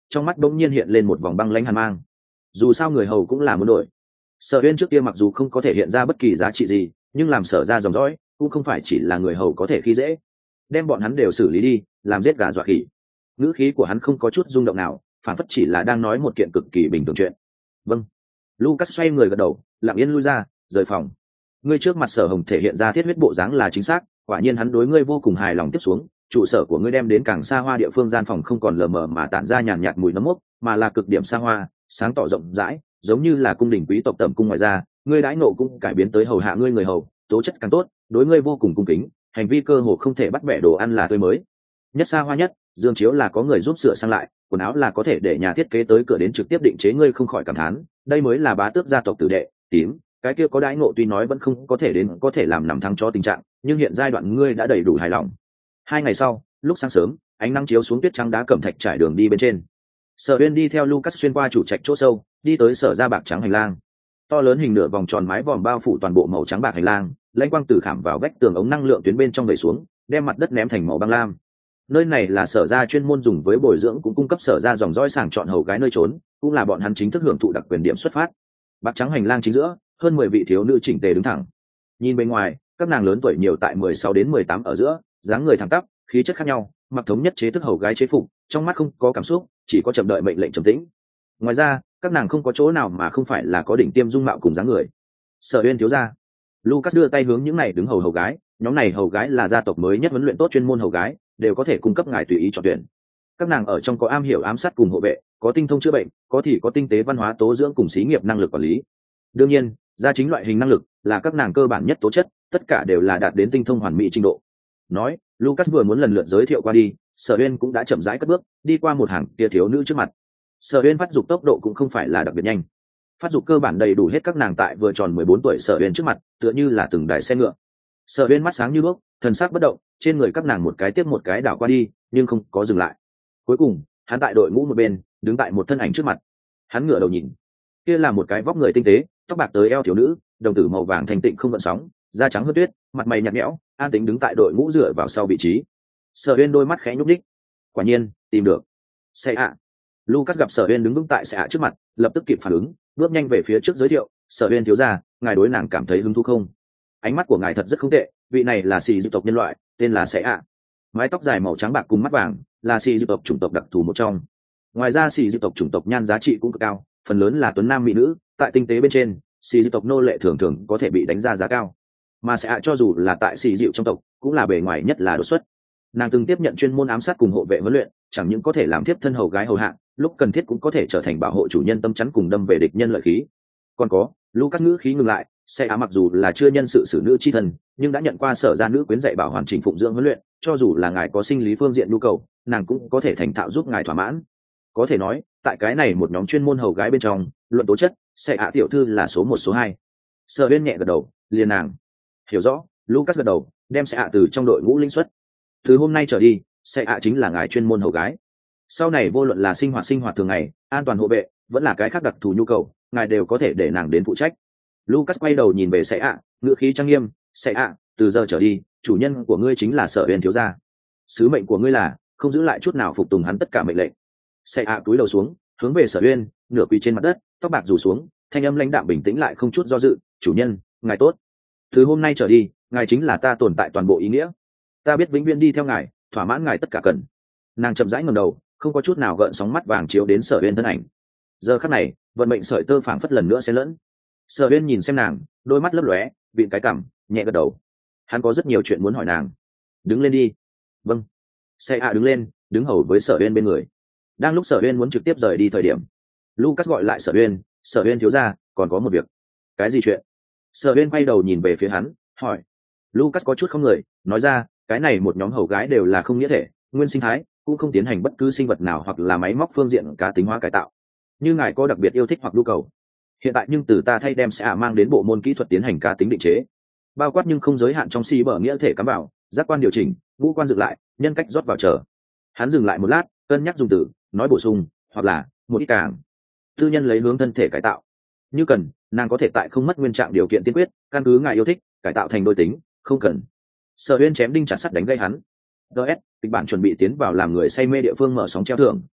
trong mắt bỗng nhiên hiện lên một vòng băng lãnh hàn mang. Dù sao người hầu cũng là muốn đổi. Sở Uyên trước kia mặc dù không có thể hiện ra bất kỳ giá trị gì, nhưng làm Sở ra dòng dõi cũng không phải chỉ là người hầu có thể khi dễ. Đem bọn hắn đều xử lý đi, làm giết gà dọa khỉ. Ngữ khí của hắn không có chút rung động nào, phản phất chỉ là đang nói một kiện cực kỳ bình thường chuyện. Vâng. Lucas xoay người gật đầu, lặng yên lui ra, rời phòng. Ngươi trước mặt Sở Hồng thể hiện ra thiết huyết bộ dáng là chính xác, quả nhiên hắn đối ngươi vô cùng hài lòng. Tiếp xuống, trụ sở của ngươi đem đến càng xa hoa địa phương, gian phòng không còn lờ mờ mà tản ra nhàn nhạt mùi nấm mốc, mà là cực điểm xa hoa, sáng tỏ rộng rãi, giống như là cung đình quý tộc tẩm cung. Ngoài ra, ngươi đãi nộ cũng cải biến tới hầu hạ ngươi người hầu, tố chất càng tốt, đối ngươi vô cùng cung kính, hành vi cơ hồ không thể bắt bẻ, đồ ăn là tươi mới nhất, xa hoa nhất, giường chiếu là có người giúp sửa sang lại, quần áo là có thể để nhà thiết kế tới cửa đến trực tiếp định chế. Ngươi không khỏi cảm thán, đây mới là bá tước gia tộc tử đệ. Tím, cái kia có đãi ngộ tuy nói vẫn không có thể đến có thể làm nằm thắng cho tình trạng, nhưng hiện giai đoạn ngươi đã đầy đủ hài lòng. Hai ngày sau, lúc sáng sớm, ánh nắng chiếu xuống tuyết trắng đá cẩm thạch trải đường đi bên trên. Sở Uyên đi theo Lucas xuyên qua chủ trạch chỗ sâu, đi tới Sở ra bạc trắng hành lang. To lớn hình nửa vòng tròn mái vòm bao phủ toàn bộ màu trắng bạc hành lang, lãnh quang từ khảm vào vách tường ống năng lượng tuyến bên trong vẩy xuống, đem mặt đất ném thành màu băng lam. Nơi này là Sở ra chuyên môn dùng với bồi dưỡng, cũng cung cấp Sở ra dòng dõi sàng chọn hầu gái nơi trốn, cũng là bọn hắn chính thức hưởng thụ đặc quyền điểm xuất phát. Bạc trắng hành lang chính giữa, hơn mười vị thiếu nữ chỉnh tề đứng thẳng. Nhìn bên ngoài, các nàng lớn tuổi nhiều tại mười sáu đến mười tám ở giữa, dáng người thẳng tắp, khí chất khác nhau, mặc thống nhất chế thức hầu gái chế phục, trong mắt không có cảm xúc, chỉ có chậm đợi mệnh lệnh trầm tĩnh. Ngoài ra, các nàng không có chỗ nào mà không phải là có đỉnh tiêm dung mạo cùng dáng người. Sở Uyên thiếu gia. Lucas đưa tay hướng những này đứng hầu hầu gái, nhóm này hầu gái là gia tộc mới nhất huấn luyện tốt chuyên môn hầu gái, đều có thể cung cấp ngài tùy ý chọn tuyển. Các nàng ở trong có am hiểu ám sát cùng hộ vệ, có tinh thông chữa bệnh, có thì có tinh tế văn hóa tố dưỡng cùng xí nghiệp năng lực quản lý. Đương nhiên, gia chính loại hình năng lực là các nàng cơ bản nhất tố chất, tất cả đều là đạt đến tinh thông hoàn mỹ trình độ. Nói, Lucas vừa muốn lần lượt giới thiệu qua đi, Sở Uyên cũng đã chậm rãi cất bước, đi qua một hàng tia thiếu nữ trước mặt. Sở Uyên phát dục tốc độ cũng không phải là đặc biệt nhanh, phát dục cơ bản đầy đủ hết các nàng tại vừa tròn mười bốn tuổi Sở Uyên trước mặt, tựa như là từng đài xe ngựa. Sở Uyên mắt sáng như đuốc, thần sắc bất động, trên người các nàng một cái tiếp một cái đảo qua đi, nhưng không có dừng lại. Cuối cùng, hắn tại đội ngũ một bên, đứng tại một thân ảnh trước mặt. Hắn ngửa đầu nhìn, kia là một cái vóc người tinh tế, tóc bạc tới eo thiếu nữ, đồng tử màu vàng thanh tịnh không gợn sóng, da trắng hơn tuyết, mặt mày nhạt nhẽo, an tĩnh đứng tại đội ngũ dựa vào sau vị trí. Sở Uyên đôi mắt khẽ nhúc nhích, quả nhiên tìm được. Sẽ ạ. Lucas gặp Sở Uyên đứng vững tại Sẽ ạ trước mặt, lập tức kịp phản ứng, bước nhanh về phía trước giới thiệu, Sở Uyên thiếu gia, ngài đối nàng cảm thấy hứng thú không? Ánh mắt của ngài thật rất không tệ, vị này là xì dị tộc nhân loại, tên là Sẽ ạ. Mái tóc dài màu trắng bạc cùng mắt vàng, là xì dị tộc chủng tộc đặc thù một trong. Ngoài ra xì dị tộc chủng tộc nhan giá trị cũng cực cao, phần lớn là tuấn nam mỹ nữ, tại tinh tế bên trên, xì dị tộc nô lệ thường thường có thể bị đánh giá giá cao. Mà Sẽ ạ cho dù là tại xì dịu trong tộc, cũng là bề ngoài nhất là đột xuất. Nàng từng tiếp nhận chuyên môn ám sát cùng hộ vệ huấn luyện, chẳng những có thể làm tiếp thân hầu gái hầu hạ, lúc cần thiết cũng có thể trở thành bảo hộ chủ nhân tâm chắn cùng đâm về địch nhân lợi khí. Còn có, Lucas ngữ khí ngừng lại, Sẽ ạ mặc dù là chưa nhân sự xử nữ chi thần, nhưng đã nhận qua Sở ra nữ quyến dạy bảo hoàn chỉnh phụng dưỡng huấn luyện, cho dù là ngài có sinh lý phương diện nhu cầu, nàng cũng có thể thành thạo giúp ngài thỏa mãn. Có thể nói, tại cái này một nhóm chuyên môn hầu gái bên trong, luận tố chất, Sẽ ạ tiểu thư là số một số hai. Sở Uyên nhẹ gật đầu, liền nàng. Hiểu rõ. Lucas gật đầu, đem Sẽ ạ từ trong đội ngũ linh xuất. Từ hôm nay trở đi, Sẽ ạ chính là ngài chuyên môn hầu gái. Sau này vô luận là sinh hoạt sinh hoạt thường ngày, an toàn hộ vệ, vẫn là cái khác đặc thù nhu cầu, ngài đều có thể để nàng đến phụ trách. Lucas quay đầu nhìn về Sẽ ạ, ngữ khí trang nghiêm, Sẽ ạ, từ giờ trở đi, chủ nhân của ngươi chính là Sở Uyên thiếu gia. Sứ mệnh của ngươi là không giữ lại chút nào phục tùng hắn tất cả mệnh lệnh. Sẽ ạ cúi đầu xuống, hướng về Sở Uyên, nửa quỳ trên mặt đất, tóc bạc rủ xuống, thanh âm lãnh đạm bình tĩnh lại không chút do dự, chủ nhân, ngài tốt. Từ hôm nay trở đi, ngài chính là ta tồn tại toàn bộ ý nghĩa. Ta biết vĩnh viễn đi theo ngài, thỏa mãn ngài tất cả cần. Nàng chậm rãi ngẩng đầu, không có chút nào gợn sóng, mắt vàng chiếu đến Sở Uyên thân ảnh. Giờ khắc này, vận mệnh sợi tơ phảng phất lần nữa xen lẫn. Sở Uyên nhìn xem nàng, đôi mắt lấp lóe, vịn cái cằm, nhẹ gật đầu. Hắn có rất nhiều chuyện muốn hỏi nàng. Đứng lên đi. Vâng. Sẽ ạ đứng lên, đứng hầu với Sở Uyên bên người. Đang lúc Sở Uyên muốn trực tiếp rời đi thời điểm, Lucas gọi lại Sở Uyên, Sở Uyên thiếu gia, còn có một việc. Cái gì chuyện? Sở Uyên quay đầu nhìn về phía hắn, hỏi. Lucas có chút không người, nói ra, cái này một nhóm hầu gái đều là không nghĩa thể, nguyên sinh thái, cũng không tiến hành bất cứ sinh vật nào hoặc là máy móc phương diện cá tính hóa cải tạo. Như ngài có đặc biệt yêu thích hoặc nhu cầu, hiện tại nhưng từ ta thay đem sẽ mang đến bộ môn kỹ thuật tiến hành cá tính định chế, bao quát nhưng không giới hạn trong si bờ nghĩa thể cắm vào, giác quan điều chỉnh, ngũ quan dựng lại, nhân cách rót vào chờ. Hắn dừng lại một lát, cân nhắc dùng từ, nói bổ sung, hoặc là một ít càng tư nhân lấy hướng thân thể cải tạo. Như cần, nàng có thể tại không mất nguyên trạng điều kiện tiên quyết, căn cứ ngài yêu thích, cải tạo thành đôi tính, không cần. Sở Uyên chém đinh chặt sắt đánh gây hắn. ds Kịch bản chuẩn bị tiến vào làm người say mê địa phương mở sóng treo thưởng,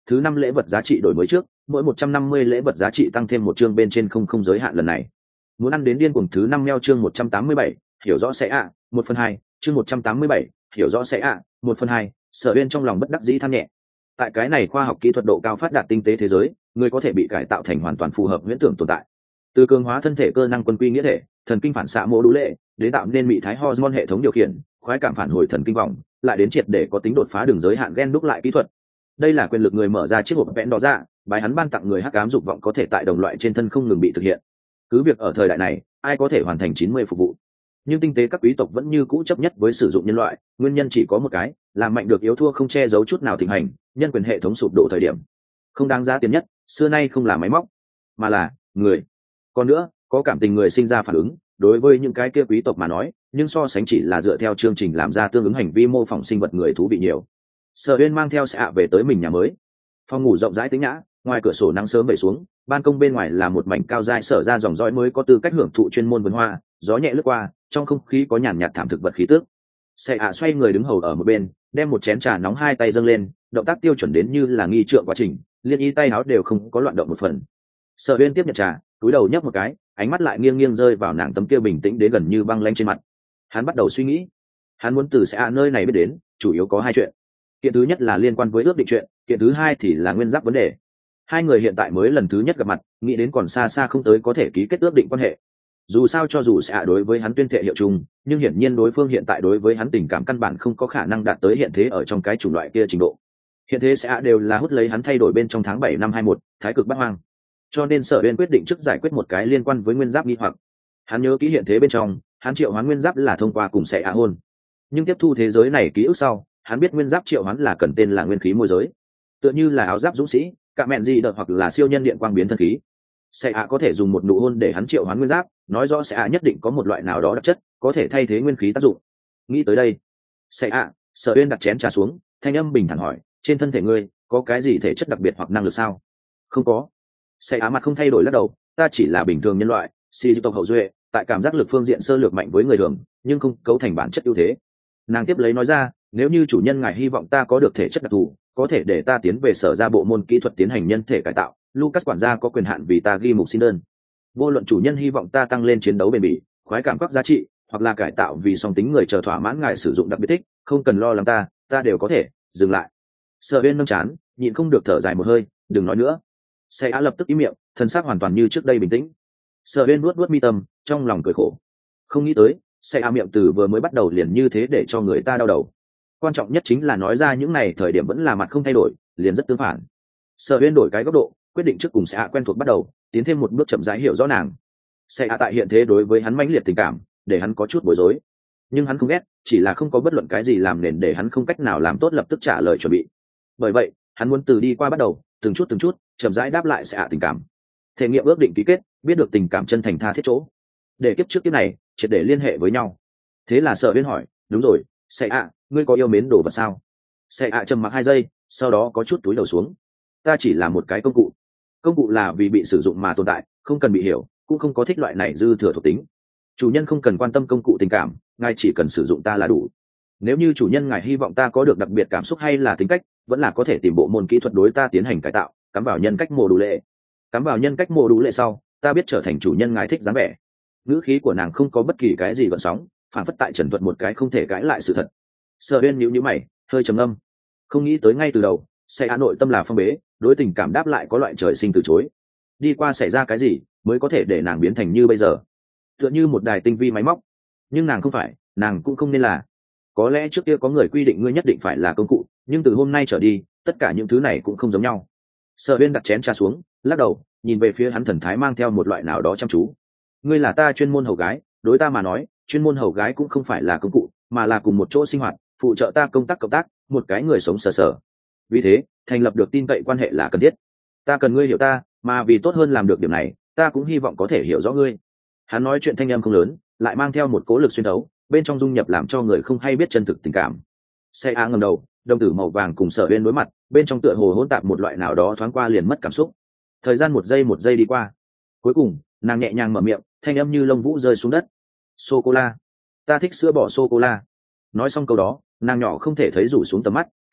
thứ năm lễ vật giá trị đổi mới trước, mỗi một trăm năm mươi lễ vật giá trị tăng thêm một chương bên trên không không giới hạn lần này. Muốn ăn đến điên cuồng thứ năm meo chương một trăm tám mươi bảy, hiểu rõ sẽ ạ, một phần hai, chương một trăm tám mươi bảy, hiểu rõ sẽ ạ, một phần hai, Sở Uyên trong lòng bất đắc dĩ than nhẹ. Tại cái này khoa học kỹ thuật độ cao phát đạt tinh tế thế giới, người có thể bị cải tạo thành hoàn toàn phù hợp huyễn tưởng tồn tại. Từ cường hóa thân thể cơ năng quân quy nghĩa thể, thần kinh phản xạ mô đũ lệ, đến tạo nên mị thái hormone hệ thống điều khiển, khoái cảm phản hồi thần kinh vòng, lại đến triệt để có tính đột phá đường giới hạn gen đúc lại kỹ thuật. Đây là quyền lực người mở ra chiếc hộp vẽn đó ra, bài hắn ban tặng người hắc ám dục vọng có thể tại đồng loại trên thân không ngừng bị thực hiện. Cứ việc ở thời đại này, ai có thể hoàn thành chín mươi phục vụ, nhưng tinh tế các quý tộc vẫn như cũ chấp nhất với sử dụng nhân loại, nguyên nhân chỉ có một cái, làm mạnh được yếu thua không che giấu chút nào thịnh hành, nhân quyền hệ thống sụp đổ thời điểm. Không đáng giá tiền nhất, xưa nay không là máy móc, mà là người. Còn nữa, có cảm tình người sinh ra phản ứng, đối với những cái kia quý tộc mà nói, nhưng so sánh chỉ là dựa theo chương trình làm ra tương ứng hành vi mô phỏng sinh vật người thú vị nhiều. Sở Uyên mang theo Xạ về tới mình nhà mới. Phòng ngủ rộng rãi tĩnh nhã, ngoài cửa sổ nắng sớm về xuống, ban công bên ngoài là một mảnh cao dai sở ra dòng dõi mới có tư cách hưởng thụ chuyên môn vườn hoa, gió nhẹ lướt qua, trong không khí có nhàn nhạt thảm thực vật khí tức. Xạ xoay người đứng hầu ở một bên, đem một chén trà nóng hai tay dâng lên, động tác tiêu chuẩn đến như là nghi trượng quá trình, liên y tay áo đều không có loạn động một phần. Sở Uyên tiếp nhận trà, cúi đầu nhấp một cái, ánh mắt lại nghiêng nghiêng rơi vào nàng tấm kia bình tĩnh đến gần như băng lãnh trên mặt. Hắn bắt đầu suy nghĩ, hắn muốn từ Xạ nơi này biết đến, chủ yếu có hai chuyện. Kiện thứ nhất là liên quan với ước định chuyện, kiện thứ hai thì là nguyên giáp vấn đề. Hai người hiện tại mới lần thứ nhất gặp mặt, nghĩ đến còn xa xa không tới có thể ký kết ước định quan hệ. Dù sao cho dù Xạ đối với hắn tuyên thệ hiệu chung, nhưng hiển nhiên đối phương hiện tại đối với hắn tình cảm căn bản không có khả năng đạt tới hiện thế ở trong cái chủng loại kia trình độ. Hiện thế Xạ đều là hút lấy hắn thay đổi bên trong tháng bảy năm hai mốt, thái cực bát hoang. Cho nên Sở Uyên quyết định trước giải quyết một cái liên quan với nguyên giáp nghi hoặc. Hắn nhớ ký hiện thế bên trong, hắn triệu hoán nguyên giáp là thông qua cùng Xạ hôn. Nhưng tiếp thu thế giới này ký ức sau, hắn biết nguyên giáp triệu hoán là cần tên là nguyên khí môi giới, tựa như là áo giáp dũng sĩ, cạ mẹn gì đợt hoặc là siêu nhân điện quang biến thân khí. Sẽ ạ có thể dùng một nụ hôn để hắn triệu hoán nguyên giáp, nói rõ sẽ ạ nhất định có một loại nào đó đặc chất có thể thay thế nguyên khí tác dụng. Nghĩ tới đây, sẽ ạ, Sở Uyên đặt chén trà xuống, thanh âm bình thản hỏi, trên thân thể ngươi có cái gì thể chất đặc biệt hoặc năng lực sao? Không có. Sẽ ạ mặt không thay đổi lắc đầu, ta chỉ là bình thường nhân loại, si tộc hậu duệ, tại cảm giác lực phương diện sơ lược mạnh với người thường, nhưng không cấu thành bản chất ưu thế. Nàng tiếp lấy nói ra, nếu như chủ nhân ngài hy vọng ta có được thể chất đặc thù, có thể để ta tiến về sở ra bộ môn kỹ thuật tiến hành nhân thể cải tạo, Lucas quản gia có quyền hạn vì ta ghi mục xin đơn. Vô luận chủ nhân hy vọng ta tăng lên chiến đấu bền bỉ, khoái cảm các giá trị, hoặc là cải tạo vì song tính người chờ thỏa mãn ngài sử dụng đặc biệt thích, không cần lo lắng ta, ta đều có thể. Dừng lại. Sở Uyên nâng chán, nhịn không được thở dài một hơi, đừng nói nữa. Sẽ á lập tức im miệng, thân xác hoàn toàn như trước đây bình tĩnh. Sở Uyên nuốt nuốt mi tâm, trong lòng cười khổ. Không nghĩ tới, sẽ á miệng từ vừa mới bắt đầu liền như thế để cho người ta đau đầu. Quan trọng nhất chính là nói ra những này thời điểm vẫn là mặt không thay đổi, liền rất tương phản. Sở Uyên đổi cái góc độ, quyết định trước cùng sẽ ạ quen thuộc bắt đầu, tiến thêm một bước chậm rãi hiểu rõ nàng. Sẽ ạ tại hiện thế đối với hắn mãnh liệt tình cảm, để hắn có chút bối rối, nhưng hắn không ghét, chỉ là không có bất luận cái gì làm nền để hắn không cách nào làm tốt lập tức trả lời chuẩn bị. Bởi vậy, hắn muốn từ đi qua bắt đầu, từng chút từng chút, chậm rãi đáp lại sẽ ạ tình cảm. Thể nghiệm ước định ký kết, biết được tình cảm chân thành tha thiết chỗ, để kiếp trước kiếp này triệt để liên hệ với nhau. Thế là Sở Uyên hỏi, đúng rồi, sẽ ạ, ngươi có yêu mến đồ vật sao? Sẽ ạ trầm mặc hai giây, sau đó có chút túi đầu xuống. Ta chỉ là một cái công cụ. Công cụ là vì bị sử dụng mà tồn tại, không cần bị hiểu, cũng không có thích loại này dư thừa thuộc tính. Chủ nhân không cần quan tâm công cụ tình cảm, ngài chỉ cần sử dụng ta là đủ. Nếu như chủ nhân ngài hy vọng ta có được đặc biệt cảm xúc hay là tính cách, vẫn là có thể tìm bộ môn kỹ thuật đối ta tiến hành cải tạo, cắm vào nhân cách mô đủ lệ. Cắm vào nhân cách mô đủ lệ sau, ta biết trở thành chủ nhân ngài thích dáng vẻ. Ngữ khí của nàng không có bất kỳ cái gì gợn sóng, phản phất tại trần thuật một cái không thể cãi lại sự thật. Sở Uyên nhíu nhíu mày, hơi trầm ngâm. Không nghĩ tới ngay từ đầu, sẽ Á nội tâm là phong bế, đối tình cảm đáp lại có loại trời sinh từ chối. Đi qua xảy ra cái gì, mới có thể để nàng biến thành như bây giờ? Tựa như một đài tinh vi máy móc. Nhưng nàng không phải, nàng cũng không nên là. Có lẽ trước kia có người quy định ngươi nhất định phải là công cụ, nhưng từ hôm nay trở đi, tất cả những thứ này cũng không giống nhau. Sở Uyên đặt chén trà xuống, lắc đầu, nhìn về phía hắn thần thái mang theo một loại nào đó chăm chú. Ngươi là ta chuyên môn hầu gái, đối ta mà nói, chuyên môn hầu gái cũng không phải là công cụ, mà là cùng một chỗ sinh hoạt, phụ trợ ta công tác cộng tác, một cái người sống sờ sờ. Vì thế, thành lập được tin cậy quan hệ là cần thiết. Ta cần ngươi hiểu ta, mà vì tốt hơn làm được điểm này, ta cũng hy vọng có thể hiểu rõ ngươi. Hắn nói chuyện thanh âm không lớn, lại mang theo một cố lực xuyên thấu, bên trong dung nhập làm cho người không hay biết chân thực tình cảm. Xe á ngẩng đầu, đồng tử màu vàng cùng Sở Uyên đối mặt, bên trong tựa hồ hỗn tạp một loại nào đó thoáng qua liền mất cảm xúc. Thời gian một giây một giây đi qua, cuối cùng nàng nhẹ nhàng mở miệng, thanh âm như lông vũ rơi xuống đất. Sô cô la, ta thích sữa bò sô cô la. Nói xong câu đó, nàng nhỏ không thể thấy rủ xuống tầm mắt,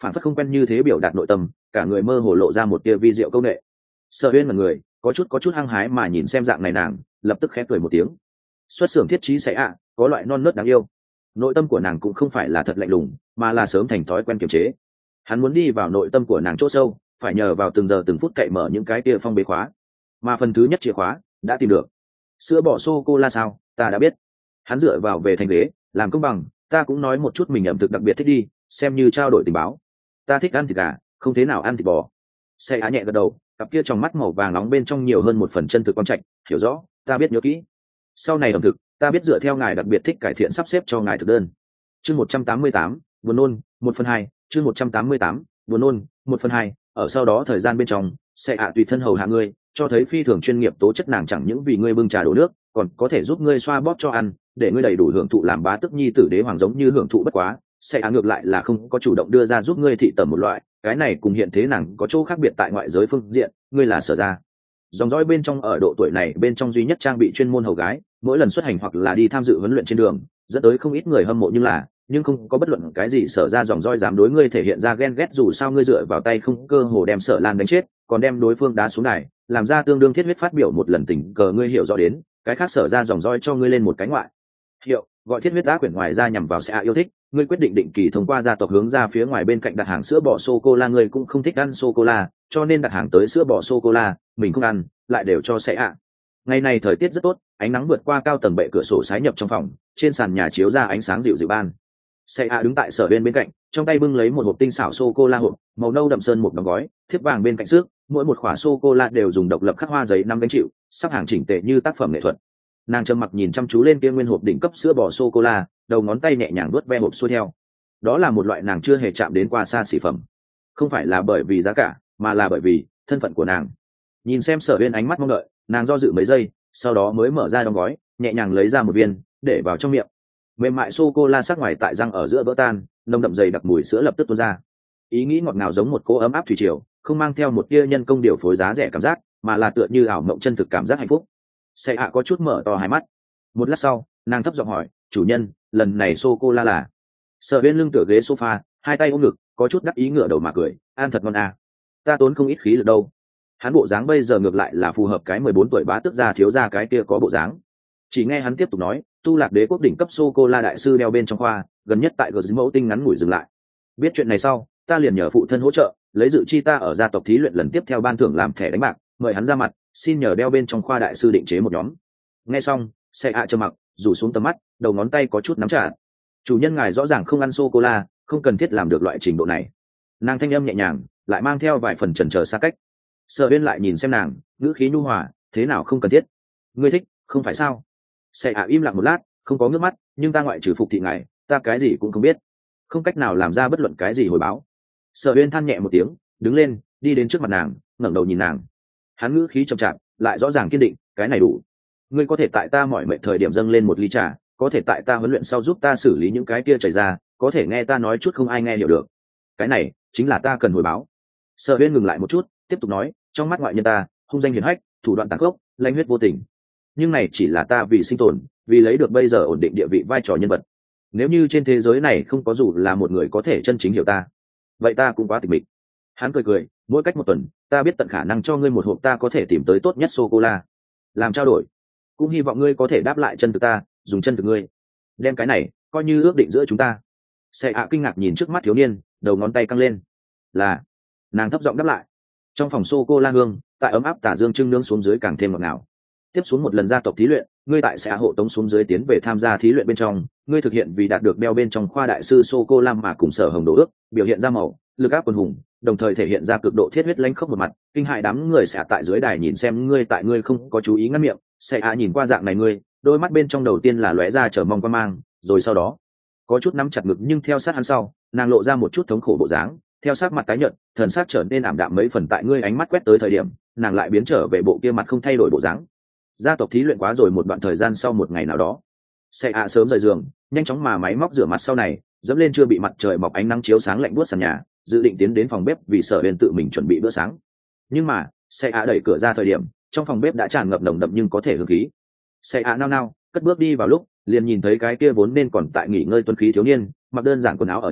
phản phất không quen như thế biểu đạt nội tâm, cả người mơ hồ lộ ra một tia vi diệu công nghệ. Sở Uyên là người có chút có chút hăng hái mà nhìn xem dạng này nàng, lập tức khẽ cười một tiếng. Xuất xưởng thiết trí sẽ ạ, có loại non nớt đáng yêu. Nội tâm của nàng cũng không phải là thật lạnh lùng, mà là sớm thành thói quen kiềm chế. Hắn muốn đi vào nội tâm của nàng chỗ sâu, phải nhờ vào từng giờ từng phút cậy mở những cái kia phong bế khóa. Mà phần thứ nhất chìa khóa đã tìm được. Sữa bò sô cô la sao? Ta đã biết. Hắn dựa vào về thành ghế, làm công bằng, ta cũng nói một chút mình ẩm thực đặc biệt thích đi, xem như trao đổi tình báo. Ta thích ăn thịt gà, không thế nào ăn thịt bò. Xe á nhẹ gật đầu, cặp kia trong mắt màu vàng nóng bên trong nhiều hơn một phần chân thực quang trạch, hiểu rõ, ta biết nhớ kỹ. Sau này ẩm thực, ta biết dựa theo ngài đặc biệt thích cải thiện sắp xếp cho ngài thực đơn. Chương một trăm tám mươi tám, buồn nôn, một phần hai, chương một trăm tám mươi tám, buồn nôn, một phần hai. Ở sau đó thời gian bên trong, sẽ ạ tùy thân hầu hạ ngươi, cho thấy phi thường chuyên nghiệp tố chất nàng chẳng những vì ngươi bưng trà đổ nước, còn có thể giúp ngươi xoa bóp cho ăn, để ngươi đầy đủ hưởng thụ làm bá tước nhi tử đế hoàng giống như hưởng thụ bất quá. Sẽ ạ ngược lại là không có chủ động đưa ra giúp ngươi thị tẩm một loại, cái này cùng hiện thế nàng có chỗ khác biệt tại ngoại giới phương diện, ngươi là sở ra dòng dõi bên trong ở độ tuổi này bên trong duy nhất trang bị chuyên môn hầu gái, mỗi lần xuất hành hoặc là đi tham dự huấn luyện trên đường, dẫn tới không ít người hâm mộ, nhưng là nhưng không có bất luận cái gì sở ra dòng dõi dám đối ngươi thể hiện ra ghen ghét, dù sao ngươi dựa vào tay không cơ hồ đem Sở Lan đánh chết, còn đem đối phương đá xuống đài, làm ra tương đương thiết huyết phát biểu một lần tình cờ ngươi hiểu rõ đến, cái khác sở ra dòng dõi cho ngươi lên một cái ngoại hiệu gọi thiết huyết đá quyển ngoài ra nhằm vào sẽ yêu thích, ngươi quyết định định kỳ thông qua gia tộc hướng ra phía ngoài bên cạnh đặt hàng sữa bò sô cô la, ngươi cũng không thích ăn sô cô la, cho nên đặt hàng tới sữa bò sô cô la mình không ăn, lại đều cho sẽ ạ. Ngày này thời tiết rất tốt, ánh nắng vượt qua cao tầng bệ cửa sổ sái nhập trong phòng, trên sàn nhà chiếu ra ánh sáng dịu dịu ban. Sẽ ạ đứng tại Sở Uyên bên cạnh, trong tay bưng lấy một hộp tinh xảo sô cô la hộp màu nâu đậm sơn một đóng gói, thiếp vàng bên cạnh xước, mỗi một khỏa sô cô la đều dùng độc lập khắc hoa giấy năm gánh chịu, sắp hàng chỉnh tề như tác phẩm nghệ thuật. Nàng trầm mặc nhìn chăm chú lên kia nguyên hộp đỉnh cấp sữa bò sô cô la, đầu ngón tay nhẹ nhàng vuốt ve hộp xuôi theo. Đó là một loại nàng chưa hề chạm đến qua xa xỉ phẩm, không phải là bởi vì giá cả, mà là bởi vì thân phận của nàng. Nhìn xem Sở Uyên ánh mắt mong đợi, nàng do dự mấy giây, sau đó mới mở ra đóng gói, nhẹ nhàng lấy ra một viên, để vào trong miệng. Mềm mại sô cô la sắc ngoài tại răng ở giữa vỡ tan, nồng đậm dày đặc mùi sữa lập tức tuôn ra. Ý nghĩ ngọt ngào giống một cỗ ấm áp thủy triều, không mang theo một tia nhân công điều phối giá rẻ cảm giác, mà là tựa như ảo mộng chân thực cảm giác hạnh phúc. Sẽ ạ có chút mở to hai mắt. Một lát sau, nàng thấp giọng hỏi, chủ nhân, lần này sô cô la là? Sở Uyên lưng tựa ghế sofa, hai tay ôm ngực, có chút đắc ý ngửa đầu mà cười, ăn thật ngon à. Ta tốn không ít khí lực đâu. Hắn bộ dáng bây giờ ngược lại là phù hợp cái mười bốn tuổi bá tước gia thiếu gia cái kia có bộ dáng. Chỉ nghe hắn tiếp tục nói, tu lạc đế quốc đỉnh cấp sô cô la đại sư đeo bên trong khoa, gần nhất tại gờ mẫu tinh ngắn ngủi dừng lại. Biết chuyện này sau, ta liền nhờ phụ thân hỗ trợ, lấy dự chi ta ở gia tộc thí luyện lần tiếp theo ban thưởng làm thẻ đánh bạc, mời hắn ra mặt, xin nhờ đeo bên trong khoa đại sư định chế một nhóm. Nghe xong, Xe ạ trầm mặc, rủ xuống tầm mắt, đầu ngón tay có chút nắm chặt. Chủ nhân ngài rõ ràng không ăn sô cô la, không cần thiết làm được loại trình độ này. Nàng thanh âm nhẹ nhàng, lại mang theo vài phần chần chờ xa cách. Sở Uyên lại nhìn xem nàng, ngữ khí nhu hòa, thế nào không cần thiết? Ngươi thích, không phải sao? Xe ạ im lặng một lát, không có nước mắt, nhưng ta ngoại trừ phục thị ngài, ta cái gì cũng không biết, không cách nào làm ra bất luận cái gì hồi báo. Sở Uyên than nhẹ một tiếng, đứng lên, đi đến trước mặt nàng, ngẩng đầu nhìn nàng. Hắn ngữ khí chậm chạp, lại rõ ràng kiên định, cái này đủ. Ngươi có thể tại ta mỏi mệt thời điểm dâng lên một ly trà, có thể tại ta huấn luyện sau giúp ta xử lý những cái kia chảy ra, có thể nghe ta nói chút không ai nghe hiểu được. Cái này chính là ta cần hồi báo. Sở Uyên ngừng lại một chút, tiếp tục nói, trong mắt ngoại nhân ta, hung danh hiển hách, thủ đoạn tàn khốc, lanh huyết vô tình. Nhưng này chỉ là ta vì sinh tồn, vì lấy được bây giờ ổn định địa vị vai trò nhân vật. Nếu như trên thế giới này không có dù là một người có thể chân chính hiểu ta, vậy ta cũng quá tịch mịch. Hắn cười cười, mỗi cách một tuần, ta biết tận khả năng cho ngươi một hộp ta có thể tìm tới tốt nhất sô cô la, làm trao đổi. Cũng hy vọng ngươi có thể đáp lại chân thực ta, dùng chân thực ngươi, đem cái này coi như ước định giữa chúng ta. Sẽ ạ kinh ngạc nhìn trước mắt thiếu niên, đầu ngón tay căng lên. Là. Nàng thấp giọng đáp lại. Trong phòng sô cô la hương, tại ấm áp tả dương trưng nướng xuống dưới càng thêm ngọt ngào. Tiếp xuống một lần gia tộc thí luyện, ngươi tại sẽ hộ tống xuống dưới tiến về tham gia thí luyện bên trong, ngươi thực hiện vì đạt được đeo bên trong khoa đại sư sô cô lam mà cùng sở hồng đồ ước, biểu hiện ra màu lực áp quần hùng, đồng thời thể hiện ra cực độ thiết huyết lãnh khốc một mặt, kinh hại đám người sẽ tại dưới đài nhìn xem ngươi, tại ngươi không có chú ý ngắt miệng. Sẽ ạ nhìn qua dạng này ngươi, đôi mắt bên trong đầu tiên là lóe ra chờ mong quan mang, rồi sau đó có chút nắm chặt ngực, nhưng theo sát hắn sau, nàng lộ ra một chút thống khổ bộ dáng, theo sát mặt tái nhợt, thần sắc trở nên ảm đạm mấy phần, tại ngươi ánh mắt quét tới thời điểm, nàng lại biến trở về bộ kia mặt không thay đổi bộ dáng. Gia tộc thí luyện quá rồi một đoạn thời gian sau một ngày nào đó, Sẽ ạ sớm rời giường, nhanh chóng mà máy móc rửa mặt sau này, dẫm lên chưa bị mặt trời mọc ánh nắng chiếu sáng lạnh buốt sàn nhà, dự định tiến đến phòng bếp vì Sở Uyên tự mình chuẩn bị bữa sáng. Nhưng mà, Sẽ ạ đẩy cửa ra thời điểm, trong phòng bếp đã tràn ngập nồng đậm nhưng có thể hương khí. Sẽ ạ nao nao, cất bước đi vào lúc, liền nhìn thấy cái kia vốn nên còn tại nghỉ ngơi tuấn khí thiếu niên, mặc đơn giản quần áo ở nhà,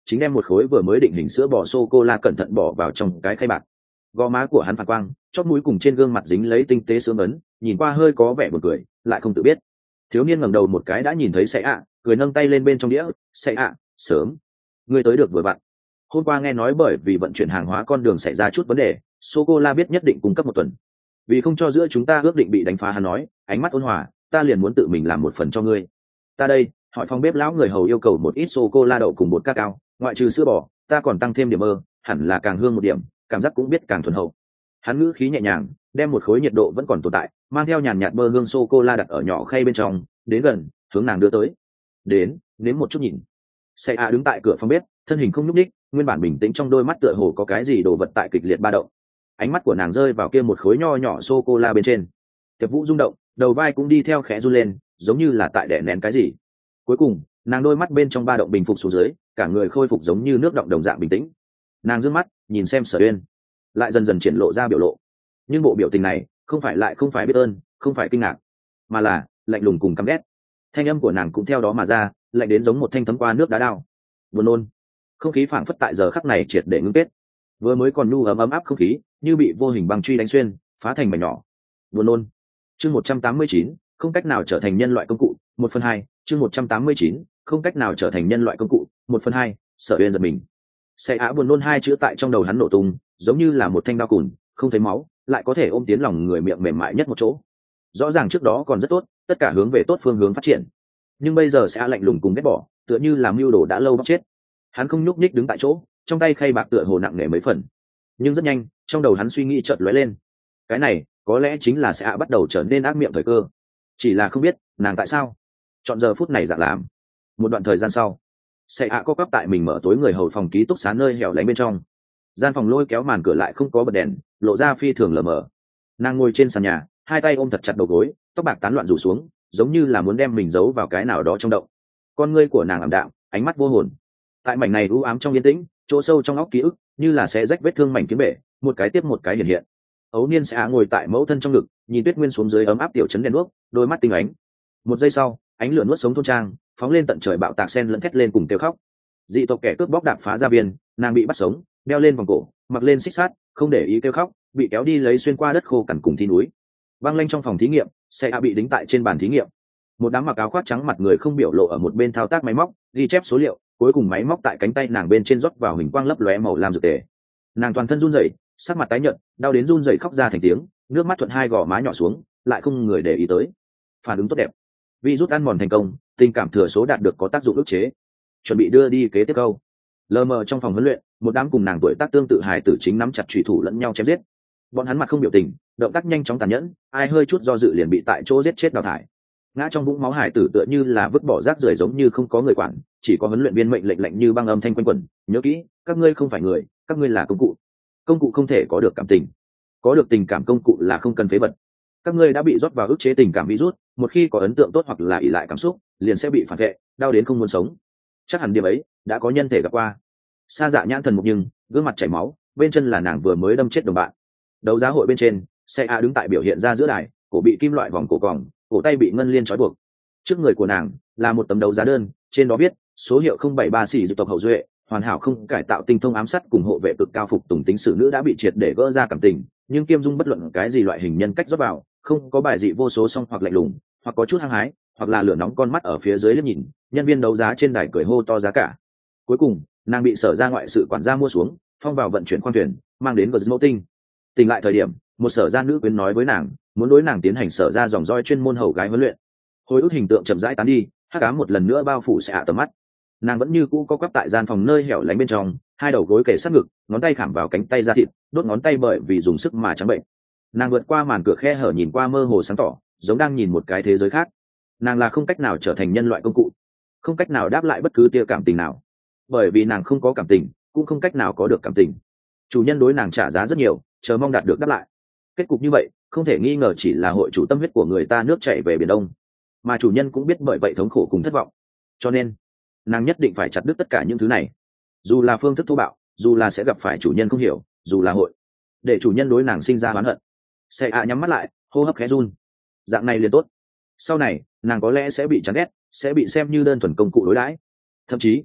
chính đem một khối vừa mới định hình sữa bò sô cô la cẩn thận bỏ vào trong cái khay bạc. Gò má của hắn phản quang, chóp mũi cùng trên gương mặt dính lấy tinh tế sướng ấn, nhìn qua hơi có vẻ buồn cười, lại không tự biết. Thiếu niên ngẩng đầu một cái đã nhìn thấy Sẽ ạ, cười nâng tay lên bên trong đĩa. Sẽ ạ, sớm, ngươi tới được vừa vặn. Hôm qua nghe nói bởi vì vận chuyển hàng hóa con đường xảy ra chút vấn đề, sô cô la biết nhất định cung cấp một tuần. Vì không cho giữa chúng ta ước định bị đánh phá, hắn nói, ánh mắt ôn hòa, ta liền muốn tự mình làm một phần cho ngươi. Ta đây, hỏi phòng bếp lão người hầu yêu cầu một ít sô cô la đậu cùng bột ca cao, ngoại trừ sữa bò, ta còn tăng thêm điểm mơ, hẳn là càng hương một điểm, cảm giác cũng biết càng thuần hậu. Hắn ngữ khí nhẹ nhàng, đem một khối nhiệt độ vẫn còn tồn tại, mang theo nhàn nhạt bơ hương sô cô la đặt ở nhỏ khay bên trong, đến gần, hướng nàng đưa tới. Đến, nếm một chút nhìn. Sẽ a đứng tại cửa phòng bếp, thân hình không nhúc nhích, nguyên bản bình tĩnh trong đôi mắt tựa hồ có cái gì đồ vật tại kịch liệt ba động. Ánh mắt của nàng rơi vào kia một khối nho nhỏ sô cô la bên trên. Tiệp Vũ rung động, đầu vai cũng đi theo khẽ run lên, giống như là tại đè nén cái gì. Cuối cùng, nàng đôi mắt bên trong ba động bình phục xuống dưới, cả người khôi phục giống như nước động đồng dạng bình tĩnh. Nàng dương mắt nhìn xem Sở Uyên, lại dần dần triển lộ ra biểu lộ. Nhưng bộ biểu tình này không phải lại không phải biết ơn, không phải kinh ngạc, mà là lạnh lùng cùng căm ghét. Thanh âm của nàng cũng theo đó mà ra, lạnh đến giống một thanh thấm qua nước đá đao. Buồn nôn. Không khí phảng phất tại giờ khắc này triệt để ngưng kết. Vừa mới còn nhu ấm ấm áp không khí, như bị vô hình băng truy đánh xuyên, phá thành mảnh nhỏ. Buồn nôn. Chương một trăm tám mươi chín, không cách nào trở thành nhân loại công cụ, một phần hai. Chương một trăm tám mươi chín, không cách nào trở thành nhân loại công cụ, một phần hai. Sở Uyên giật mình. Sẽ á buồn nôn hai chữ tại trong đầu hắn nổ tung, giống như là một thanh đao cùn, không thấy máu, lại có thể ôm tiến lòng người miệng mềm mại nhất một chỗ. Rõ ràng trước đó còn rất tốt, tất cả hướng về tốt phương hướng phát triển, nhưng bây giờ sẽ lạnh lùng cùng ghét bỏ, tựa như làm mưu đồ đã lâu bóc chết. Hắn không nhúc nhích đứng tại chỗ, trong tay khay bạc tựa hồ nặng nề mấy phần, nhưng rất nhanh trong đầu hắn suy nghĩ chợt lóe lên, cái này có lẽ chính là sẽ bắt đầu trở nên ác miệng thời cơ, chỉ là không biết nàng tại sao chọn giờ phút này dạng làm. Một đoạn thời gian sau, sẽ ạ co quắp tại mình mở tối người hầu phòng ký túc xá nơi hẻo lánh bên trong. Gian phòng lôi kéo màn cửa lại không có bật đèn, lộ ra phi thường lờ mờ. Nàng ngồi trên sàn nhà, hai tay ôm thật chặt đầu gối, tóc bạc tán loạn rủ xuống, giống như là muốn đem mình giấu vào cái nào đó trong động. Con ngươi của nàng ảm đạm, ánh mắt vô hồn. Tại mảnh này u ám trong yên tĩnh, chỗ sâu trong óc ký ức như là sẽ rách vết thương mảnh kiếm bể, một cái tiếp một cái hiện hiện. Ấu niên sẽ ngồi tại mẫu thân trong ngực, nhìn Tuyết Nguyên xuống dưới ấm áp tiểu trấn đèn đuốc, đôi mắt tinh ánh. Một giây sau, ánh lửa nuốt sống thôn trang, phóng lên tận trời bạo tạc sen lẫn thét lên cùng kêu khóc. Dị tộc kẻ cướp bóc đạp phá ra biên, nàng bị bắt sống, đeo lên vòng cổ, mặc lên xích sắt, không để ý kêu khóc, bị kéo đi lấy xuyên qua đất khô cằn cùng thi núi. Băng lanh trong phòng thí nghiệm, xe a bị đính tại trên bàn thí nghiệm. Một đám mặc áo khoác trắng mặt người không biểu lộ ở một bên thao tác máy móc, ghi chép số liệu, cuối cùng máy móc tại cánh tay nàng bên trên rót vào hình quang lấp lóe màu lam dược tề. Nàng toàn thân run rẩy, sắc mặt tái nhợt, đau đến run rẩy khóc ra thành tiếng, nước mắt thuận hai gò má nhỏ xuống, lại không người để ý tới. Phản ứng tốt đẹp. Virus ăn mòn thành công, tình cảm thừa số đạt được có tác dụng ức chế. Chuẩn bị đưa đi kế tiếp câu. Lờ mờ trong phòng huấn luyện, một đám cùng nàng tuổi tác tương tự hài tử chính nắm chặt chủy thủ lẫn nhau chém giết. Bọn hắn mặt không biểu tình, động tác nhanh chóng tàn nhẫn, ai hơi chút do dự liền bị tại chỗ giết chết đào thải. Ngã trong vũng máu hải tử tựa như là vứt bỏ rác rưởi, giống như không có người quản, chỉ có huấn luyện viên mệnh lệnh lạnh như băng âm thanh quanh quẩn, nhớ kỹ, các ngươi không phải người, các ngươi là công cụ. Công cụ không thể có được cảm tình, có được tình cảm công cụ là không cần phế vật. Các ngươi đã bị rót vào ức chế tình cảm virus, một khi có ấn tượng tốt hoặc là ỷ lại cảm xúc, liền sẽ bị phản vệ, đau đến không muốn sống. Chắc hẳn điểm ấy đã có nhân thể gặp qua. Sa Dạ nhãn thần mục, nhưng gương mặt chảy máu, bên chân là nàng vừa mới đâm chết đồng bạn. Đấu giá hội bên trên, xe a đứng tại biểu hiện ra giữa đài, cổ bị kim loại vòng cổ còng, cổ tay bị ngân liên trói buộc. Trước người của nàng là một tấm đấu giá đơn, trên đó viết số hiệu không bảy ba xỉ dự tộc hậu duệ, hoàn hảo không cải tạo tinh thông ám sát cùng hộ vệ cực cao phục tùng tính sử nữ đã bị triệt để gỡ ra cảm tình, nhưng kiêm dung bất luận cái gì loại hình nhân cách rót vào, không có bài dị vô số song hoặc lạnh lùng, hoặc có chút hăng hái, hoặc là lửa nóng con mắt ở phía dưới liếc nhìn, nhân viên đấu giá trên đài cười hô to giá cả. Cuối cùng, nàng bị sở ra ngoại sự quản gia mua xuống, phong vào vận chuyển khoang thuyền, mang đến Gizmo tinh. Tỉnh lại thời điểm, một sở gia nữ quyến nói với nàng, muốn đối nàng tiến hành sở ra dòng roi chuyên môn hầu gái huấn luyện. Hồi ức hình tượng chậm rãi tán đi, hắc ám một lần nữa bao phủ sẽ ạ tầm mắt. Nàng vẫn như cũ có quắp tại gian phòng nơi hẻo lánh bên trong, hai đầu gối kề sát ngực, ngón tay khảm vào cánh tay da thịt, đốt ngón tay bởi vì dùng sức mà trắng bệnh. Nàng vượt qua màn cửa khe hở nhìn qua mơ hồ sáng tỏ, giống đang nhìn một cái thế giới khác. Nàng là không cách nào trở thành nhân loại công cụ, không cách nào đáp lại bất cứ tia cảm tình nào, bởi vì nàng không có cảm tình, cũng không cách nào có được cảm tình. Chủ nhân đối nàng trả giá rất nhiều, chờ mong đạt được đáp lại. Kết cục như vậy không thể nghi ngờ chỉ là hội chủ tâm huyết của người ta nước chảy về biển đông, mà chủ nhân cũng biết bởi vậy thống khổ cùng thất vọng, cho nên nàng nhất định phải chặt đứt tất cả những thứ này, dù là phương thức thô bạo, dù là sẽ gặp phải chủ nhân không hiểu, dù là hội để chủ nhân đối nàng sinh ra oán hận. Xe ạ nhắm mắt lại, hô hấp khẽ run. Dạng này liền tốt, sau này nàng có lẽ sẽ bị chán ghét, sẽ bị xem như đơn thuần công cụ đối đãi, thậm chí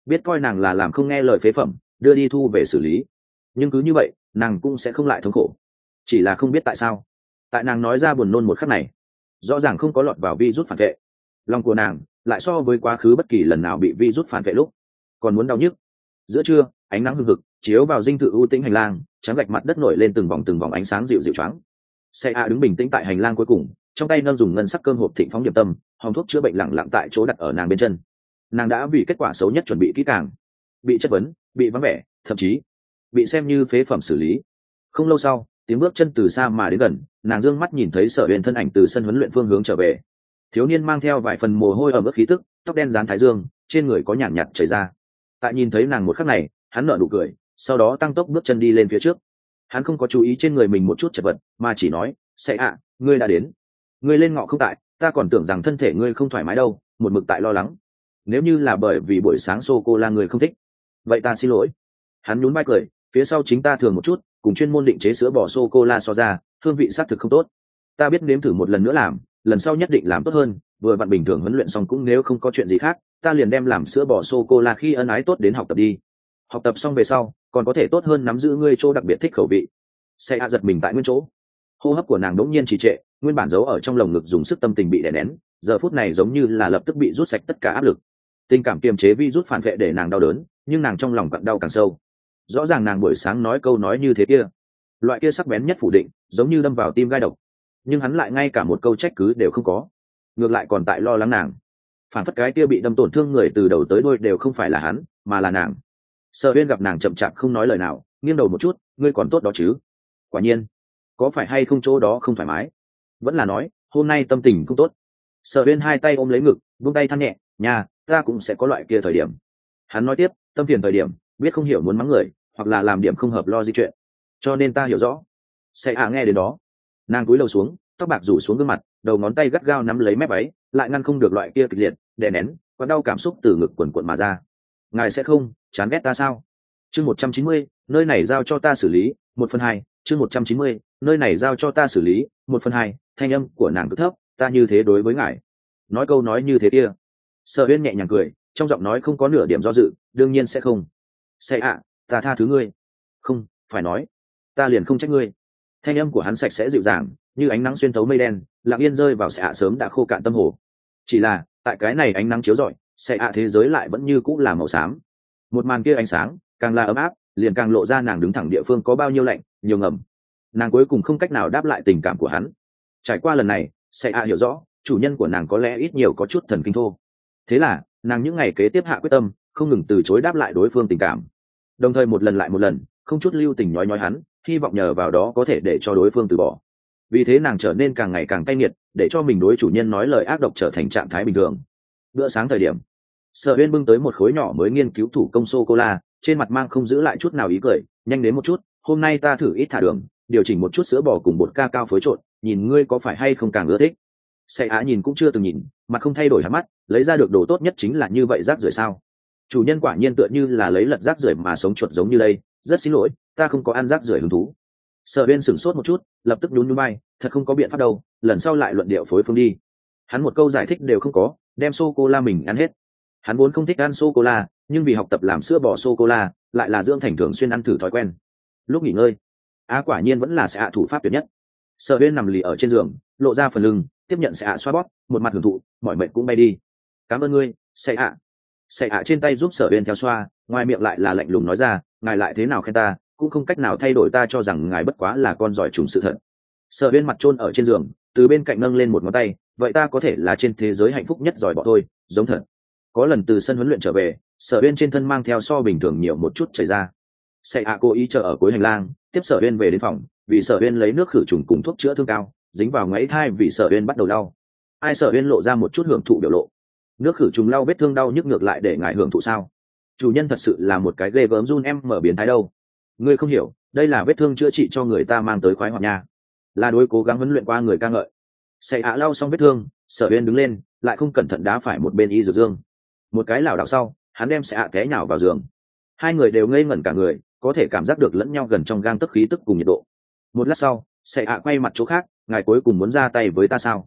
biết coi nàng là làm không nghe lời phế phẩm, đưa đi thu về xử lý. Nhưng cứ như vậy nàng cũng sẽ không lại thống khổ. Chỉ là không biết tại sao, tại nàng nói ra buồn nôn một khắc này, rõ ràng không có lọt vào virus phản vệ, lòng của nàng lại so với quá khứ bất kỳ lần nào bị virus phản vệ lúc còn muốn đau nhức. Giữa trưa, ánh nắng hừng hực chiếu vào dinh thự ưu tĩnh hành lang, trắng gạch mặt đất nổi lên từng vòng từng vòng ánh sáng dịu dịu choáng. Xe a đứng bình tĩnh tại hành lang cuối cùng, trong tay nâng dùng ngân sắc cơm hộp thịnh phóng điểm tâm, hòm thuốc chữa bệnh lặng lặng tại chỗ đặt ở nàng bên chân. Nàng đã vì kết quả xấu nhất chuẩn bị kỹ càng, bị chất vấn, bị vắng vẻ, thậm chí bị xem như phế phẩm xử lý. Không lâu sau, tiếng bước chân từ xa mà đến gần, nàng dương mắt nhìn thấy Sở Uyên thân ảnh từ sân huấn luyện phương hướng trở về. Thiếu niên mang theo vài phần mồ hôi ở mức khí tức, tóc đen dán thái dương, trên người có nhàn nhạt chảy ra. Tại nhìn thấy nàng một khắc này, hắn nở nụ cười, sau đó tăng tốc bước chân đi lên phía trước. Hắn không có chú ý trên người mình một chút chật vật, mà chỉ nói, "Sẽ ạ, ngươi đã đến. Ngươi lên ngọ không tại, ta còn tưởng rằng thân thể ngươi không thoải mái đâu, một mực tại lo lắng. Nếu như là bởi vì buổi sáng sô cô la người không thích, vậy ta xin lỗi." Hắn nhún vai cười, phía sau chính ta thường một chút, cùng chuyên môn định chế sữa bò sô cô la so ra, hương vị xác thực không tốt. Ta biết nếm thử một lần nữa làm, lần sau nhất định làm tốt hơn. Vừa vặn bình thường huấn luyện xong cũng nếu không có chuyện gì khác, ta liền đem làm sữa bò sô cô la khi ân ái tốt đến học tập đi. Học tập xong về sau, còn có thể tốt hơn nắm giữ ngươi chỗ đặc biệt thích khẩu vị. Xe a giật mình tại nguyên chỗ, hô hấp của nàng đống nhiên trì trệ, nguyên bản giấu ở trong lồng ngực dùng sức tâm tình bị đè nén, giờ phút này giống như là lập tức bị rút sạch tất cả áp lực. Tình cảm kiềm chế vi rút phản vệ để nàng đau đớn, nhưng nàng trong lòng càng đau càng sâu. Rõ ràng nàng buổi sáng nói câu nói như thế kia, loại kia sắc bén nhất phủ định, giống như đâm vào tim gai độc, nhưng hắn lại ngay cả một câu trách cứ đều không có, ngược lại còn tại lo lắng nàng. Phản phất cái kia bị đâm tổn thương người từ đầu tới đuôi đều không phải là hắn, mà là nàng. Sở Uyên gặp nàng chậm chạp không nói lời nào, nghiêng đầu một chút, "Ngươi còn tốt đó chứ?" Quả nhiên, có phải hay không chỗ đó không thoải mái, vẫn là nói hôm nay tâm tình không tốt. Sở Uyên hai tay ôm lấy ngực, vung tay than nhẹ, "Nhà, ta cũng sẽ có loại kia thời điểm." Hắn nói tiếp, "Tâm phiền thời điểm, biết không hiểu muốn mắng người, hoặc là làm điểm không hợp lo di chuyện, cho nên ta hiểu rõ." Sẽ à nghe đến đó, nàng cúi đầu xuống, tóc bạc rủ xuống gương mặt, đầu ngón tay gắt gao nắm lấy mép váy, lại ngăn không được loại kia kịch liệt đè nén và đau cảm xúc từ ngực quần quần mà ra. "Ngài sẽ không chán ghét ta sao?" Chương một trăm chín mươi, nơi này giao cho ta xử lý, một phần hai. Chương một trăm chín mươi, nơi này giao cho ta xử lý, một phần hai. Thanh âm của nàng cực thấp, "Ta như thế đối với ngài." Nói câu nói như thế kia. Sở Uyên nhẹ nhàng cười, trong giọng nói không có nửa điểm do dự, "Đương nhiên sẽ không. Sẽ ạ, ta tha thứ ngươi." "Không, phải nói, ta liền không trách ngươi." Thanh âm của hắn sạch sẽ dịu dàng, như ánh nắng xuyên thấu mây đen, lặng yên rơi vào Sẽ ạ sớm đã khô cạn tâm hồ. Chỉ là, tại cái này ánh nắng chiếu rọi, Sẽ ạ thế giới lại vẫn như cũ là màu xám. Một màn kia ánh sáng, càng là ấm áp, liền càng lộ ra nàng đứng thẳng địa phương có bao nhiêu lạnh, nhiều ngầm. Nàng cuối cùng không cách nào đáp lại tình cảm của hắn. Trải qua lần này, Sẽ ạ hiểu rõ, chủ nhân của nàng có lẽ ít nhiều có chút thần kinh thô. Thế là, nàng những ngày kế tiếp hạ quyết tâm, không ngừng từ chối đáp lại đối phương tình cảm. Đồng thời một lần lại một lần, không chút lưu tình nhói nhói hắn, hy vọng nhờ vào đó có thể để cho đối phương từ bỏ. Vì thế nàng trở nên càng ngày càng cay nghiệt, để cho mình đối chủ nhân nói lời ác độc trở thành trạng thái bình thường. Bữa sáng thời điểm, Sở Uyên bưng tới một khối nhỏ mới nghiên cứu thủ công sô cô la, trên mặt mang không giữ lại chút nào ý cười, "Nhanh đến một chút, hôm nay ta thử ít thả đường, điều chỉnh một chút sữa bò cùng bột ca cao phối trộn, nhìn ngươi có phải hay không càng ưa thích." Sẽ á nhìn cũng chưa từng nhìn, mặt không thay đổi há mắt, lấy ra được đồ tốt nhất chính là như vậy rác rưởi sao? Chủ nhân quả nhiên tựa như là lấy lật rác rưởi mà sống chuột giống như đây, "Rất xin lỗi, ta không có ăn rác rưởi hứng thú." Sở Uyên sửng sốt một chút, lập tức nhún nhún vai, "Thật không có biện pháp đâu, lần sau lại luận điệu phối phương đi." Hắn một câu giải thích đều không có, đem sô cô la mình ăn hết. Hắn vốn không thích ăn sô cô la, nhưng vì học tập làm sữa bò sô cô la, lại là dưỡng thành thường xuyên ăn thử thói quen. Lúc nghỉ ngơi, á quả nhiên vẫn là Sẽ ạ thủ pháp tuyệt nhất. Sở Uyên nằm lì ở trên giường, lộ ra phần lưng, tiếp nhận Sẽ ạ xoa bóp, một mặt hưởng thụ, mỏi mệt cũng bay đi. "Cảm ơn ngươi, Sẽ ạ." Sẽ ạ trên tay giúp Sở Uyên theo xoa, ngoài miệng lại là lạnh lùng nói ra, "Ngài lại thế nào khen ta, cũng không cách nào thay đổi ta cho rằng ngài bất quá là con giỏi trùng sự thật." Sở Uyên mặt chôn ở trên giường, từ bên cạnh nâng lên một ngón tay, "Vậy ta có thể là trên thế giới hạnh phúc nhất giỏi bỏ thôi, giống thật." Có lần từ sân huấn luyện trở về, Sở Uyên trên thân mang theo so bình thường nhiều một chút chảy ra. Sẽ ạ cố ý chờ ở cuối hành lang, tiếp Sở Uyên về đến phòng, vì Sở Uyên lấy nước khử trùng cùng thuốc chữa thương cao, dính vào ngấy thai vì Sở Uyên bắt đầu đau. Ai Sở Uyên lộ ra một chút hưởng thụ biểu lộ. "Nước khử trùng lau vết thương đau nhức ngược lại để ngài hưởng thụ sao? Chủ nhân thật sự là một cái ghê gớm run em mở biến thái đâu. Ngươi không hiểu, đây là vết thương chữa trị cho người ta mang tới khoái hoạt nha." Là đối cố gắng huấn luyện qua người ca ngợi. Sẽ ạ lau xong vết thương, Sở Uyên đứng lên, lại không cẩn thận đá phải một bên y dược dương. Một cái lảo đảo sau, hắn đem Sẽ ạ té nhào vào giường. Hai người đều ngây ngẩn cả người, có thể cảm giác được lẫn nhau gần trong gang tấc khí tức cùng nhiệt độ. Một lát sau, Sẽ ạ quay mặt chỗ khác, "Ngài cuối cùng muốn ra tay với ta sao?"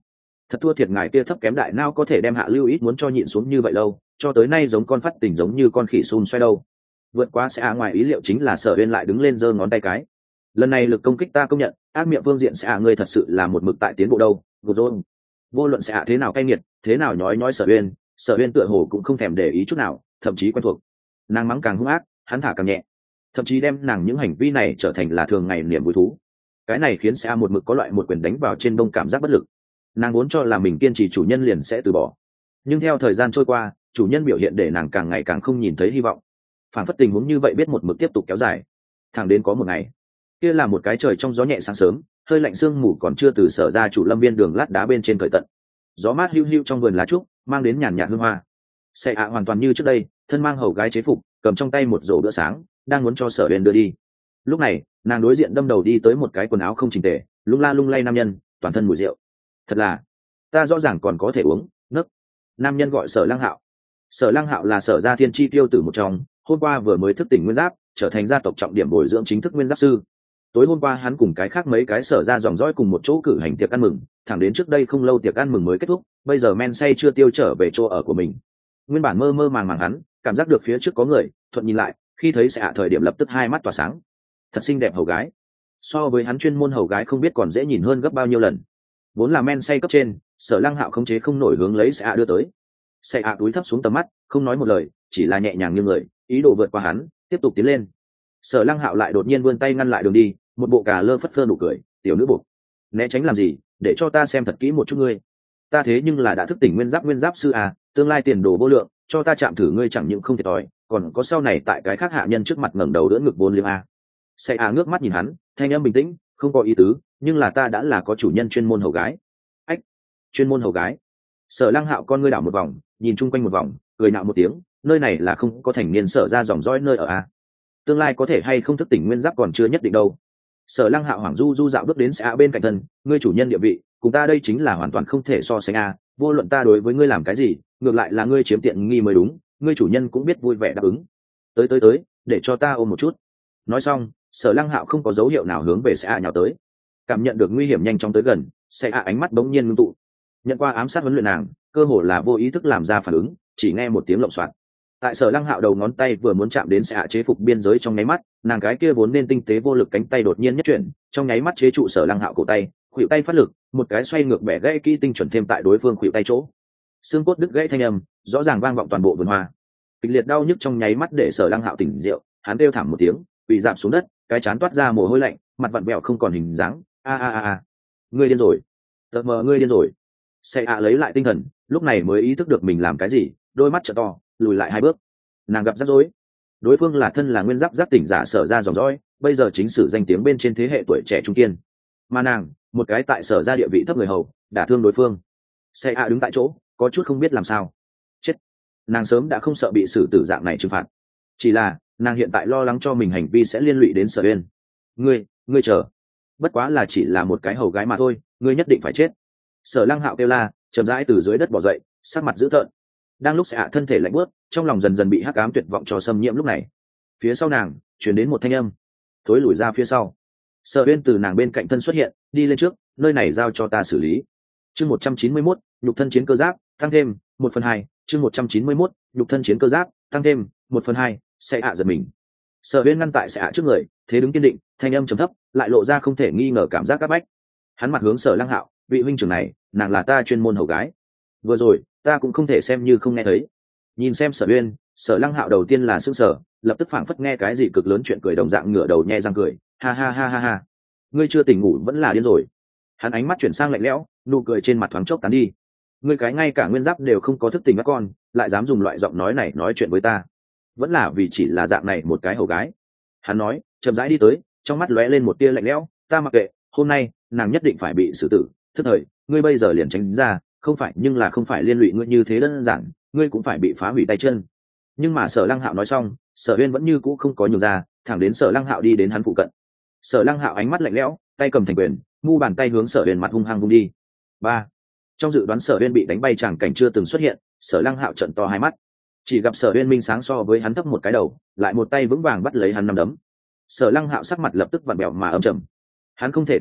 Thật thua thiệt ngài kia thấp kém đại nao có thể đem Hạ Lưu Ít muốn cho nhịn xuống như vậy lâu, cho tới nay giống con phát tình giống như con khỉ xun xoay đâu. Vượt quá sẽ à ngoài ý liệu chính là Sở Uyên lại đứng lên giơ ngón tay cái. Lần này lực công kích ta công nhận, ác miệng phương diện sẽ à ngươi thật sự là một mực tại tiến bộ đâu. Vô rồi. Vô luận sẽ à thế nào cay nghiệt, thế nào nhói nhói Sở Uyên, Sở Uyên tựa hồ cũng không thèm để ý chút nào, thậm chí quen thuộc. Nàng mắng càng hung ác, hắn thả càng nhẹ, thậm chí đem nàng những hành vi này trở thành là thường ngày niềm vui thú. Cái này khiến sẽ à một mực có loại một quyền đánh vào trên đông cảm giác bất lực. Nàng vốn cho là mình kiên trì chủ nhân liền sẽ từ bỏ, nhưng theo thời gian trôi qua, chủ nhân biểu hiện để nàng càng ngày càng không nhìn thấy hy vọng. Phản phất tình huống như vậy biết một mực tiếp tục kéo dài, thẳng đến có một ngày, kia là một cái trời trong gió nhẹ sáng sớm, hơi lạnh sương mù còn chưa từ Sở ra chủ lâm viên đường lát đá bên trên cởi tận, gió mát hiu hiu trong vườn lá trúc mang đến nhàn nhạt hương hoa. Sẽ ạ hoàn toàn như trước đây, thân mang hầu gái chế phục, cầm trong tay một rổ bữa sáng, đang muốn cho Sở Uyên đưa đi. Lúc này, nàng đối diện đâm đầu đi tới một cái quần áo không chỉnh tề, lung la lung lay nam nhân, toàn thân mùi rượu. Thật là, ta rõ ràng còn có thể uống nấc. Nam nhân gọi Sở Lăng Hạo. Sở Lăng Hạo là Sở gia thiên chi tiêu tử một trong, hôm qua vừa mới thức tỉnh nguyên giáp, trở thành gia tộc trọng điểm bồi dưỡng chính thức nguyên giáp sư. Tối hôm qua hắn cùng cái khác mấy cái Sở gia dòng dõi cùng một chỗ cử hành tiệc ăn mừng, thẳng đến trước đây không lâu tiệc ăn mừng mới kết thúc, bây giờ men say chưa tiêu trở về chỗ ở của mình. Nguyên bản mơ mơ màng màng hắn, cảm giác được phía trước có người, thuận nhìn lại, khi thấy sẽ ạ thời điểm lập tức hai mắt tỏa sáng. Thật xinh đẹp hầu gái. So với hắn chuyên môn hầu gái không biết còn dễ nhìn hơn gấp bao nhiêu lần. Vốn là men say cấp trên, Sở Lăng Hạo khống chế không nổi hướng lấy sẽ ạ đưa tới. Sẽ ạ túi thấp xuống tầm mắt, không nói một lời, chỉ là nhẹ nhàng như người, ý đồ vượt qua hắn, tiếp tục tiến lên. Sở Lăng Hạo lại đột nhiên vươn tay ngăn lại đường đi, một bộ cà lơ phất phơ nụ cười, tiểu nữ buộc, né tránh làm gì, để cho ta xem thật kỹ một chút ngươi. Ta thế nhưng là đã thức tỉnh nguyên giáp nguyên giáp sư à, tương lai tiền đồ vô lượng, cho ta chạm thử ngươi chẳng những không thiệt thòi, còn có sau này tại cái khác hạ nhân trước mặt ngẩng đầu đỡ ngực vốn liếng a. Sẽ à ngước mắt nhìn hắn, thanh âm bình tĩnh, không có ý tứ, nhưng là ta đã là có chủ nhân chuyên môn hầu gái. Ách, chuyên môn hầu gái. Sở Lăng Hạo con ngươi đảo một vòng, nhìn chung quanh một vòng, cười nạo một tiếng, nơi này là không có thành niên Sở ra dòng dõi nơi ở a. Tương lai có thể hay không thức tỉnh nguyên giáp còn chưa nhất định đâu. Sở Lăng Hạo hoảng du du dạo bước đến xã bên cạnh thân, ngươi chủ nhân địa vị, cùng ta đây chính là hoàn toàn không thể so sánh a, vô luận ta đối với ngươi làm cái gì, ngược lại là ngươi chiếm tiện nghi mới đúng, ngươi chủ nhân cũng biết vui vẻ đáp ứng. Tới tới tới, để cho ta ôm một chút. Nói xong, Sở Lăng Hạo không có dấu hiệu nào hướng về xã nhào tới. Cảm nhận được nguy hiểm nhanh chóng tới gần, xã ánh mắt bỗng nhiên ngưng tụ. Nhận qua ám sát huấn luyện nàng, cơ hồ là vô ý thức làm ra phản ứng, chỉ nghe một tiếng lộng xoạt. Tại Sở Lăng Hạo đầu ngón tay vừa muốn chạm đến xã chế phục biên giới trong nháy mắt, nàng cái kia vốn nên tinh tế vô lực cánh tay đột nhiên nhất chuyển, trong nháy mắt chế trụ Sở Lăng Hạo cổ tay, khuỷu tay phát lực, một cái xoay ngược bẻ gãy kỹ tinh chuẩn thêm tại đối phương khuỷu tay chỗ. Xương cốt đứt gãy thanh âm, rõ ràng vang vọng toàn bộ vườn hoa. Kịch liệt đau nhức trong nháy mắt để Sở Lăng Hạo tỉnh rượu, hắn kêu thảm một tiếng, bị giảm xuống đất, cái chán toát ra mồ hôi lạnh, mặt vặn vẹo không còn hình dáng. A a a a, ngươi điên rồi, tờ mờ ngươi điên rồi. Sẽ ạ lấy lại tinh thần, lúc này mới ý thức được mình làm cái gì, đôi mắt trợ to, lùi lại hai bước. Nàng gặp rắc rối. Đối phương là thân là nguyên giáp giác tỉnh giả Sở ra dòng dõi, bây giờ chính sử danh tiếng bên trên thế hệ tuổi trẻ trung kiên. Mà nàng, một cái tại Sở ra địa vị thấp người hầu, đả thương đối phương. Sẽ ạ đứng tại chỗ, có chút không biết làm sao. Chết. Nàng sớm đã không sợ bị xử tử dạng này trừng phạt. Chỉ là, nàng hiện tại lo lắng cho mình hành vi sẽ liên lụy đến Sở Uyên. Ngươi, ngươi chờ. Bất quá là chỉ là một cái hầu gái mà thôi, ngươi nhất định phải chết. Sở Lăng Hạo kêu la, chậm rãi từ dưới đất bò dậy, sắc mặt dữ tợn. Đang lúc Sẽ thân thể lạnh buốt, trong lòng dần dần bị hắc ám tuyệt vọng cho xâm nhiễm lúc này, phía sau nàng truyền đến một thanh âm, thối lùi ra phía sau. Sở Uyên từ nàng bên cạnh thân xuất hiện, đi lên trước, nơi này giao cho ta xử lý. Chương một trăm chín mươi mốt, nhục thân chiến cơ giáp, tăng thêm một phần hai. Chương một trăm chín mươi mốt, nhục thân chiến cơ giáp, tăng thêm một phần hai. Sẽ giật mình. Sở Uyên ngăn tại Sẽ trước người, thế đứng kiên định, thanh âm trầm thấp, lại lộ ra không thể nghi ngờ cảm giác áp bách. Hắn mặt hướng Sở Lăng Hạo, vị huynh trưởng này, nàng là ta chuyên môn hầu gái. Vừa rồi, ta cũng không thể xem như không nghe thấy. Nhìn xem Sở Uyên, Sở Lăng Hạo đầu tiên là sững sờ, lập tức phảng phất nghe cái gì cực lớn chuyện cười đồng dạng ngửa đầu nhe răng cười, ha ha ha ha ha. Ngươi chưa tỉnh ngủ vẫn là điên rồi. Hắn ánh mắt chuyển sang lạnh lẽo, nụ cười trên mặt thoáng chốc tán đi. Ngươi cái ngay cả nguyên giáp đều không có thức tỉnh các con, lại dám dùng loại giọng nói này nói chuyện với ta, vẫn là vì chỉ là dạng này một cái hầu gái. Hắn nói, chậm rãi đi tới, trong mắt lóe lên một tia lạnh lẽo, ta mặc kệ, hôm nay nàng nhất định phải bị xử tử. Thức thời, ngươi bây giờ liền tránh ra, không phải nhưng là không phải liên lụy ngươi như thế đơn giản, ngươi cũng phải bị phá hủy tay chân. Nhưng mà Sở Lăng Hạo nói xong, Sở Uyên vẫn như cũ không có nhường ra, thẳng đến Sở Lăng Hạo đi đến hắn phụ cận. Sở Lăng Hạo ánh mắt lạnh lẽo, tay cầm thành quyền, mu bàn tay hướng Sở Uyên mặt hung hăng vung đi. Ba. Trong dự đoán Sở Uyên bị đánh bay chẳng cảnh chưa từng xuất hiện, Sở Lăng Hạo trợn to hai mắt, chỉ gặp Sở Uyên minh sáng so với hắn thấp một cái đầu, lại một tay vững vàng bắt lấy hắn nắm đấm. Sở Lăng Hạo sắc mặt lập tức vặn bẹo mà âm trầm. Hắn không thể tin được,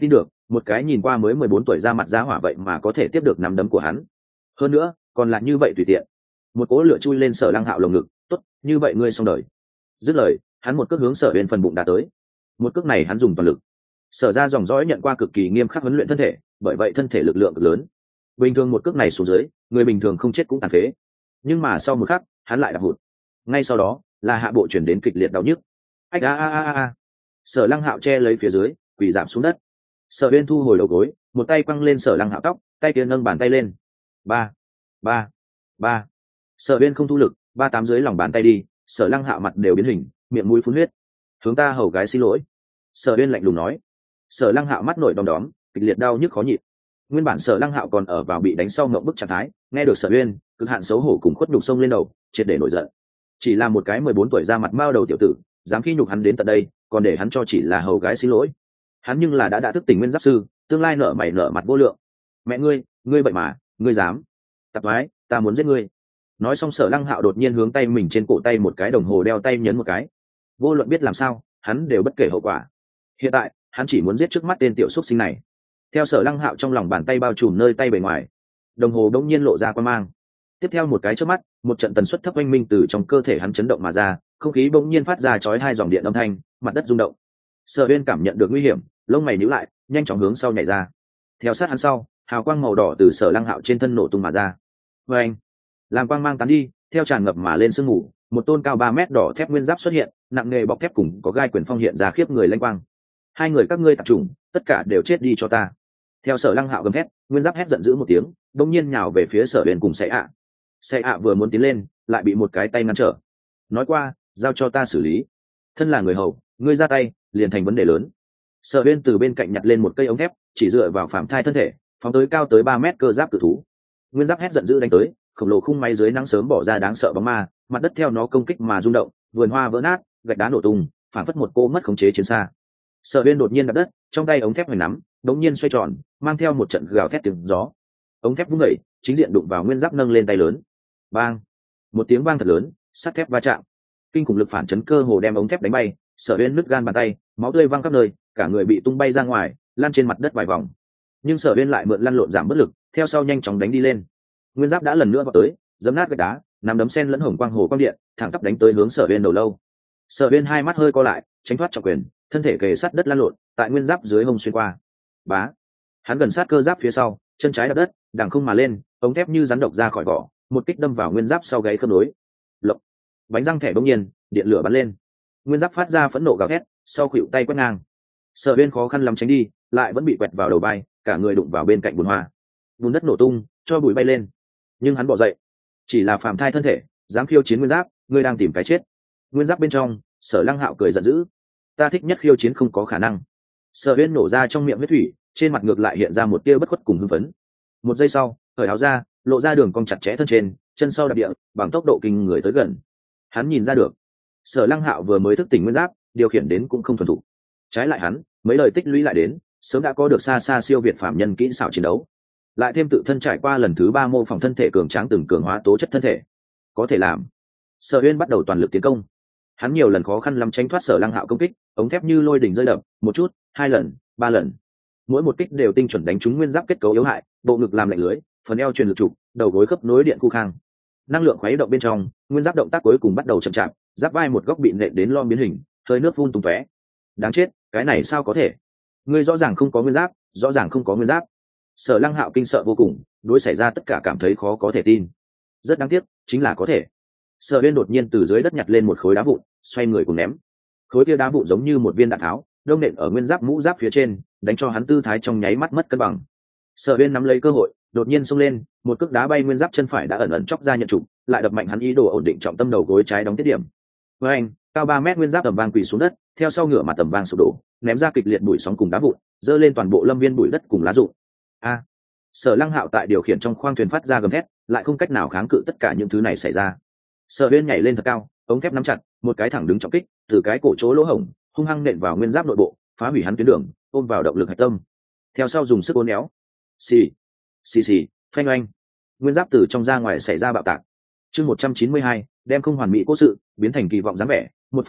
một cái nhìn qua mới mười bốn tuổi ra mặt ra hỏa vậy mà có thể tiếp được nắm đấm của hắn, hơn nữa còn là như vậy tùy tiện. Một cỗ lửa chui lên Sở Lăng Hạo lồng ngực. Tốt, như vậy ngươi xong đời. Dứt lời, hắn một cước hướng Sở Uyên phần bụng đã tới. Một cước này hắn dùng toàn lực. Sở ra dòng dõi nhận qua cực kỳ nghiêm khắc huấn luyện thân thể, bởi vậy thân thể lực lượng cực lớn. Bình thường một cước này xuống dưới, người bình thường không chết cũng tàn phế. Nhưng mà sau một khắc, hắn lại đạp hụt. Ngay sau đó, là hạ bộ chuyển đến kịch liệt đau nhức. Ách a a a a. Sở Lăng Hạo che lấy phía dưới, quỳ giảm xuống đất. Sở Uyên thu hồi đầu gối, một tay quăng lên Sở Lăng Hạo tóc, tay kia nâng bàn tay lên. Ba, ba, ba. Sở Uyên không thu lực, ba tám dưới lòng bàn tay đi. Sở Lăng Hạo mặt đều biến hình, miệng mũi phun huyết. Hướng ta hầu gái xin lỗi. Sở Uyên lạnh lùng nói. Sở Lăng Hạo mắt nổi đom đóm, kịch liệt đau nhức khó nhịn. Nguyên bản Sở Lăng Hạo còn ở vào bị đánh sau ngậm bức trạng thái, nghe được Sở Uyên, cực hạn xấu hổ cùng khuất nhục sông lên đầu, triệt để nổi giận. Chỉ là một cái mười bốn tuổi ra mặt mao đầu tiểu tử, dám khi nhục hắn đến tận đây, còn để hắn cho chỉ là hầu gái xin lỗi. Hắn nhưng là đã đã thức tỉnh nguyên giáp sư, tương lai nợ mày nợ mặt vô lượng. Mẹ ngươi, ngươi vậy mà, ngươi dám? Tạp thoái, ta muốn giết ngươi. Nói xong Sở Lăng Hạo đột nhiên hướng tay mình trên cổ tay một cái đồng hồ đeo tay nhấn một cái. Vô luận biết làm sao, hắn đều bất kể hậu quả. Hiện tại, hắn chỉ muốn giết trước mắt tên tiểu xuất sinh này. Theo Sở Lăng Hạo trong lòng bàn tay bao trùm nơi tay bề ngoài, đồng hồ đống nhiên lộ ra quang mang. Tiếp theo một cái chớp mắt, một trận tần suất thấp oanh minh từ trong cơ thể hắn chấn động mà ra, không khí bỗng nhiên phát ra chói hai dòng điện âm thanh, mặt đất rung động. Sở Uyên cảm nhận được nguy hiểm, lông mày nhíu lại, nhanh chóng hướng sau nhảy ra. Theo sát hắn sau, hào quang màu đỏ từ Sở Lăng Hạo trên thân nổ tung mà ra. Oeng! Làm quang mang tán đi, theo tràn ngập mà lên sương mù, một tôn cao ba mét đỏ thép nguyên giáp xuất hiện, nặng nề bọc thép cùng có gai quyền phong hiện ra khiếp người lanh quang. Hai người các ngươi tập trung, tất cả đều chết đi cho ta. Theo Sở Lăng Hạo gầm thét, nguyên giáp hét giận dữ một tiếng, đột nhiên nhào về phía Sở Uyên cùng Sệ ạ. Sệ ạ vừa muốn tiến lên, lại bị một cái tay ngăn trở. Nói qua, giao cho ta xử lý. Thân là người hầu, ngươi ra tay, liền thành vấn đề lớn. Sở Uyên từ bên cạnh nhặt lên một cây ống thép, chỉ dựa vào phàm thai thân thể, phóng tới cao tới ba mét cơ giáp cự thú. Nguyên giáp hét giận dữ đánh tới, khổng lồ khung máy dưới nắng sớm bỏ ra đáng sợ bóng ma, mặt đất theo nó công kích mà rung động, vườn hoa vỡ nát, gạch đá nổ tung, phản phất một cô mất khống chế chiến xa. Sở Uyên đột nhiên đạp đất, trong tay ống thép hoành nắm, đống nhiên xoay tròn, mang theo một trận gào thét tiếng gió. Ống thép vung dậy, chính diện đụng vào nguyên giáp nâng lên tay lớn. Bang! Một tiếng vang thật lớn, sắt thép va chạm. Kinh khủng lực phản chấn cơ hồ đem ống thép đánh bay, Sở Uyên nứt gan bàn tay, máu tươi văng khắp nơi, cả người bị tung bay ra ngoài, lăn trên mặt đất vài vòng. Nhưng Sở Uyên lại mượn lăn lộn giảm bất lực, theo sau nhanh chóng đánh đi lên. Nguyên giáp đã lần nữa vào tới, giẫm nát gạch đá, nắm đấm sen lẫn hồng quang hồ quang điện, thẳng tắp đánh tới hướng Sở Uyên đầu lâu. Sở Uyên hai mắt hơi co lại, tránh thoát trọng quyền, thân thể kề sát đất lăn lộn, tại nguyên giáp dưới hông xuyên qua. Bá! Hắn gần sát cơ giáp phía sau, chân trái đạp đất, đằng không mà lên, ống thép như rắn độc ra khỏi vỏ, một kích đâm vào nguyên giáp sau gáy khớp nối. Lộc! Bánh răng thẻ bỗng nhiên, điện lửa bắn lên. Nguyên giáp phát ra phẫn nộ gào thét, sau khuỵu tay quét ngang. Sở Uyên khó khăn lắm tránh đi, lại vẫn bị quẹt vào đầu vai, cả người đụng vào bên cạnh bùn hoa. Bùn đất nổ tung, cho bụi bay lên. Nhưng hắn bỏ dậy, chỉ là phàm thai thân thể, dám khiêu chiến nguyên giáp, ngươi đang tìm cái chết. Nguyên giáp bên trong, Sở Lăng Hạo cười giận dữ. Ta thích nhất khiêu chiến không có khả năng. Sở Uyên nổ ra trong miệng huyết thủy, trên mặt ngược lại hiện ra một tia bất khuất cùng hưng phấn. Một giây sau, cởi áo ra, lộ ra đường cong chặt chẽ thân trên, chân sau đạp địa, bằng tốc độ kinh người tới gần. Hắn nhìn ra được, Sở Lăng Hạo vừa mới thức tỉnh nguyên giáp, điều khiển đến cũng không thuần thục. Trái lại hắn, mấy lời tích lũy lại đến, sớm đã có được xa xa siêu việt phạm nhân kỹ xảo chiến đấu. Lại thêm tự thân trải qua lần thứ ba mô phỏng thân thể cường tráng từng cường hóa tố chất thân thể, có thể làm. Sở Uyên bắt đầu toàn lực tiến công. Hắn nhiều lần khó khăn lắm tránh thoát Sở Lăng Hạo công kích, ống thép như lôi đỉnh rơi đập, một chút, hai lần, ba lần. Mỗi một kích đều tinh chuẩn đánh trúng nguyên giáp kết cấu yếu hại, bộ ngực làm lạnh lưới, phần eo truyền lực trục, đầu gối khớp nối điện khu khang. Năng lượng khuấy động bên trong, nguyên giáp động tác cuối cùng bắt đầu chậm chạp, giáp vai một góc bị nện đến lom biến hình, hơi nước phun tung tóe. Đáng chết, cái này sao có thể? Ngươi rõ ràng không có nguyên giáp, rõ ràng không có nguyên giáp. Sở Lăng Hạo kinh sợ vô cùng, đối xảy ra tất cả cảm thấy khó có thể tin. Rất đáng tiếc, chính là có thể. Sở Uyên đột nhiên từ dưới đất nhặt lên một khối đá vụn, xoay người cùng ném. Khối kia đá vụn giống như một viên đạn tháo, đông nện ở nguyên giáp mũ giáp phía trên, đánh cho hắn tư thái trong nháy mắt mất cân bằng. Sở Uyên nắm lấy cơ hội, đột nhiên xông lên, một cước đá bay nguyên giáp chân phải đã ẩn ẩn chọc ra nhận trục, lại đập mạnh hắn ý đồ ổn định trọng tâm đầu gối trái đóng tiết điểm. Với anh, cao ba mét nguyên giáp tầm vang quỳ xuống đất, theo sau ngửa mặt tầm vang sụp đổ, ném ra kịch liệt bụi sóng cùng đá vụn, dơ lên toàn bộ lâm viên bụi đất cùng lá rụng. A! Sở Lăng Hạo tại điều khiển trong khoang thuyền phát ra gầm thét, lại không cách nào kháng cự tất cả những thứ này xảy ra. Sở Uyên nhảy lên thật cao, ống thép nắm chặt, một cái thẳng đứng trọng kích, từ cái cổ chỗ lỗ hổng, hung hăng nện vào nguyên giáp nội bộ, phá hủy hắn tuyến đường, ôm vào động lực hạch tâm. Theo sau dùng sức uốn éo. Xì, xì xì, phanh oanh. Nguyên giáp từ trong ra ngoài xảy ra bạo tạc. Chương một trăm chín mươi hai, đem không hoàn mỹ cố sự biến thành kỳ vọng dáng vẻ. Một phần hai,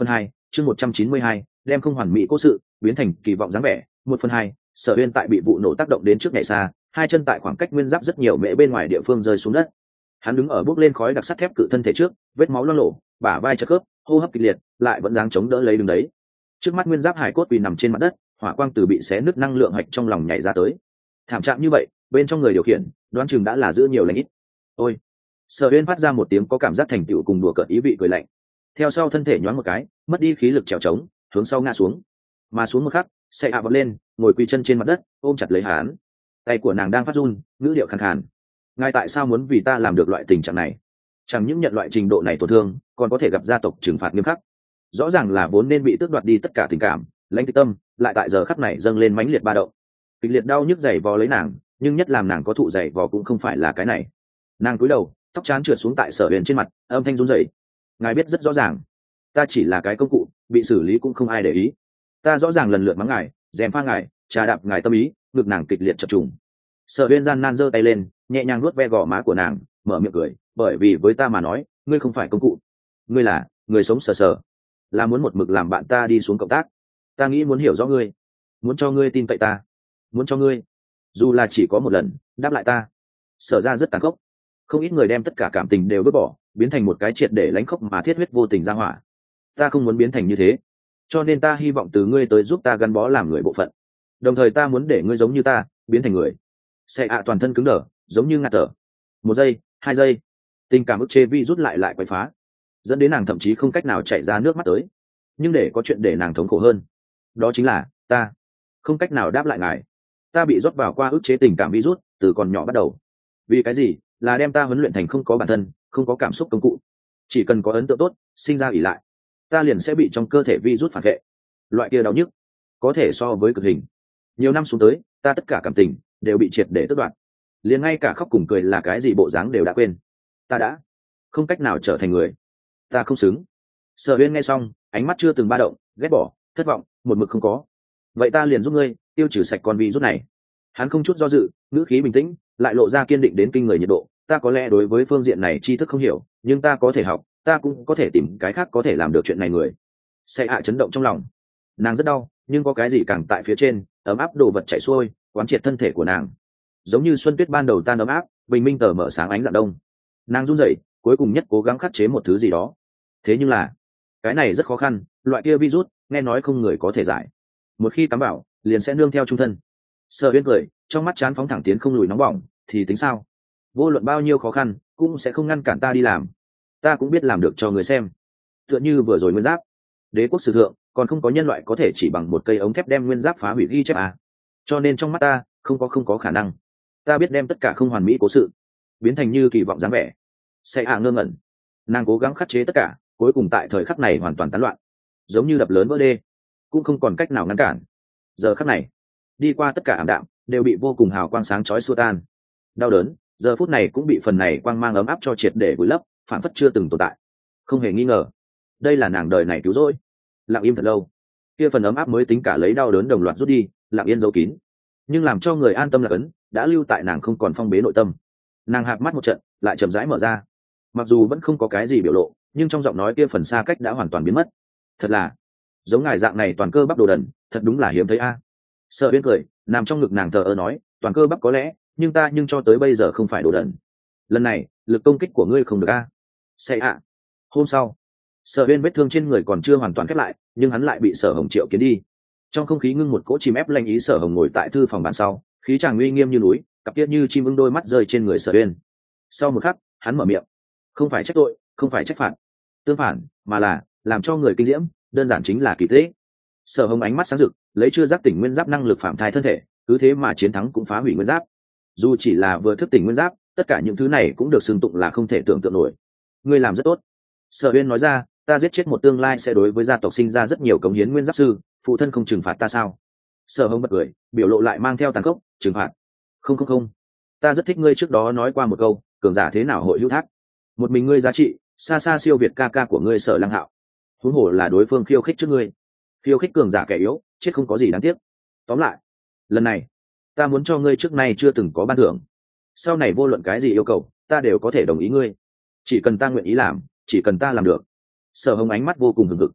chương một trăm chín mươi hai, đem không hoàn mỹ cố sự biến thành kỳ vọng dáng vẻ. Một phần hai, Sở Uyên tại bị vụ nổ tác động đến trước nhảy xa, hai chân tại khoảng cách nguyên giáp rất nhiều mễ bên ngoài địa phương rơi xuống đất. Hắn đứng ở bước lên khói đặc sắt thép cự thân thể trước, vết máu loang lổ, bả vai chật khớp, hô hấp kịch liệt, lại vẫn dáng chống đỡ lấy đứng đấy. Trước mắt nguyên giáp hải cốt quỳ nằm trên mặt đất, hỏa quang từ bị xé nứt năng lượng hạch trong lòng nhảy ra tới. Thảm trạng như vậy, bên trong người điều khiển, đoán chừng đã là giữ nhiều lành ít. Ôi! Sở Uyên phát ra một tiếng có cảm giác thành tựu cùng đùa cợt ý vị cười lạnh. Theo sau thân thể nhoáng một cái, mất đi khí lực trèo trống, hướng sau ngã xuống. Mà xuống một khắc, sẽ hạ bật lên, ngồi quỳ chân trên mặt đất, ôm chặt lấy hắn. Tay của nàng đang phát run, ngữ điệu khàn khàn. Ngài tại sao muốn vì ta làm được loại tình trạng này? Chẳng những nhận loại trình độ này tổn thương, còn có thể gặp gia tộc trừng phạt nghiêm khắc. Rõ ràng là vốn nên bị tước đoạt đi tất cả tình cảm, lãnh tịch tâm, lại tại giờ khắc này dâng lên mãnh liệt ba động. Kịch liệt đau nhức dày vò lấy nàng, nhưng nhất làm nàng có thụ dày vò cũng không phải là cái này. Nàng cúi đầu, tóc trán trượt xuống tại Sở Uyên trên mặt, âm thanh run rẩy. Ngài biết rất rõ ràng, ta chỉ là cái công cụ, bị xử lý cũng không ai để ý. Ta rõ ràng lần lượt mắng ngài, dèm pha ngài, trà đạp ngài tâm ý, ngực nàng kịch liệt chập trùng. Sở Uyên gian nan giơ tay lên, nhẹ nhàng nuốt ve gò má của nàng, mở miệng cười, bởi vì với ta mà nói, ngươi không phải công cụ, ngươi là người sống sờ sờ, là muốn một mực làm bạn ta đi xuống cộng tác. Ta nghĩ muốn hiểu rõ ngươi, muốn cho ngươi tin cậy ta, muốn cho ngươi, dù là chỉ có một lần, đáp lại ta. Sở ra rất tàn khốc, không ít người đem tất cả cảm tình đều vứt bỏ, biến thành một cái triệt để lánh khốc mà thiết huyết vô tình ra hỏa. Ta không muốn biến thành như thế, cho nên ta hy vọng từ ngươi tới giúp ta gắn bó làm người bộ phận, đồng thời ta muốn để ngươi giống như ta, biến thành người. Sẽ ạ toàn thân cứng đờ, giống như ngạt thở. Một giây, hai giây, tình cảm ức chế vi rút lại lại quậy phá, dẫn đến nàng thậm chí không cách nào chảy ra nước mắt tới. Nhưng để có chuyện để nàng thống khổ hơn, đó chính là ta không cách nào đáp lại ngài. Ta bị rót vào qua ức chế tình cảm virus từ còn nhỏ bắt đầu. Vì cái gì? Là đem ta huấn luyện thành không có bản thân, không có cảm xúc công cụ. Chỉ cần có ấn tượng tốt, sinh ra ỷ lại, ta liền sẽ bị trong cơ thể virus phản vệ. Loại kia đau nhức có thể so với cực hình. Nhiều năm xuống tới, ta tất cả cảm tình đều bị triệt để tước đoạt, liền ngay cả khóc cùng cười là cái gì bộ dáng đều đã quên. Ta đã không cách nào trở thành người, ta không xứng. Sở Uyên nghe xong, ánh mắt chưa từng ba động, ghét bỏ, thất vọng, một mực không có. Vậy ta liền giúp ngươi tiêu trừ sạch con virus này. Hắn không chút do dự, ngữ khí bình tĩnh, lại lộ ra kiên định đến kinh người nhiệt độ. Ta có lẽ đối với phương diện này tri thức không hiểu, nhưng ta có thể học, ta cũng có thể tìm cái khác có thể làm được chuyện này người. Sẽ hạ chấn động trong lòng, nàng rất đau, nhưng có cái gì càng tại phía trên, ấm áp đồ vật chảy xuôi, quán triệt thân thể của nàng, giống như xuân tuyết ban đầu tan ấm áp, bình minh tờ mở sáng ánh dạng đông. Nàng run rẩy, cuối cùng nhất cố gắng khắc chế một thứ gì đó. Thế nhưng là cái này rất khó khăn, loại kia virus nghe nói không người có thể giải, một khi cắm vào liền sẽ nương theo trung thân. Sở Uyên cười, trong mắt chán phóng thẳng tiến không lùi nóng bỏng, thì tính sao? Vô luận bao nhiêu khó khăn cũng sẽ không ngăn cản ta đi làm. Ta cũng biết làm được cho người xem. Tựa như vừa rồi nguyên giáp, đế quốc sử thượng còn không có nhân loại có thể chỉ bằng một cây ống thép đem nguyên giáp phá hủy ghi chép à. Cho nên trong mắt ta không có không có khả năng. Ta biết đem tất cả không hoàn mỹ cố sự biến thành như kỳ vọng dáng vẻ. Sẽ à ngơ ngẩn, nàng cố gắng khắc chế tất cả, cuối cùng tại thời khắc này hoàn toàn tán loạn, giống như đập lớn vỡ đê, cũng không còn cách nào ngăn cản. Giờ khắc này đi qua tất cả ảm đạm đều bị vô cùng hào quang sáng chói xua tan. Đau đớn giờ phút này cũng bị phần này quang mang ấm áp cho triệt để vùi lấp, phản phất chưa từng tồn tại. Không hề nghi ngờ, đây là nàng đời này cứu rỗi. Lặng im thật lâu, kia phần ấm áp mới tính cả lấy đau đớn đồng loạt rút đi, lặng yên giấu kín. Nhưng làm cho người an tâm là ấn đã lưu tại nàng không còn phong bế nội tâm. Nàng hạp mắt một trận, lại chậm rãi mở ra. Mặc dù vẫn không có cái gì biểu lộ, nhưng trong giọng nói kia phần xa cách đã hoàn toàn biến mất. Thật là giống ngài dạng này toàn cơ bắp đồ đần, thật đúng là hiếm thấy a. Sở Uyên cười, nằm trong ngực nàng thờ ơ nói, toàn cơ bắp có lẽ, nhưng ta nhưng cho tới bây giờ không phải đồ đần. Lần này lực công kích của ngươi không được a. Sẽ ạ. Hôm sau, Sở Uyên vết thương trên người còn chưa hoàn toàn khép lại, nhưng hắn lại bị Sở Hồng triệu kiến đi. Trong không khí ngưng một cỗ chim ép lanh ý. Sở Hồng ngồi tại thư phòng bàn sau, khí chàng uy nghiêm như núi, cặp tiết như chim ưng đôi mắt rơi trên người Sở Uyên. Sau một khắc, hắn mở miệng, không phải trách tội, không phải trách phạt, tương phản, mà là làm cho người kinh diễm, đơn giản chính là kỳ tích. Sở Hồng ánh mắt sáng rực, lấy chưa giác tỉnh nguyên giáp năng lực phạm thai thân thể, cứ thế mà chiến thắng cũng phá hủy nguyên giáp. Dù chỉ là vừa thức tỉnh nguyên giáp, tất cả những thứ này cũng được xưng tụng là không thể tưởng tượng nổi. Ngươi làm rất tốt. Sở Uyên nói ra, ta giết chết một tương lai sẽ đối với gia tộc sinh ra rất nhiều cống hiến nguyên giáp sư, phụ thân không trừng phạt ta sao? Sở Hồng bật cười, biểu lộ lại mang theo tàn khốc, trừng phạt? Không không không, ta rất thích ngươi trước đó nói qua một câu, cường giả thế nào hội hữu thác, một mình ngươi giá trị xa xa siêu việt ca ca của ngươi Sở Lăng Hạo, huống hồ là đối phương khiêu khích trước ngươi, khiêu khích cường giả kẻ yếu, chết không có gì đáng tiếc. Tóm lại, lần này ta muốn cho ngươi trước nay chưa từng có ban thưởng, sau này vô luận cái gì yêu cầu ta đều có thể đồng ý ngươi, chỉ cần ta nguyện ý làm, chỉ cần ta làm được. Sở Hồng ánh mắt vô cùng hừng hực,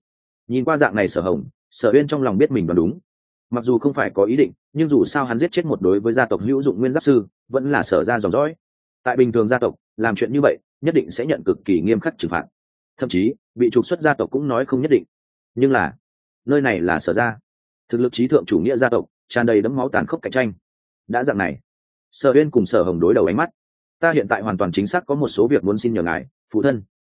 Nhìn qua dạng này Sở Hồng, Sở Uyên trong lòng biết mình đoán đúng. Mặc dù không phải có ý định, nhưng dù sao hắn giết chết một đối với gia tộc hữu dụng nguyên giáp sư, vẫn là Sở gia dòng dõi. Tại bình thường gia tộc, làm chuyện như vậy, nhất định sẽ nhận cực kỳ nghiêm khắc trừng phạt. Thậm chí, bị trục xuất gia tộc cũng nói không nhất định. Nhưng là, nơi này là Sở gia, thực lực trí thượng chủ nghĩa gia tộc, tràn đầy đẫm máu tàn khốc cạnh tranh. Đã dạng này, Sở Uyên cùng Sở Hồng đối đầu ánh mắt. Ta hiện tại hoàn toàn chính xác có một số việc muốn xin nhờ ngài, phụ thân.